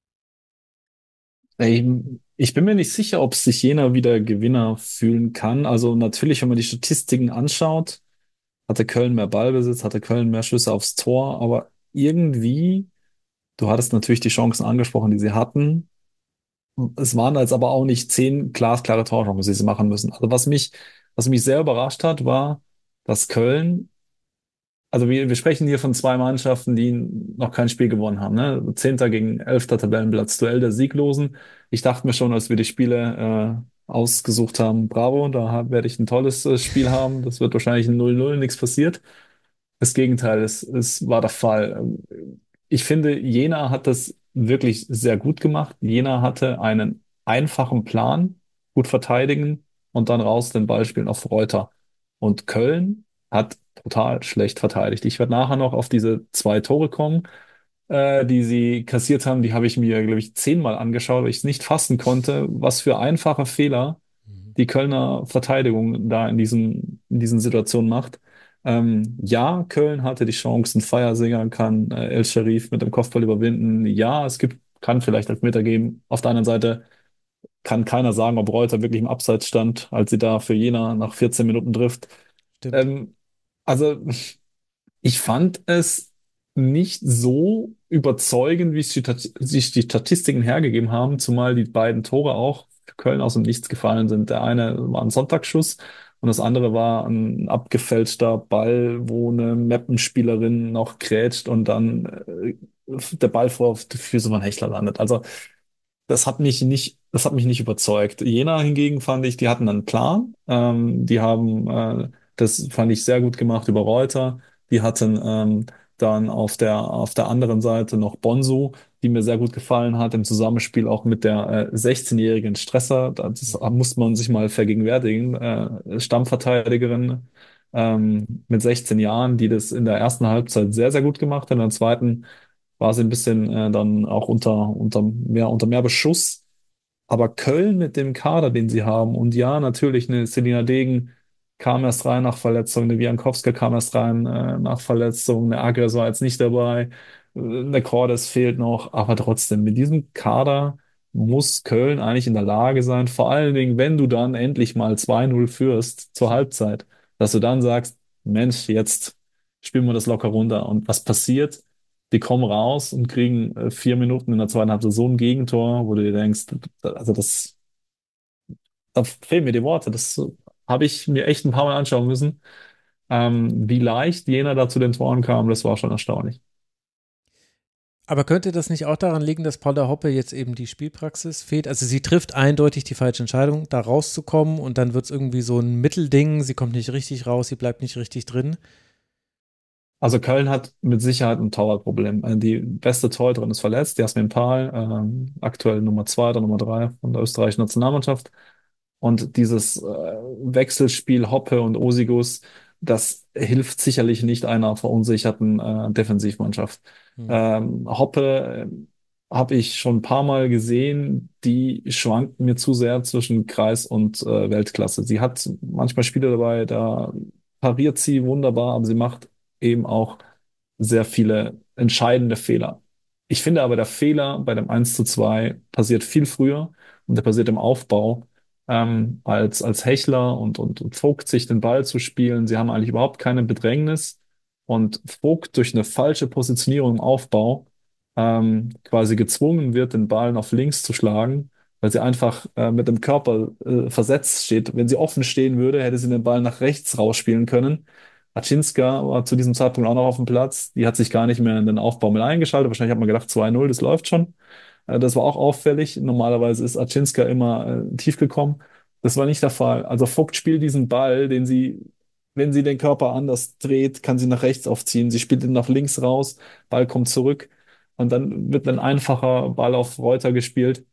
Ich bin mir nicht sicher, ob sich Jena wieder Gewinner fühlen kann. Also natürlich, wenn man die Statistiken anschaut, hatte Köln mehr Ballbesitz, hatte Köln mehr Schüsse aufs Tor, aber irgendwie, du hattest natürlich die Chancen angesprochen, die sie hatten. Es waren jetzt aber auch nicht 10 glasklare Torchancen, die sie machen müssen. Also was mich sehr überrascht hat, war, dass Köln, also wir sprechen hier von zwei Mannschaften, die noch kein Spiel gewonnen haben, ne? 10. gegen 11. Tabellenplatz, Duell der Sieglosen. Ich dachte mir schon, als wir die Spiele ausgesucht haben, bravo, werde ich ein tolles Spiel haben. Das wird wahrscheinlich ein 0:0, nichts passiert. Das Gegenteil, es war der Fall. Ich finde, Jena hat das wirklich sehr gut gemacht. Jena hatte einen einfachen Plan, gut verteidigen und dann raus den Ball spielen auf Reuter. Und Köln hat total schlecht verteidigt. Ich werde nachher noch auf diese 2 Tore kommen, die sie kassiert haben. Die habe ich mir, glaube ich, 10-mal angeschaut, weil ich es nicht fassen konnte, was für einfache Fehler die Kölner Verteidigung da in diesen Situationen macht. Ja, Köln hatte die Chancen, Feiersinger kann El Sherif mit dem Kopfball überwinden. Ja, kann vielleicht Elfmeter geben. Auf der anderen Seite kann keiner sagen, ob Reuter wirklich im Abseits stand, als sie da für Jena nach 14 Minuten trifft. Stimmt. Also ich fand es nicht so überzeugend, wie sich die Statistiken hergegeben haben, zumal die beiden Tore auch für Köln aus dem Nichts gefallen sind. Der eine war ein Sonntagsschuss und das andere war ein abgefälschter Ball, wo eine Mappenspielerin noch grätscht und dann der Ball vor die Füße von Hechler landet. Also das hat mich nicht überzeugt. Jena hingegen fand ich, die hatten einen Plan. Die haben, das fand ich sehr gut gemacht über Reuter. Die hatten dann auf der anderen Seite noch Bonsu, die mir sehr gut gefallen hat, im Zusammenspiel auch mit der 16-jährigen Stresser. Das muss man sich mal vergegenwärtigen. Stammverteidigerin mit 16 Jahren, die das in der ersten Halbzeit sehr, sehr gut gemacht hat. In der zweiten war sie ein bisschen dann auch unter mehr Beschuss. Aber Köln mit dem Kader, den sie haben, und ja, natürlich eine Selina Degen kam erst rein nach Verletzung, eine Wiankowska kam erst rein nach Verletzung, eine Agres war jetzt nicht dabei, der Cordes fehlt noch, aber trotzdem, mit diesem Kader muss Köln eigentlich in der Lage sein, vor allen Dingen, wenn du dann endlich mal 2-0 führst zur Halbzeit, dass du dann sagst, Mensch, jetzt spielen wir das locker runter. Und was passiert? Die kommen raus und kriegen 4 Minuten in der zweiten Halbzeit so ein Gegentor, wo du dir denkst, also da fehlen mir die Worte. Das habe ich mir echt ein paar Mal anschauen müssen. Wie leicht jener da zu den Toren kam, das war schon erstaunlich. Aber könnte das nicht auch daran liegen, dass Paula Hoppe jetzt eben die Spielpraxis fehlt? Also sie trifft eindeutig die falsche Entscheidung, da rauszukommen und dann wird es irgendwie so ein Mittelding, sie kommt nicht richtig raus, sie bleibt nicht richtig drin. Also Köln hat mit Sicherheit ein Torwartproblem. Die beste Torhüterin ist verletzt, Jasmin Pahl, aktuell Nummer 2 oder Nummer 3 von der österreichischen Nationalmannschaft. Und dieses Wechselspiel Hoppe und Osigus, das hilft sicherlich nicht einer verunsicherten Defensivmannschaft. Hm. Hoppe habe ich schon ein paar Mal gesehen, die schwankt mir zu sehr zwischen Kreis und Weltklasse. Sie hat manchmal Spiele dabei, da pariert sie wunderbar, aber sie macht eben auch sehr viele entscheidende Fehler. Ich finde aber, der Fehler bei dem 1:2 passiert viel früher und der passiert im Aufbau, als Hechler und Vogt sich den Ball zu spielen. Sie haben eigentlich überhaupt keine Bedrängnis und Vogt durch eine falsche Positionierung im Aufbau quasi gezwungen wird, den Ball auf links zu schlagen, weil sie einfach mit dem Körper versetzt steht. Wenn sie offen stehen würde, hätte sie den Ball nach rechts rausspielen können. Aczynska war zu diesem Zeitpunkt auch noch auf dem Platz. Die hat sich gar nicht mehr in den Aufbau mit eingeschaltet. Wahrscheinlich hat man gedacht, 2-0, das läuft schon. Das war auch auffällig. Normalerweise ist Aczynska immer tief gekommen. Das war nicht der Fall. Also Vogt spielt diesen Ball, den sie, wenn sie den Körper anders dreht, kann sie nach rechts aufziehen. Sie spielt ihn nach links raus, Ball kommt zurück und dann wird ein einfacher Ball auf Reuter gespielt,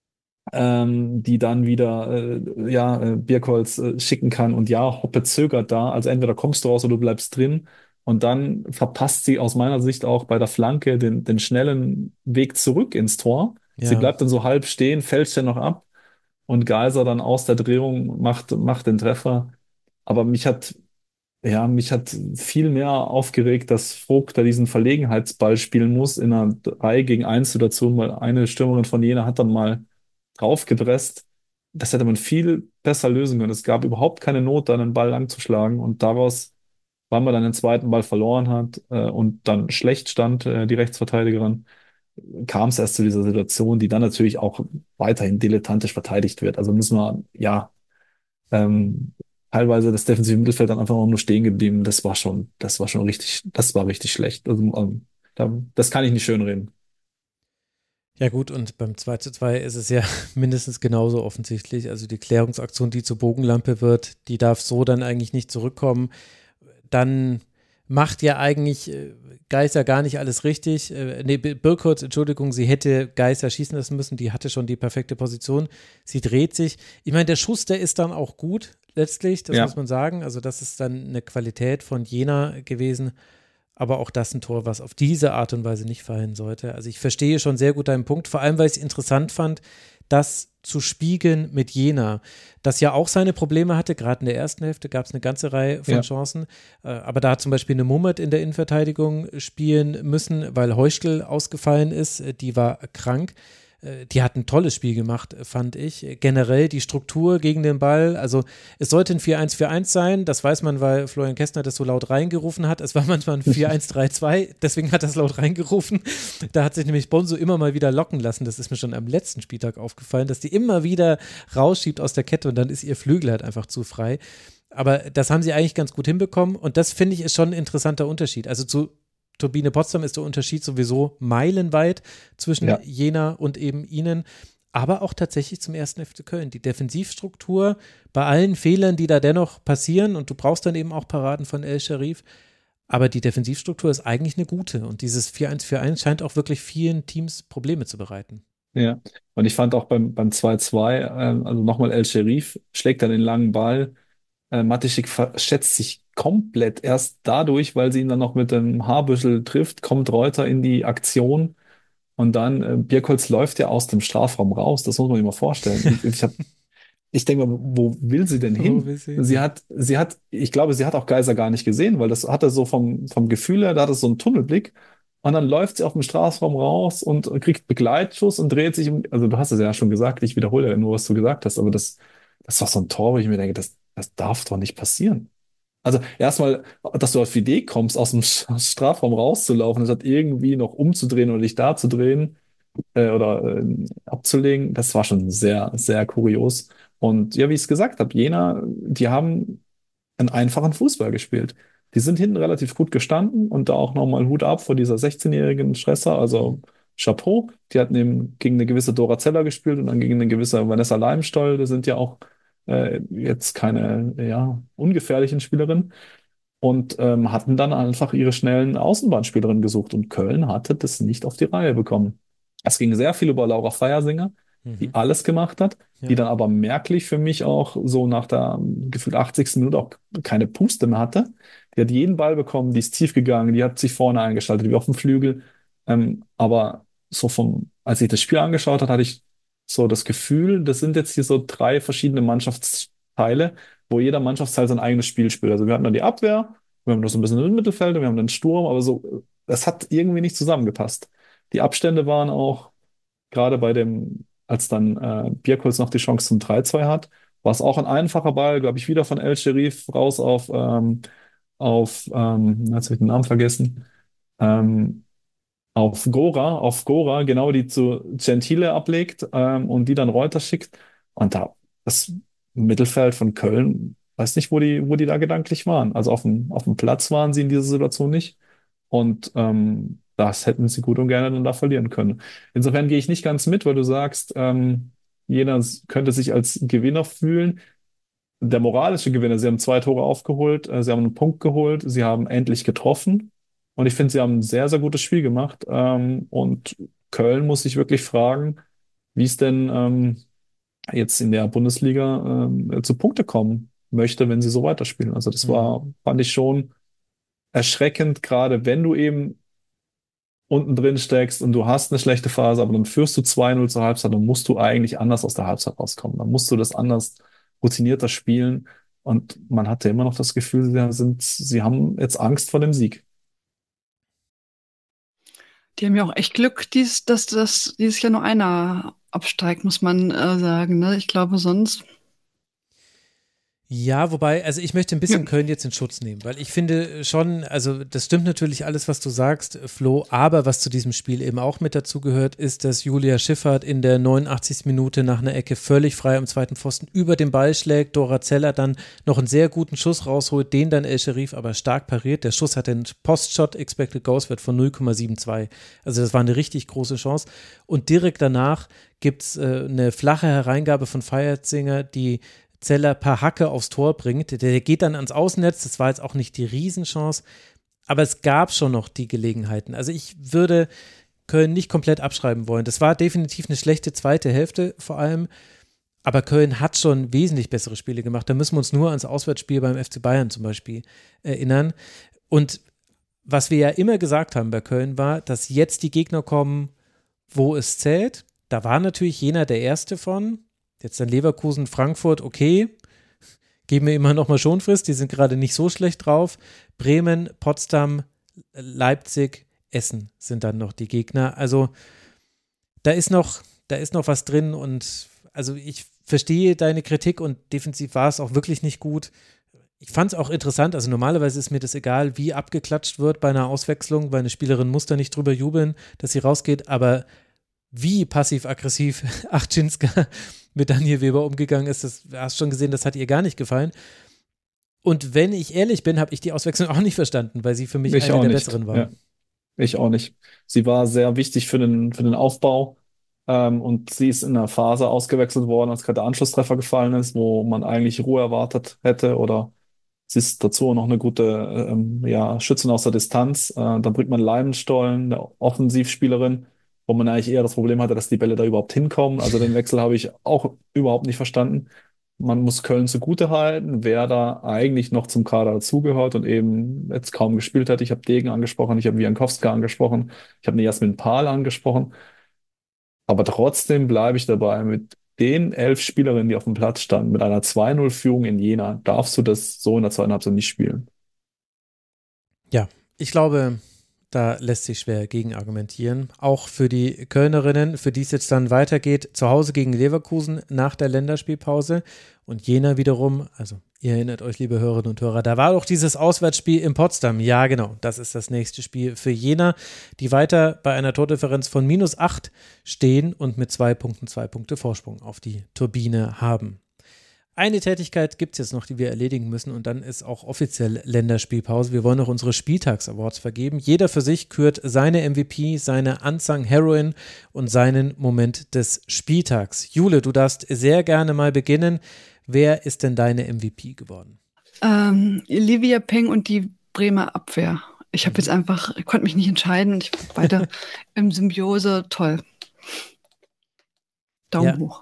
die dann wieder Birkholz schicken kann. Und ja, Hoppe zögert da. Also entweder kommst du raus oder du bleibst drin. Und dann verpasst sie aus meiner Sicht auch bei der Flanke den schnellen Weg zurück ins Tor. Sie Ja, bleibt dann so halb stehen, fälscht dann noch ab und Geiser dann aus der Drehung macht den Treffer. Aber mich hat viel mehr aufgeregt, dass Vogt da diesen Verlegenheitsball spielen muss in einer 3 gegen 1 Situation, weil eine Stürmerin von Jena hat dann mal draufgepresst. Das hätte man viel besser lösen können. Es gab überhaupt keine Not, da einen Ball langzuschlagen und daraus, weil man dann den zweiten Ball verloren hat und dann schlecht stand, die Rechtsverteidigerin, kam es erst zu dieser Situation, die dann natürlich auch weiterhin dilettantisch verteidigt wird. Also müssen wir, ja, ähm, teilweise das defensive Mittelfeld dann einfach auch nur stehen geblieben. Das war schon richtig, das war richtig schlecht. Also, das kann ich nicht schönreden. ja gut, und beim 2:2 ist es ja mindestens genauso offensichtlich. Also die Klärungsaktion, die zur Bogenlampe wird, die darf so dann eigentlich nicht zurückkommen. Dann macht ja eigentlich Geißer gar nicht alles richtig. Birkholz, Entschuldigung, sie hätte Geißer schießen lassen müssen, die hatte schon die perfekte Position. Sie dreht sich. Ich meine, der Schuss, der ist dann auch gut letztlich, das Ja. muss man sagen. Also das ist dann eine Qualität von Jena gewesen. Aber auch das ein Tor, was auf diese Art und Weise nicht fallen sollte. Also ich verstehe schon sehr gut deinen Punkt, vor allem, weil ich es interessant fand, das zu spiegeln mit Jena, das ja auch seine Probleme hatte. Gerade in der ersten Hälfte gab es eine ganze Reihe von Ja. Chancen. Aber da hat zum Beispiel eine Mummert in der Innenverteidigung spielen müssen, weil Heuschkel ausgefallen ist. Die war krank. Die hat ein tolles Spiel gemacht, fand ich. Generell die Struktur gegen den Ball, also es sollte ein 4-1-4-1 sein, das weiß man, weil Florian Kästner das so laut reingerufen hat. Es war manchmal ein 4-1-3-2, deswegen hat er es laut reingerufen. Da hat sich nämlich Bonso immer mal wieder locken lassen, das ist mir schon am letzten Spieltag aufgefallen, dass die immer wieder rausschiebt aus der Kette und dann ist ihr Flügel halt einfach zu frei. Aber das haben sie eigentlich ganz gut hinbekommen und das finde ich ist schon ein interessanter Unterschied. Also zu Turbine Potsdam ist der Unterschied sowieso meilenweit zwischen Ja. Jena und eben ihnen, aber auch tatsächlich zum 1. FC Köln. Die Defensivstruktur, bei allen Fehlern, die da dennoch passieren, und du brauchst dann eben auch Paraden von El Sharif, aber die Defensivstruktur ist eigentlich eine gute und dieses 4-1-4-1 scheint auch wirklich vielen Teams Probleme zu bereiten. Ja, und ich fand auch beim 2:2, also nochmal El Sherif schlägt dann den langen Ball. Mateschik verschätzt sich komplett erst dadurch, weil sie ihn dann noch mit dem Haarbüschel trifft, kommt Reuter in die Aktion und dann Birkholz läuft ja aus dem Strafraum raus. Das muss man sich mal vorstellen. Ich habe ich denke mal, wo will sie denn Wo hin? will sie hin? Ja. Ich glaube, sie hat auch Geiser gar nicht gesehen, weil das hatte so vom Gefühl her, da hatte so einen Tunnelblick. Und dann läuft sie auf dem Strafraum raus und kriegt Begleitschuss und dreht sich also du hast es ja schon gesagt, ich wiederhole ja nur, was du gesagt hast, aber das ist doch so ein Tor, wo ich mir denke, das darf doch nicht passieren. Also erstmal, dass du auf die Idee kommst, aus dem Strafraum rauszulaufen, statt irgendwie noch umzudrehen oder dich da zu drehen oder abzulegen, das war schon sehr, sehr kurios. Und ja, wie ich es gesagt habe, Jena, die haben einen einfachen Fußball gespielt. Die sind hinten relativ gut gestanden und da auch nochmal Hut ab vor dieser 16-jährigen Stresser, also Chapeau. Die hatten eben gegen eine gewisse Dora Zeller gespielt und dann gegen eine gewisse Vanessa Leimstoll. Das sind ja auch jetzt keine ja, ungefährlichen Spielerinnen und hatten dann einfach ihre schnellen Außenbahnspielerinnen gesucht und Köln hatte das nicht auf die Reihe bekommen. Es ging sehr viel über Laura Feiersinger, die Mhm. alles gemacht hat, die Ja. dann aber merklich für mich auch so nach der gefühlt 80. Minute auch keine Puste mehr hatte. Die hat jeden Ball bekommen, die ist tief gegangen, die hat sich vorne eingeschaltet, wie auf dem Flügel. Aber so als ich das Spiel angeschaut habe, hatte ich so das Gefühl, das sind jetzt hier so drei verschiedene Mannschaftsteile, wo jeder Mannschaftsteil sein eigenes Spiel spielt. Also wir hatten dann die Abwehr, wir haben noch so ein bisschen im Mittelfeld und wir haben den Sturm, aber so, das hat irgendwie nicht zusammengepasst. Die Abstände waren auch, gerade als dann Bierkulz noch die Chance zum 3-2 hat, war es auch ein einfacher Ball, glaube ich, wieder von El Sherif raus jetzt habe ich den Namen vergessen, ähm, auf Gora, genau, die zu Gentile ablegt und die dann Reuter schickt. Und da, das Mittelfeld von Köln, weiß nicht, wo die da gedanklich waren. Also auf dem Platz waren sie in dieser Situation nicht. Und das hätten sie gut und gerne dann da verlieren können. Insofern gehe ich nicht ganz mit, weil du sagst, jeder könnte sich als Gewinner fühlen. Der moralische Gewinner, sie haben 2 Tore aufgeholt, sie haben einen Punkt geholt, sie haben endlich getroffen. Und ich finde, sie haben ein sehr, sehr gutes Spiel gemacht. Und Köln muss sich wirklich fragen, wie es denn jetzt in der Bundesliga zu Punkte kommen möchte, wenn sie so weiterspielen. Also das Mhm. fand ich schon erschreckend, gerade wenn du eben unten drin steckst und du hast eine schlechte Phase, aber dann führst du 2-0 zur Halbzeit, dann musst du eigentlich anders aus der Halbzeit rauskommen. Dann musst du das anders routinierter spielen. Und man hatte immer noch das Gefühl, sie haben jetzt Angst vor dem Sieg. Die haben ja auch echt Glück, dass dieses Jahr nur einer absteigt, muss man sagen. Ne? Ich glaube, sonst. Ja, wobei, also ich möchte ein Ja. bisschen Köln jetzt in Schutz nehmen, weil ich finde schon, also das stimmt natürlich alles, was du sagst, Flo, aber was zu diesem Spiel eben auch mit dazu gehört, ist, dass Julia Schifffert in der 89. Minute nach einer Ecke völlig frei am zweiten Pfosten über den Ball schlägt, Dora Zeller dann noch einen sehr guten Schuss rausholt, den dann El Sherif aber stark pariert. Der Schuss hat den Post-Shot Expected Goals Wert von 0,72. Also das war eine richtig große Chance. Und direkt danach gibt es eine flache Hereingabe von Feierzinger, die Zeller per Hacke aufs Tor bringt. Der geht dann ans Außennetz, das war jetzt auch nicht die Riesenchance, aber es gab schon noch die Gelegenheiten. Also ich würde Köln nicht komplett abschreiben wollen. Das war definitiv eine schlechte zweite Hälfte vor allem, aber Köln hat schon wesentlich bessere Spiele gemacht. Da müssen wir uns nur ans Auswärtsspiel beim FC Bayern zum Beispiel erinnern. Und was wir ja immer gesagt haben bei Köln war, dass jetzt die Gegner kommen, wo es zählt. Da war natürlich Jena der erste von. Jetzt dann Leverkusen, Frankfurt, okay, geben wir immer noch mal Schonfrist, die sind gerade nicht so schlecht drauf. Bremen, Potsdam, Leipzig, Essen sind dann noch die Gegner. Also da ist noch was drin und also ich verstehe deine Kritik und defensiv war es auch wirklich nicht gut. Ich fand es auch interessant, also normalerweise ist mir das egal, wie abgeklatscht wird bei einer Auswechslung, weil eine Spielerin muss da nicht drüber jubeln, dass sie rausgeht, aber wie passiv-aggressiv Achczynska mit Daniel Weber umgegangen ist, das hast du schon gesehen, das hat ihr gar nicht gefallen. Und wenn ich ehrlich bin, habe ich die Auswechslung auch nicht verstanden, weil sie für mich Ich eine auch der nicht. besseren war. Ja, ich auch nicht. Sie war sehr wichtig für den Aufbau. Und sie ist in einer Phase ausgewechselt worden, als gerade der Anschlusstreffer gefallen ist, wo man eigentlich Ruhe erwartet hätte oder sie ist dazu auch noch eine gute ja, Schützin aus der Distanz. Dann bringt man Leimenstollen, eine Offensivspielerin, wo man eigentlich eher das Problem hatte, dass die Bälle da überhaupt hinkommen. Also den Wechsel habe ich auch überhaupt nicht verstanden. Man muss Köln zugutehalten, wer da eigentlich noch zum Kader dazugehört und eben jetzt kaum gespielt hat. Ich habe Degen angesprochen, ich habe Wiankowska angesprochen, ich habe eine Jasmin Pahl angesprochen. Aber trotzdem bleibe ich dabei mit den 11 Spielerinnen, die auf dem Platz standen, mit einer 2:0 Führung in Jena, darfst du das so in der zweiten Halbzeit nicht spielen. Ja, ich glaube, da lässt sich schwer gegen argumentieren. Auch für die Kölnerinnen, für die es jetzt dann weitergeht, zu Hause gegen Leverkusen nach der Länderspielpause. Und Jena wiederum, also ihr erinnert euch, liebe Hörerinnen und Hörer, da war doch dieses Auswärtsspiel in Potsdam. Ja, genau, das ist das nächste Spiel für Jena, die weiter bei einer Tordifferenz von -8 stehen und mit 2 Punkten 2 Punkte Vorsprung auf die Turbine haben. Eine Tätigkeit gibt es jetzt noch, die wir erledigen müssen, und dann ist auch offiziell Länderspielpause. Wir wollen noch unsere Spieltags-Awards vergeben. Jeder für sich kürt seine MVP, seine Unsung Heroine und seinen Moment des Spieltags. Jule, du darfst sehr gerne mal beginnen. Wer ist denn deine MVP geworden? Livia Peng und die Bremer Abwehr. Ich konnte mich nicht entscheiden. Ich war weiter im Symbiose. Toll. Daumen hoch.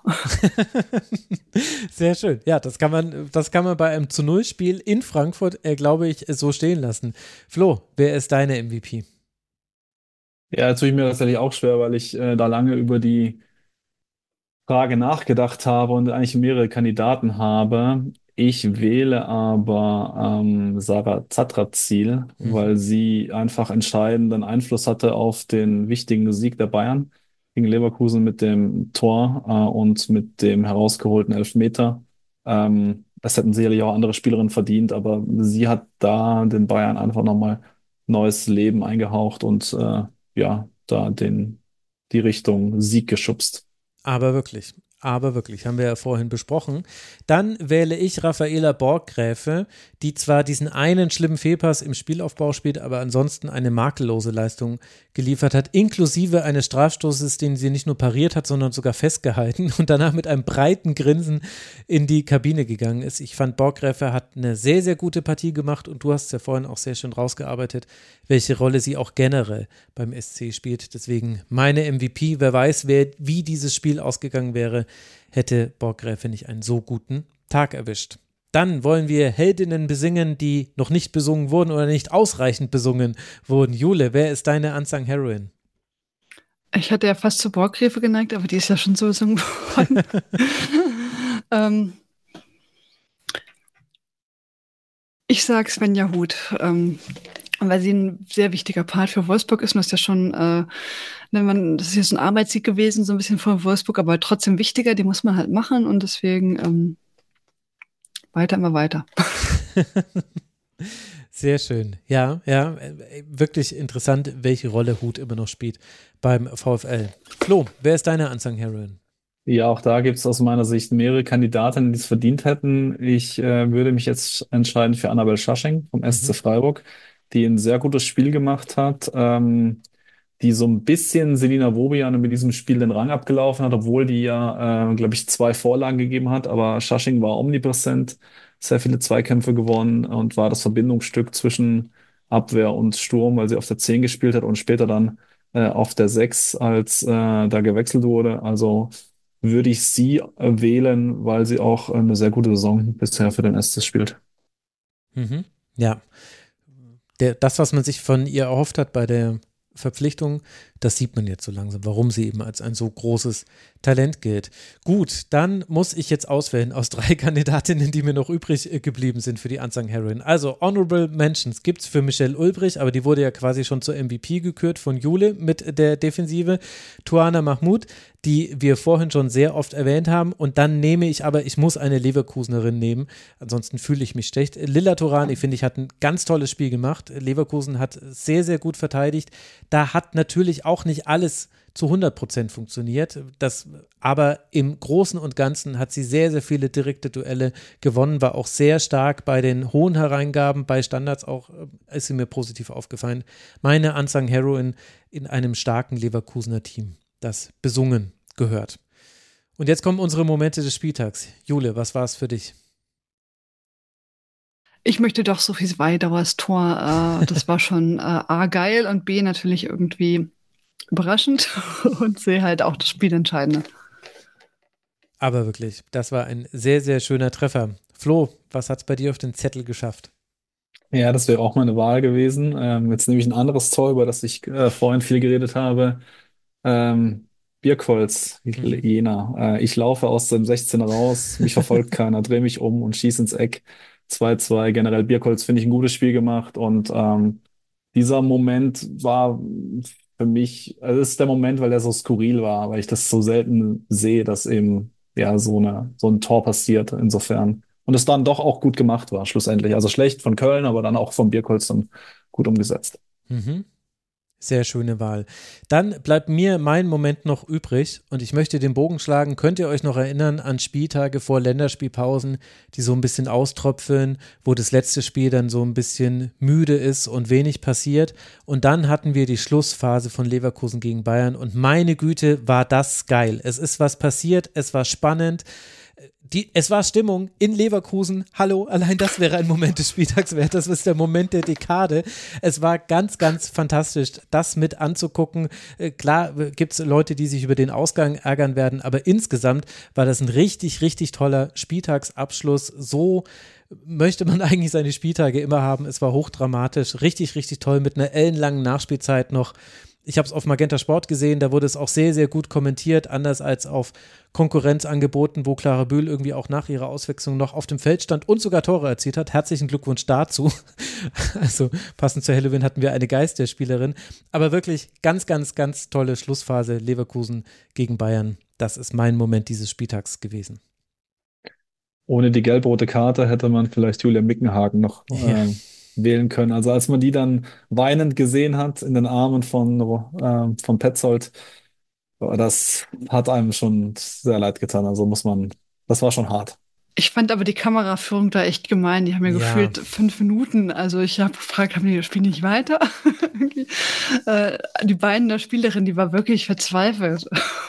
Sehr schön. Ja, das kann man bei einem 0-Spiel in Frankfurt, glaube ich, so stehen lassen. Flo, wer ist deine MVP? Ja, jetzt tue ich mir tatsächlich auch schwer, weil ich da lange über die Frage nachgedacht habe und eigentlich mehrere Kandidaten habe. Ich wähle aber Sarah Zatrazil, Mhm. weil sie einfach entscheidenden Einfluss hatte auf den wichtigen Sieg der Bayern gegen Leverkusen mit dem Tor und mit dem herausgeholten Elfmeter. Das hätten sicherlich auch andere Spielerinnen verdient, aber sie hat da den Bayern einfach nochmal neues Leben eingehaucht und ja, da die Richtung Sieg geschubst. Aber wirklich, haben wir ja vorhin besprochen. Dann wähle ich Raffaela Borggräfe, die zwar diesen einen schlimmen Fehlpass im Spielaufbau spielt, aber ansonsten eine makellose Leistung geliefert hat, inklusive eines Strafstoßes, den sie nicht nur pariert hat, sondern sogar festgehalten und danach mit einem breiten Grinsen in die Kabine gegangen ist. Ich fand, Borggräfe hat eine sehr, sehr gute Partie gemacht und du hast es ja vorhin auch sehr schön rausgearbeitet, welche Rolle sie auch generell beim SC spielt. Deswegen meine MVP, wer weiß, wie dieses Spiel ausgegangen wäre, hätte Borggräfe nicht einen so guten Tag erwischt. Dann wollen wir Heldinnen besingen, die noch nicht besungen wurden oder nicht ausreichend besungen wurden. Jule, wer ist deine Unsung Heroine? Ich hatte ja fast zur Borggräfe geneigt, aber die ist ja schon so besungen worden. Ich sag Svenja Huth, weil sie ein sehr wichtiger Part für Wolfsburg ist. Und das ist ja schon, das ist ja so ein Arbeitssieg gewesen, so ein bisschen von Wolfsburg, aber trotzdem wichtiger, die muss man halt machen und deswegen weiter, immer weiter. Sehr schön. Ja, wirklich interessant, welche Rolle Huth immer noch spielt beim VfL. Flo, wer ist deine Unsung Heroine? Ja, auch da gibt es aus meiner Sicht mehrere Kandidatinnen, die es verdient hätten. Ich würde mich jetzt entscheiden für Annabel Schasching vom SC Mhm. Freiburg, die ein sehr gutes Spiel gemacht hat, die so ein bisschen Selina Wobian mit diesem Spiel den Rang abgelaufen hat, obwohl die ja, glaube ich, 2 Vorlagen gegeben hat. Aber Schasching war omnipräsent, sehr viele Zweikämpfe gewonnen und war das Verbindungsstück zwischen Abwehr und Sturm, weil sie auf der 10 gespielt hat und später dann auf der 6, als da gewechselt wurde. Also würde ich sie wählen, weil sie auch eine sehr gute Saison bisher für den SC spielt. Mhm. Ja, das, was man sich von ihr erhofft hat bei der Verpflichtung, das sieht man jetzt so langsam, warum sie eben als ein so großes Talent gilt. Gut, dann muss ich jetzt auswählen aus 3 Kandidatinnen, die mir noch übrig geblieben sind für die Unsung Heroine. Also Honorable Mentions gibt es für Michelle Ulbrich, aber die wurde ja quasi schon zur MVP gekürt von Jule mit der Defensive. Tuana Mahmoud, die wir vorhin schon sehr oft erwähnt haben, und dann ich muss eine Leverkusenerin nehmen, ansonsten fühle ich mich schlecht. Lilla Torani, finde ich, hat ein ganz tolles Spiel gemacht. Leverkusen hat sehr, sehr gut verteidigt. Da hat natürlich auch nicht alles zu 100% funktioniert. Aber im Großen und Ganzen hat sie sehr, sehr viele direkte Duelle gewonnen, war auch sehr stark bei den hohen Hereingaben, bei Standards auch, ist sie mir positiv aufgefallen. Meine Unsung Heroine in einem starken Leverkusener Team, das besungen gehört. Und jetzt kommen unsere Momente des Spieltags. Jule, was war es für dich? Ich möchte doch Sophies Weidauers Tor, das war schon A, geil und B, natürlich irgendwie überraschend und C, halt auch das Spielentscheidende. Aber wirklich, das war ein sehr, sehr schöner Treffer. Flo, was hat es bei dir auf den Zettel geschafft? Ja, das wäre auch meine Wahl gewesen. Jetzt nehme ich ein anderes Tor, über das ich vorhin viel geredet habe. Ähm, Birkholz, Jena. Ich laufe aus dem 16er raus, mich verfolgt keiner, drehe mich um und schieße ins Eck. 2-2. Generell Birkholz finde ich ein gutes Spiel gemacht und dieser Moment war für mich, also das ist der Moment, weil er so skurril war, weil ich das so selten sehe, dass eben ja so ein Tor passiert insofern. Und es dann doch auch gut gemacht war, schlussendlich. Also schlecht von Köln, aber dann auch von Birkholz dann gut umgesetzt. Mhm. Sehr schöne Wahl. Dann bleibt mir mein Moment noch übrig und ich möchte den Bogen schlagen. Könnt ihr euch noch erinnern an Spieltage vor Länderspielpausen, die so ein bisschen auströpfeln, wo das letzte Spiel dann so ein bisschen müde ist und wenig passiert? Und dann hatten wir die Schlussphase von Leverkusen gegen Bayern und meine Güte, war das geil. Es ist was passiert, es war spannend. Es war Stimmung in Leverkusen. Hallo, allein das wäre ein Moment des Spieltags wert. Das ist der Moment der Dekade. Es war ganz, ganz fantastisch, das mit anzugucken. Klar gibt es Leute, die sich über den Ausgang ärgern werden, aber insgesamt war das ein richtig, richtig toller Spieltagsabschluss. So möchte man eigentlich seine Spieltage immer haben. Es war hochdramatisch, richtig, richtig toll mit einer ellenlangen Nachspielzeit noch. Ich habe es auf Magenta Sport gesehen, da wurde es auch sehr, sehr gut kommentiert, anders als auf Konkurrenzangeboten, wo Clara Bühl irgendwie auch nach ihrer Auswechslung noch auf dem Feld stand und sogar Tore erzielt hat. Herzlichen Glückwunsch dazu. Also passend zu Halloween hatten wir eine Geisterspielerin. Aber wirklich ganz, ganz, ganz tolle Schlussphase Leverkusen gegen Bayern. Das ist mein Moment dieses Spieltags gewesen. Ohne die gelb-rote Karte hätte man vielleicht Julia Mickenhagen noch wählen können. Also als man die dann weinend gesehen hat in den Armen von Petzold, das hat einem schon sehr leid getan. Also das war schon hart. Ich fand aber die Kameraführung da echt gemein. Die haben mir gefühlt 5 Minuten. Also ich habe gefragt, haben die das Spiel nicht weiter? Die beiden der Spielerin, die war wirklich verzweifelt.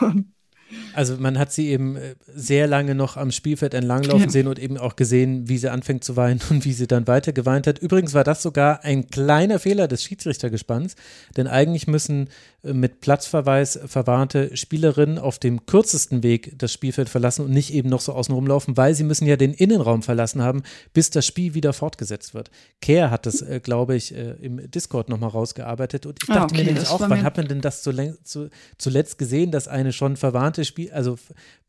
Also man hat sie eben sehr lange noch am Spielfeld entlanglaufen sehen und eben auch gesehen, wie sie anfängt zu weinen und wie sie dann weiter geweint hat. Übrigens war das sogar ein kleiner Fehler des Schiedsrichtergespanns, denn eigentlich müssen mit Platzverweis verwahrte Spielerinnen auf dem kürzesten Weg das Spielfeld verlassen und nicht eben noch so außen rumlaufen, weil sie müssen ja den Innenraum verlassen haben, bis das Spiel wieder fortgesetzt wird. Kehr hat das, glaube ich, im Discord nochmal rausgearbeitet und ich dachte mir nämlich auch, wann hat man denn das zuletzt gesehen, dass eine schon verwarnte des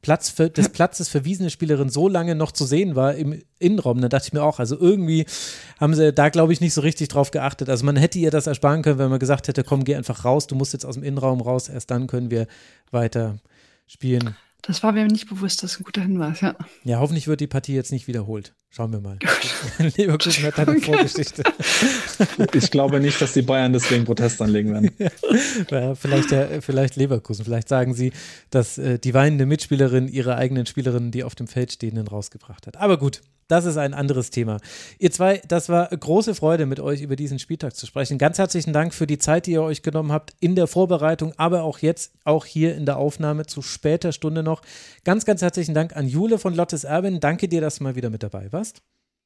Platzes verwiesene Spielerin so lange noch zu sehen war im Innenraum. Da dachte ich mir auch, also irgendwie haben sie da, glaube ich, nicht so richtig drauf geachtet. Also man hätte ihr das ersparen können, wenn man gesagt hätte, komm, geh einfach raus, du musst jetzt aus dem Innenraum raus, erst dann können wir weiter spielen. Das war mir nicht bewusst, das ist ein guter Hinweis, ja. Ja, hoffentlich wird die Partie jetzt nicht wiederholt. Schauen wir mal. Leverkusen hat eine Vorgeschichte. Ich glaube nicht, dass die Bayern deswegen Protest anlegen werden. Ja, vielleicht Leverkusen. Vielleicht sagen sie, dass die weinende Mitspielerin ihre eigenen Spielerinnen, die auf dem Feld stehenden, rausgebracht hat. Aber gut, das ist ein anderes Thema. Ihr zwei, das war große Freude, mit euch über diesen Spieltag zu sprechen. Ganz herzlichen Dank für die Zeit, die ihr euch genommen habt in der Vorbereitung, aber auch jetzt, auch hier in der Aufnahme zu später Stunde noch. Ganz, ganz herzlichen Dank an Jule von Lottes Erben. Danke dir, dass du mal wieder mit dabei warst.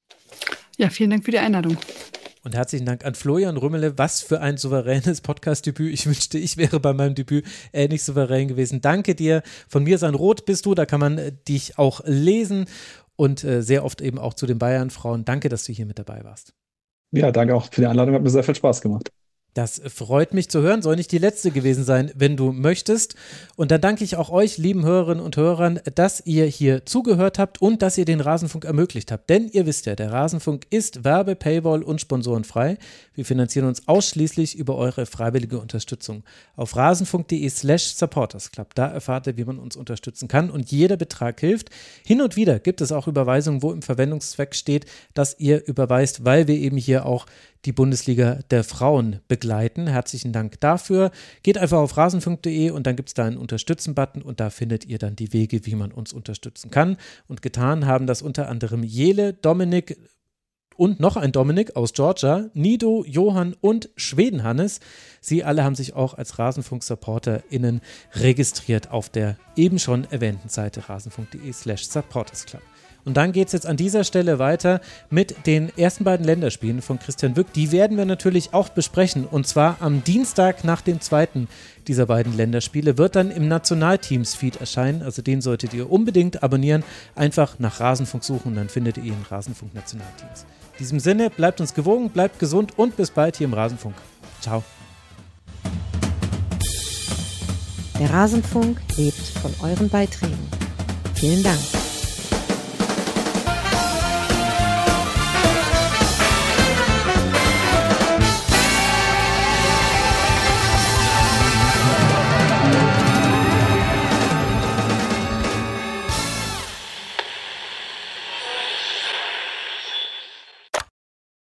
Ja, vielen Dank für die Einladung. Und herzlichen Dank an Florian Rümmele. Was für ein souveränes Podcast-Debüt. Ich wünschte, ich wäre bei meinem Debüt ähnlich souverän gewesen. Danke dir. Von mir sein Rot bist du. Da kann man dich auch lesen. Und sehr oft eben auch zu den Bayern-Frauen. Danke, dass du hier mit dabei warst. Ja, danke auch für die Einladung. Hat mir sehr viel Spaß gemacht. Das freut mich zu hören, soll nicht die letzte gewesen sein, wenn du möchtest. Und dann danke ich auch euch, lieben Hörerinnen und Hörern, dass ihr hier zugehört habt und dass ihr den Rasenfunk ermöglicht habt. Denn ihr wisst ja, der Rasenfunk ist Werbe-, Paywall- und sponsorenfrei. Wir finanzieren uns ausschließlich über eure freiwillige Unterstützung. Auf rasenfunk.de/supportersclub, da erfahrt ihr, wie man uns unterstützen kann und jeder Betrag hilft. Hin und wieder gibt es auch Überweisungen, wo im Verwendungszweck steht, dass ihr überweist, weil wir eben hier auch die Bundesliga der Frauen begleiten. Herzlichen Dank dafür. Geht einfach auf rasenfunk.de und dann gibt es da einen Unterstützen-Button und da findet ihr dann die Wege, wie man uns unterstützen kann. Und getan haben das unter anderem Jele, Dominik und noch ein Dominik aus Georgia, Nido, Johann und Schweden-Hannes. Sie alle haben sich auch als Rasenfunk-SupporterInnen registriert auf der eben schon erwähnten Seite rasenfunk.de/supportersclub. Und dann geht es jetzt an dieser Stelle weiter mit den ersten beiden Länderspielen von Christian Wück. Die werden wir natürlich auch besprechen. Und zwar am Dienstag nach dem zweiten dieser beiden Länderspiele wird dann im Nationalteams-Feed erscheinen. Also den solltet ihr unbedingt abonnieren. Einfach nach Rasenfunk suchen und dann findet ihr ihn, Rasenfunk Nationalteams. In diesem Sinne, bleibt uns gewogen, bleibt gesund und bis bald hier im Rasenfunk. Ciao. Der Rasenfunk lebt von euren Beiträgen. Vielen Dank.